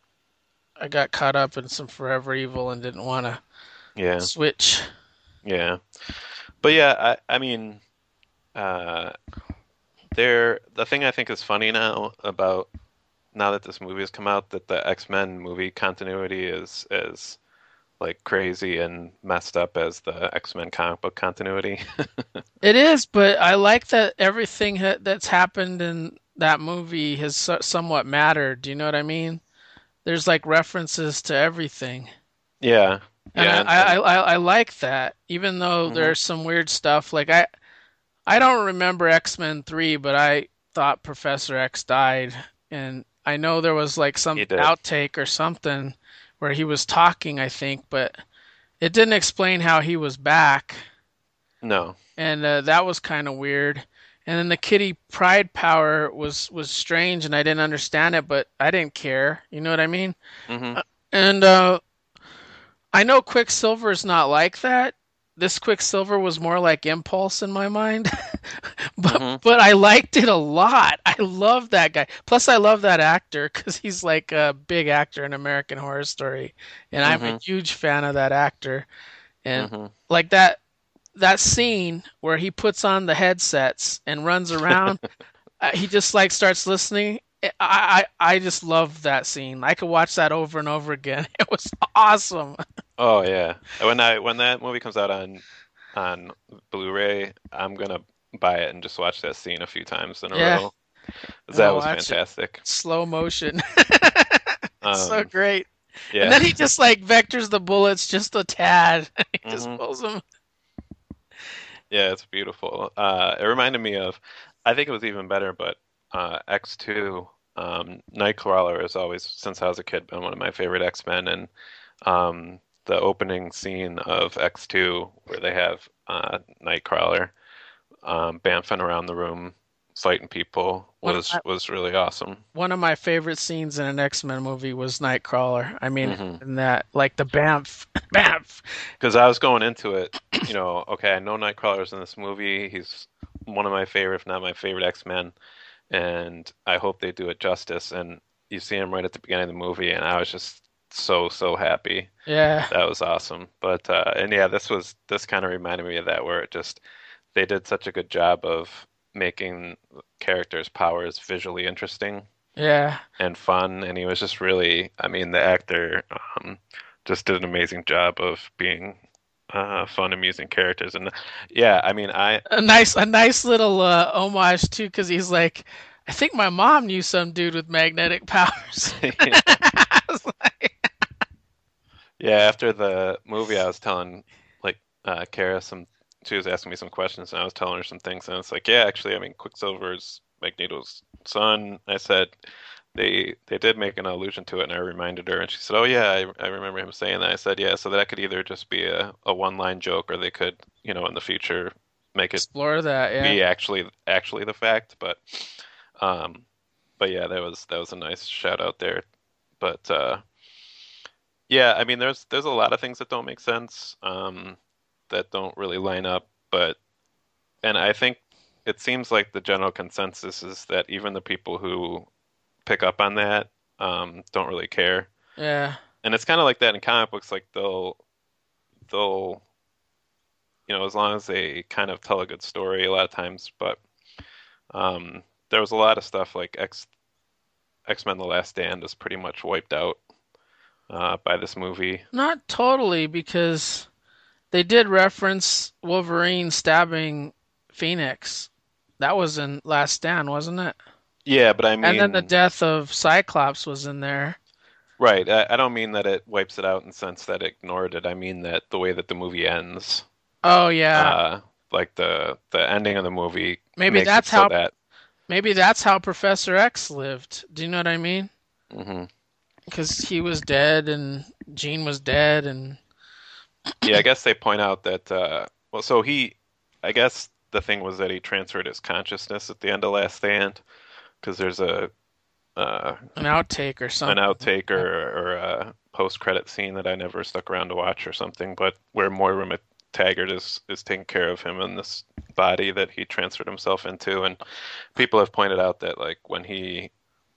I got caught up in some Forever Evil and didn't want to
yeah,
switch.
yeah, but yeah, I I mean, uh, there the thing I think is funny now about now that this movie has come out that the X-Men movie continuity is is like crazy and messed up as the X-Men comic book continuity.
It is, but I like that everything ha that's happened in that movie has so somewhat mattered. Do you know what I mean? There's like references to everything.
Yeah,
And
yeah,
I,
and,
I,
and
I, I like that, even though
hmm
there's some weird stuff. Like I, I don't remember X-Men three, but I thought Professor X died, and I know there was like some
he did.
outtake or something where he was talking, I think, but it didn't explain how he was back,
No.
and uh, that was kind of weird. And then the Kitty Pride power was was strange, and I didn't understand it, but I didn't care. You know what I mean?
hmm
And uh, I know Quicksilver is not like that. This Quicksilver was more like Impulse in my mind, but
hmm
but I liked it a lot. I love that guy. Plus, I love that actor because he's like a big actor in American Horror Story, and I'm a
hmm
huge fan of that actor. And
hmm
like that that scene where he puts on the headsets and runs around, uh, he just like starts listening. I, I I just love that scene. I could watch that over and over again. It was awesome.
Oh yeah. When I when that movie comes out on on Blu-ray, I'm gonna buy it and just watch that scene a few times in a
Yeah,
row. 'Cause that
I'll
was
watch it.
fantastic.
Slow motion. It's so
Um,
great. And
yeah.
then he just like vectors the bullets just a tad. He just
hmm
pulls them.
Yeah, it's beautiful. Uh, it reminded me of, I think it was even better, but uh, X two, um, Nightcrawler has always, since I was a kid, been one of my favorite X-Men, and um, the opening scene of X two where they have uh, Nightcrawler um, bamfing around the room fighting people
One of
was
my
was really awesome.
one of my favorite scenes in an X-Men movie was Nightcrawler. I mean,
hmm
in that like the Bamf, Bamf.
Because I was going into it, you know, okay, I know Nightcrawler's in this movie. He's one of my favorite, if not my favorite X-Men, and I hope they do it justice. And you see him right at the beginning of the movie, and I was just so so happy.
Yeah,
That was awesome. But uh, and yeah, this was this kind of reminded me of that, where it just they did such a good job of making characters' powers visually interesting
yeah.
and fun, and he was just really, I mean, the actor um, just did an amazing job of being uh, fun, amusing characters, and yeah, I mean, I
A nice, a nice little uh, homage too, because he's like, I think my mom knew some dude with magnetic powers. I was like,
yeah, after the movie, I was telling like uh, Kara some, she was asking me some questions, and I was telling her some things, and it's like, yeah, actually, I mean, Quicksilver's Magneto's son. I said they they did make an allusion to it, and I reminded her, and she said, "Oh yeah, I, I remember him saying that." I said, "Yeah, so that could either just be a, a one-line joke, or they could, you know, in the future make it
explore that. Yeah,
be actually actually the fact." But um, but yeah, that was that was a nice shout out there. But uh, yeah, I mean, there's there's a lot of things that don't make sense, um, that don't really line up. But and I think it seems like the general consensus is that even the people who pick up on that um, don't really care.
yeah.
And it's kind of like that in comic books. Like they'll they'll you know as long as they kind of tell a good story a lot of times. But um, there was a lot of stuff like X X-Men: The Last Stand is pretty much wiped out uh, by this movie.
Not totally, because they did reference Wolverine stabbing Phoenix. That was in Last Stand, wasn't it?
Yeah, but I
And then the
mean,
death of Cyclops was in there.
right. I, I don't mean that it wipes it out in the sense that it ignored it. I mean that the way that the movie ends,
Oh yeah,
uh, like the the ending of the movie
maybe
makes it
that's
so
how
that.
maybe that's how Professor X lived. Do you know what I mean?
hmm
Because he was dead and Jean was dead, and
Yeah, I guess they point out that uh well, so he, I guess the thing was that he transferred his consciousness at the end of Last Stand because there's a uh
an outtake or
an
something.
outtake or or a post-credit scene that I never stuck around to watch or something, but where Moira Taggart is is taking care of him in this body that he transferred himself into, and people have pointed out that like when he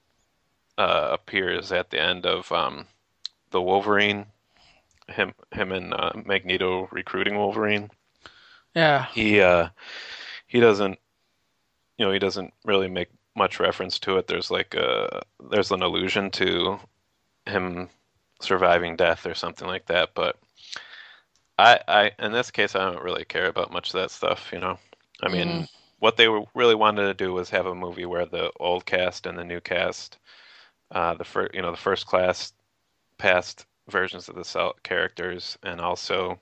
uh appears at the end of um the Wolverine, him him and uh, Magneto recruiting Wolverine,
Yeah,
he uh he doesn't, you know, he doesn't really make much reference to it. There's like a there's an allusion to him surviving death or something like that, but I I in this case I don't really care about much of that stuff, you know. I
hmm
mean, what they were, really wanted to do was have a movie where the old cast and the new cast, uh the first, you know, the first class past versions of the cel- characters, and also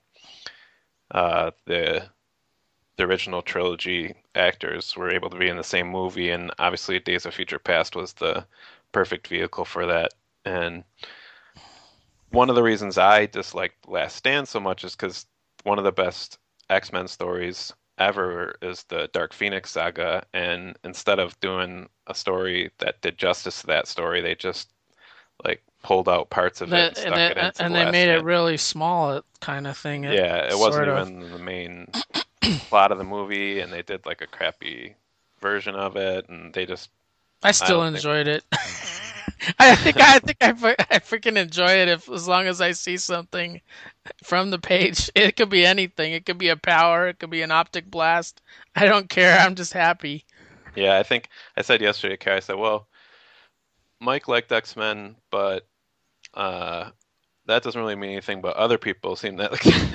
uh the the original trilogy actors were able to be in the same movie, and obviously Days of Future Past was the perfect vehicle for that. And one of the reasons I disliked Last Stand so much is because one of the best X-Men stories ever is the Dark Phoenix saga, and instead of doing a story that did justice to that story, they just like pulled out parts of it
That
and
and
stuck
they,
it into The
and they
Last
made it
Stand.
really small, kind of thing. It
Yeah, it wasn't
sort of.
even the main plot of the movie, and they did like a crappy version of it, and they just,
I
I
still
don't think.
enjoyed it. I think I think I, fu- I freaking enjoy it if as long as I see something from the page. It could be anything. It could be a power. It could be an optic blast. I don't care. I'm just happy.
Yeah, I think I said yesterday, Kai, I said, well, Mike liked X-Men, but uh, that doesn't really mean anything. But other people seem that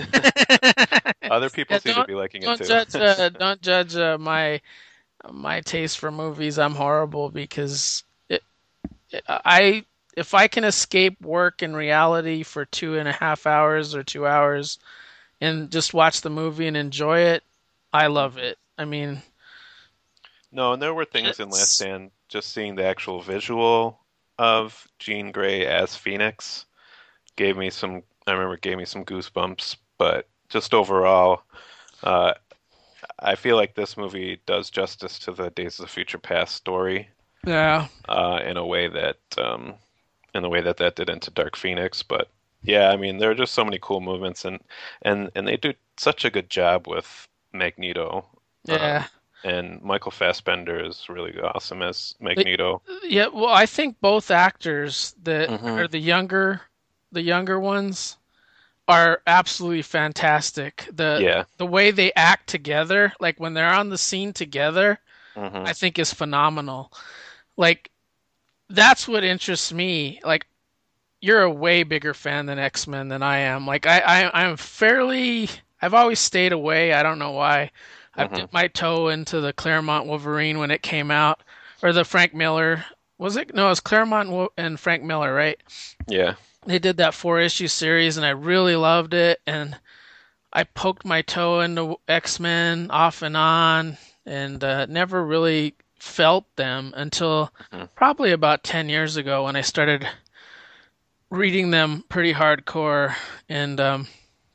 other people
Yeah,
seem to
don't
be liking it
don't
too.
judge uh, don't judge uh, my my taste for movies. I'm horrible because it, it, I if I can escape work and reality for two and a half hours or two hours and just watch the movie and enjoy it, I love
Mhm.
it. I mean,
No, and there were things in Last
it's
Stand, just seeing the actual visual of Jean Grey as Phoenix gave me some, I remember it gave me some goosebumps, but just overall, uh, I feel like this movie does justice to the Days of the Future Past story,
yeah.
uh, in a way that, um, in the way that that did into Dark Phoenix. But yeah, I mean, there are just so many cool movements, and and and they do such a good job with Magneto.
Yeah.
Um, and Michael Fassbender is really awesome as
But,
Magneto.
yeah, well, I think both actors that
hmm
are the younger the younger ones are absolutely fantastic. The
Yeah.
the way they act together, like when they're on the scene together,
hmm
I think is phenomenal. Like that's what interests me. Like you're a way bigger fan than X-Men than I am. Like I, I I'm fairly I've always stayed away. I don't know why. I've
hmm
dipped my toe into the Claremont Wolverine when it came out, or the Frank Miller. Was it? No, it was Claremont and Wo- and Frank Miller, right?
Yeah.
They did that four issue series, and I really loved it. And I poked my toe into X-Men off and on, and uh, never really felt them until
hmm
probably about ten years ago when I started reading them pretty hardcore. And um,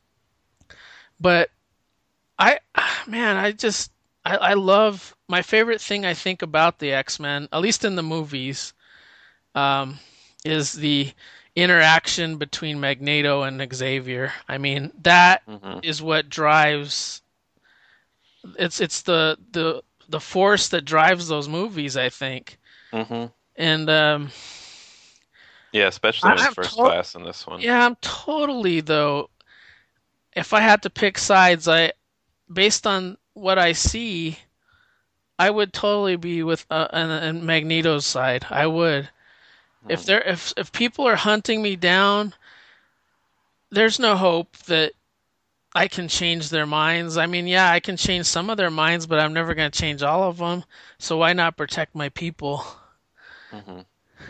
but I, man, I just I, I love my favorite thing I think about the X-Men, at least in the movies, um, is the interaction between Magneto and Xavier. I mean, that
hmm
is what drives it's it's the the the force that drives those movies, I think.
hmm
And um,
Yeah, especially
I,
in
I'm
First
to-
Class in this one.
yeah, I'm totally though. If I had to pick sides, I based on what I see, I would totally be with uh, on, on Magneto's side. I would. If
Mhm.
there if if people are hunting me down, there's no hope that I can change their minds. I mean, yeah, I can change some of their minds, but I'm never going to change all of them. So why not protect my people?
hmm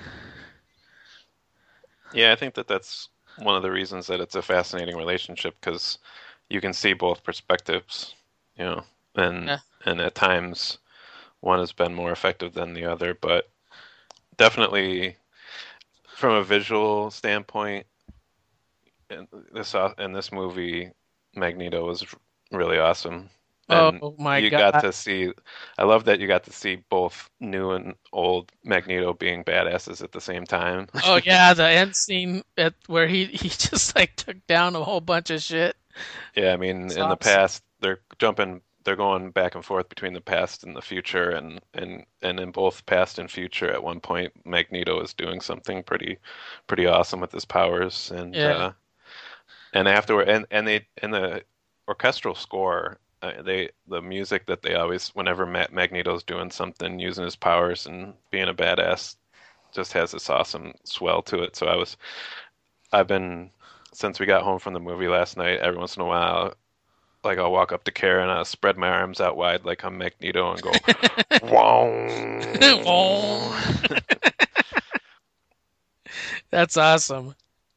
Yeah, I think that that's one of the reasons that it's a fascinating relationship because you can see both perspectives, you know, and
Yeah.
and at times one has been more effective than the other, but definitely from a visual standpoint, in this au- in this movie, Magneto was really awesome, and
Oh my
you got
God.
to see. I love that you got to see both new and old Magneto being badasses at the same time.
Oh yeah, the end scene at where he he just like took down a whole bunch of shit.
Yeah, I mean,
It's
in the
awesome.
past, they're jumping, they're going back and forth between the past and the future, and and and in both past and future, at one point, Magneto is doing something pretty, pretty awesome with his powers, and
Yeah.
uh, and afterward, and and they and the orchestral score, uh, they the music that they always, whenever Ma Magneto's doing something, using his powers and being a badass, just has this awesome swell to it. So I was, I've been. Since we got home from the movie last night, every once in a while, like I'll walk up to Kara and I'll spread my arms out wide like I'm Magneto and go,
Oh,
wow.
that's awesome.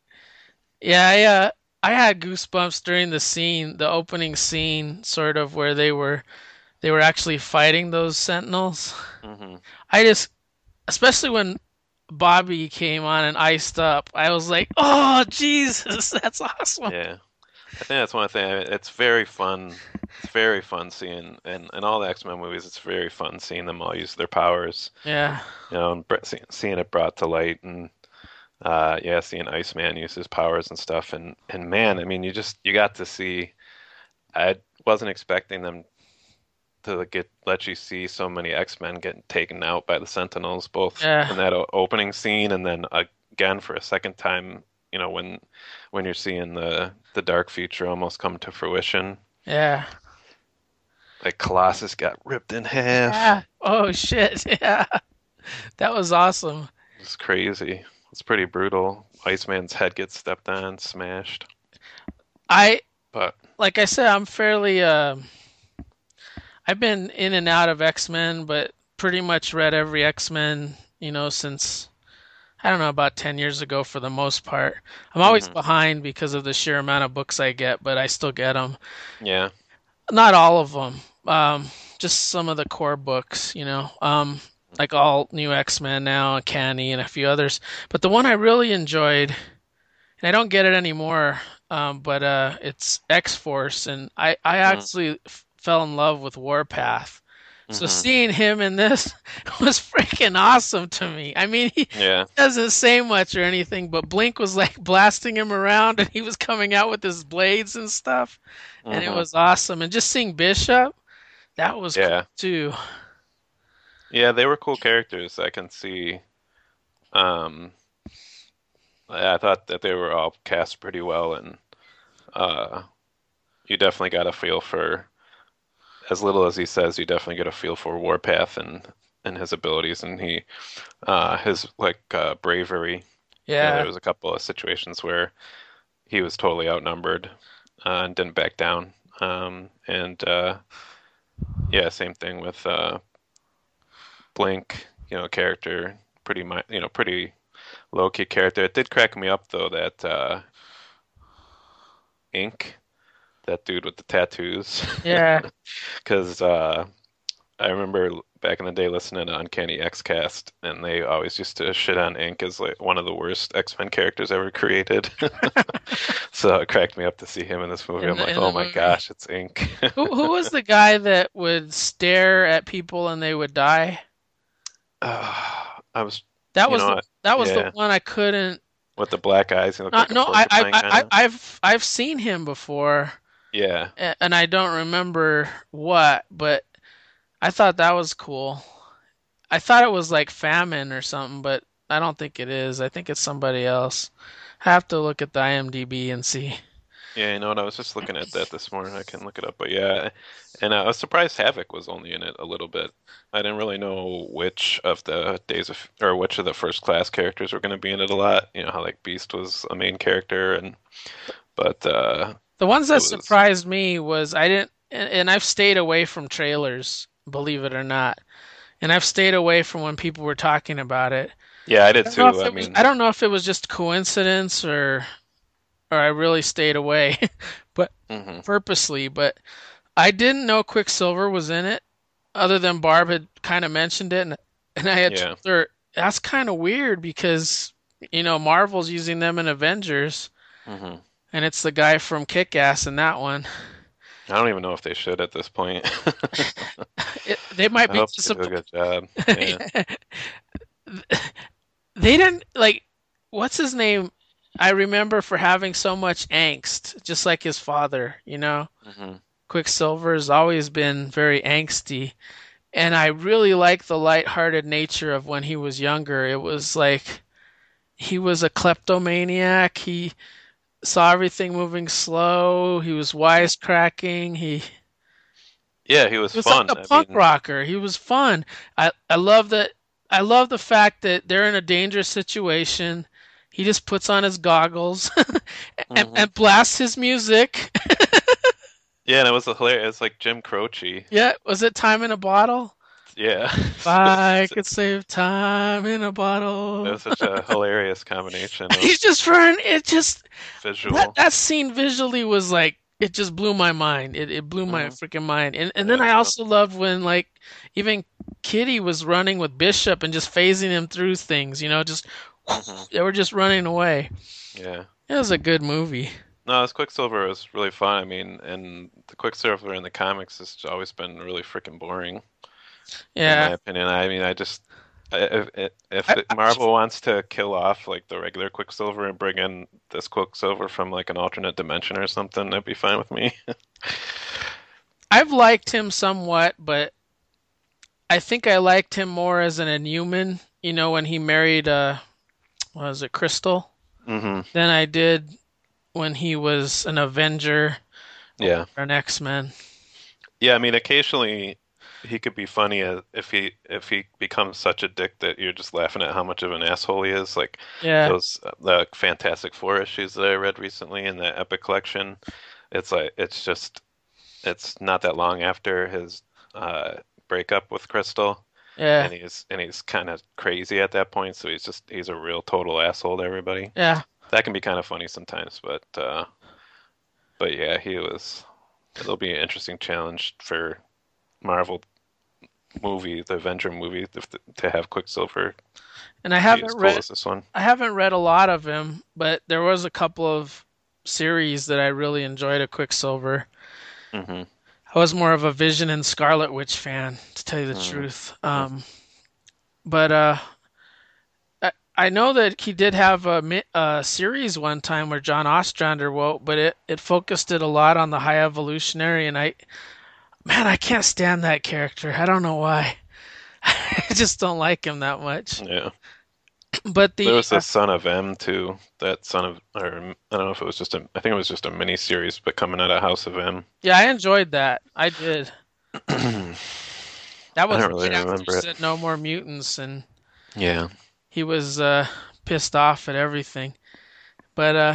Yeah, I uh, I had goosebumps during the scene, the opening scene, sort of where they were they were actually fighting those Sentinels.
Hmm.
I just, especially when Bobby came on and iced up, I was like, "Oh, Jesus, that's awesome!"
Yeah, I think that's one thing. It's very fun. It's very fun seeing, and in all the X-Men movies, it's very fun seeing them all use their powers.
Yeah,
You know, and br- see- seeing it brought to light, and uh, yeah, seeing Iceman use his powers and stuff, and and man, I mean, you just you got to see. I wasn't expecting them to get let you see so many X-Men getting taken out by the Sentinels, both
yeah,
in that o- opening scene and then again for a second time, you know, when when you're seeing the the dark future almost come to fruition.
yeah,
Like Colossus got ripped in half.
yeah. Oh shit, yeah, that was awesome.
It's crazy. It's pretty brutal. Iceman's head gets stepped on, smashed.
I
But
like I said, I'm fairly um I've been in and out of X-Men, but pretty much read every X-Men, you know, since I don't know, about ten years ago for the most part. I'm always
hmm,
behind because of the sheer amount of books I get, but I still get them.
yeah.
Not all of them. Um, just some of the core books, you know. Um, like all new X-Men now, Canny and a few others. But the one I really enjoyed, and I don't get it anymore, um, but uh, it's X-Force, and I I
Mm,
actually f- fell in love with Warpath. So
hmm.
seeing him in this was freaking awesome to me. I mean, he
Yeah.
doesn't say much or anything, but Blink was like blasting him around and he was coming out with his blades and stuff, and it
Hmm.
was awesome. And just seeing Bishop, that was cool
Yeah.
too.
Yeah, they were cool characters. I can see. Um, I I thought that they were all cast pretty well, and uh, you definitely got a feel for, as little as he says, you definitely get a feel for Warpath and and his abilities, and he uh, his like uh, bravery. You know, there
Yeah,
was a couple of situations where he was totally outnumbered uh, and didn't back down. Um, and uh, yeah, same thing with uh, Blink. You know, character pretty mi you know pretty low key character. It did crack me up though that uh, Ink, that dude with the tattoos,
yeah.
because uh, I remember back in the day listening to Uncanny X-Cast, and they always used to shit on Ink as like one of the worst X-Men characters ever created. So it cracked me up to see him in this movie.
In
I'm
the
like,
in
oh
the
my
movie,
gosh, it's Ink.
who who was the guy that would stare at people and they would die?
Uh, I was,
That
you
was the
know,
that was the
yeah,
one I couldn't.
with the black eyes, he looked
Not
like a
no, I I
porcupine kind
I
of.
I've I've seen him before,
Yeah.
a- and I don't remember what, but I thought that was cool. I thought it was like Famine or something, but I don't think it is. I think it's somebody else. I have to look at the IMDb and see.
Yeah, you know what? I was just looking at that this morning. I can look it up, but yeah, and uh, I was surprised Havoc was only in it a little bit. I didn't really know which of the Days of or which of the first class characters were going to be in it a lot. You know how like Beast was a main character, and but uh,
The ones
it
that
was
surprised me was I didn't, and, and I've stayed away from trailers, believe it or not, and I've stayed away from when people were talking about it.
yeah, I
I
did
don't know if
too. I
it was I
mean,
don't know if it was just coincidence or or I really stayed away, but
hmm,
purposely. But I didn't know Quicksilver was in it. other than Barb had kind of mentioned it, and and I had
Yeah.
told her that's kind of weird because you know Marvel's using them in Avengers,
hmm
and it's the guy from Kick-Ass in that one.
I don't even know if they should at this point.
It, they might
I
be
hope they do a
disappointed.
good job. Yeah.
They didn't like what's his name? I remember for having so much angst, just like his father. You know,
hmm
Quicksilver has always been very angsty. And I really like the lighthearted nature of when he was younger. It was like he was a kleptomaniac. He saw everything moving slow. He was wisecracking. He
Yeah, he was
was like
fun.
a
I
punk
mean,
rocker. He was fun. I I love that. I love the fact that they're in a dangerous situation. He just puts on his goggles and,
hmm
and blasts his music.
yeah, and it was hilarious. It's like Jim Croce.
Yeah, was it Time in a Bottle?
Yeah.
If I could save time in a
It
bottle.
was such a hilarious combination of
He's just running. It just that
visual.
that scene visually was like it just blew my mind. It it blew my
hmm
freaking mind. And and then
Yeah,
I
no.
also loved when like even Kitty was running with Bishop and just phasing him through things. You know, just
hmm
they were just running away.
Yeah.
It was a good movie.
No, this Quicksilver was really fun. I mean, and the Quicksilver in the comics has always been really freaking boring, in my
Yeah.
opinion. I mean, I just if if if
I,
it,
I,
Marvel wants to kill off like the regular Quicksilver and bring in this Quicksilver from like an alternate dimension or something, that'd be fine with me.
I've liked him somewhat, but I think I liked him more as an inhuman. You know, when he married uh, what was it, Crystal?
hmm
Than I did when he was an Avenger or
Yeah.
an X-Men.
Yeah, I mean, occasionally he could be funny as, if he if he becomes such a dick that you're just laughing at how much of an asshole he is. Like
Yeah,
those uh, the Fantastic Four issues that I read recently in the Epic Collection. It's like it's just it's not that long after his uh, breakup with Crystal,
yeah,
and he's and he's kind of crazy at that point. So he's just he's a real total asshole to everybody.
yeah.
That can be kind of funny sometimes, but uh, but yeah, he was. It'll be an interesting challenge for Marvel movie, the Avenger movie, to, to have Quicksilver
And I
be as
haven't
cool
read
as this one.
I haven't read a lot of him, but there was a couple of series that I really enjoyed of Quicksilver.
hmm
I was more of a Vision and Scarlet Witch fan, to tell you the
hmm
truth. Um, but uh, I, I know that he did have a, mi- a series one time where John Ostrander wrote, but it, it focused it a lot on the High Evolutionary, and I man, I can't stand that character. I don't know why. I just don't like him that much.
Yeah,
But
there
the
was
uh,
the Son of M too. That Son of, or I don't know if it was just a, I think it was just a mini series, but coming out of House of M.
yeah, I enjoyed that. I did.
I
That was
don't really
right after he
remember it.
said no more mutants, and
Yeah,
he was uh, pissed off at everything. But uh,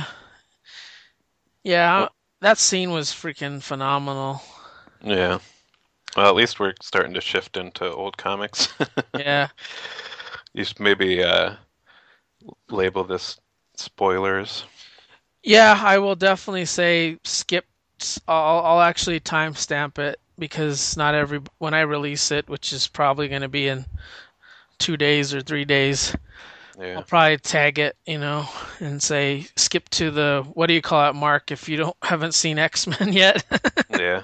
yeah,
well,
that scene was freaking phenomenal.
yeah. Well, at least we're starting to shift into old comics.
Yeah,
You should maybe uh, label this spoilers.
yeah, I will definitely say skip. I'll, I'll actually timestamp it because not every when I release it, which is probably going to be in two days or three days. I'll
Yeah,
probably tag it, you know, and say skip to the what do you call it, Mark, if you don't haven't seen X-Men yet.
yeah.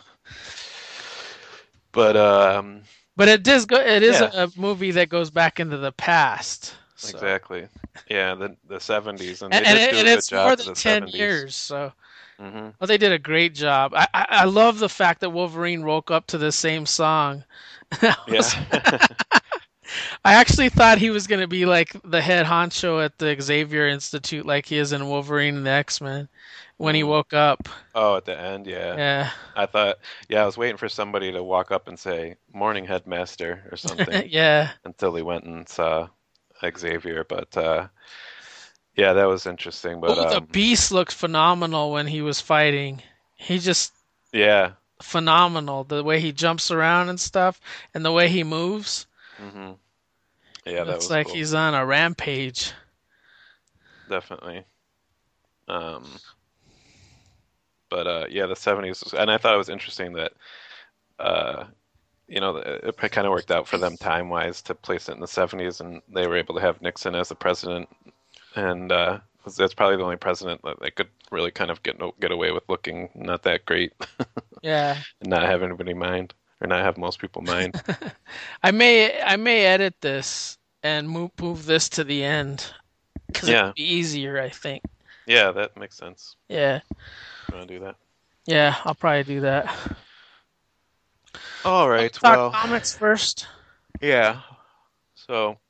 But um,
But it does go. It is
yeah.
a movie that goes back into the past. So
Exactly. Yeah, the the seventies, and
and
they
and,
did
it,
do
and
a good
it's more
job for
than
the
ten
seventies.
years. So
hmm
well, they did a great job. I, I I love the fact that Wolverine woke up to the same song. That
Yeah.
was, I actually thought he was gonna be like the head honcho at the Xavier Institute, like he is in Wolverine and the X Men, when he
hmm
woke up.
Oh, at the end, yeah.
Yeah,
I thought, yeah, I was waiting for somebody to walk up and say "Morning, Headmaster" or something
yeah.
until we went and saw Xavier. But uh, yeah, that was interesting. But
Oh, the
um,
Beast looked phenomenal when he was fighting. He just
yeah,
phenomenal. The way he jumps around and stuff, and the way he moves.
hmm
He
yeah, that
looks
was
like
cool.
he's on a rampage.
Definitely. Um, but uh, yeah, the seventies, was, and I thought it was interesting that. Uh, you know, it kind of worked out for them time-wise to place it in the seventies, and they were able to have Nixon as the president, and uh, that's probably the only president that they could really kind of get get away with looking not that great,
Yeah.
and not have anybody mind, or not have most people mind.
I may I may edit this and move move this to the end because
Yeah,
it'd be easier, I think.
yeah, that makes sense.
Yeah.
You want to do that?
Yeah, I'll probably do that.
All right.
Talk
Well,
comics first.
yeah. So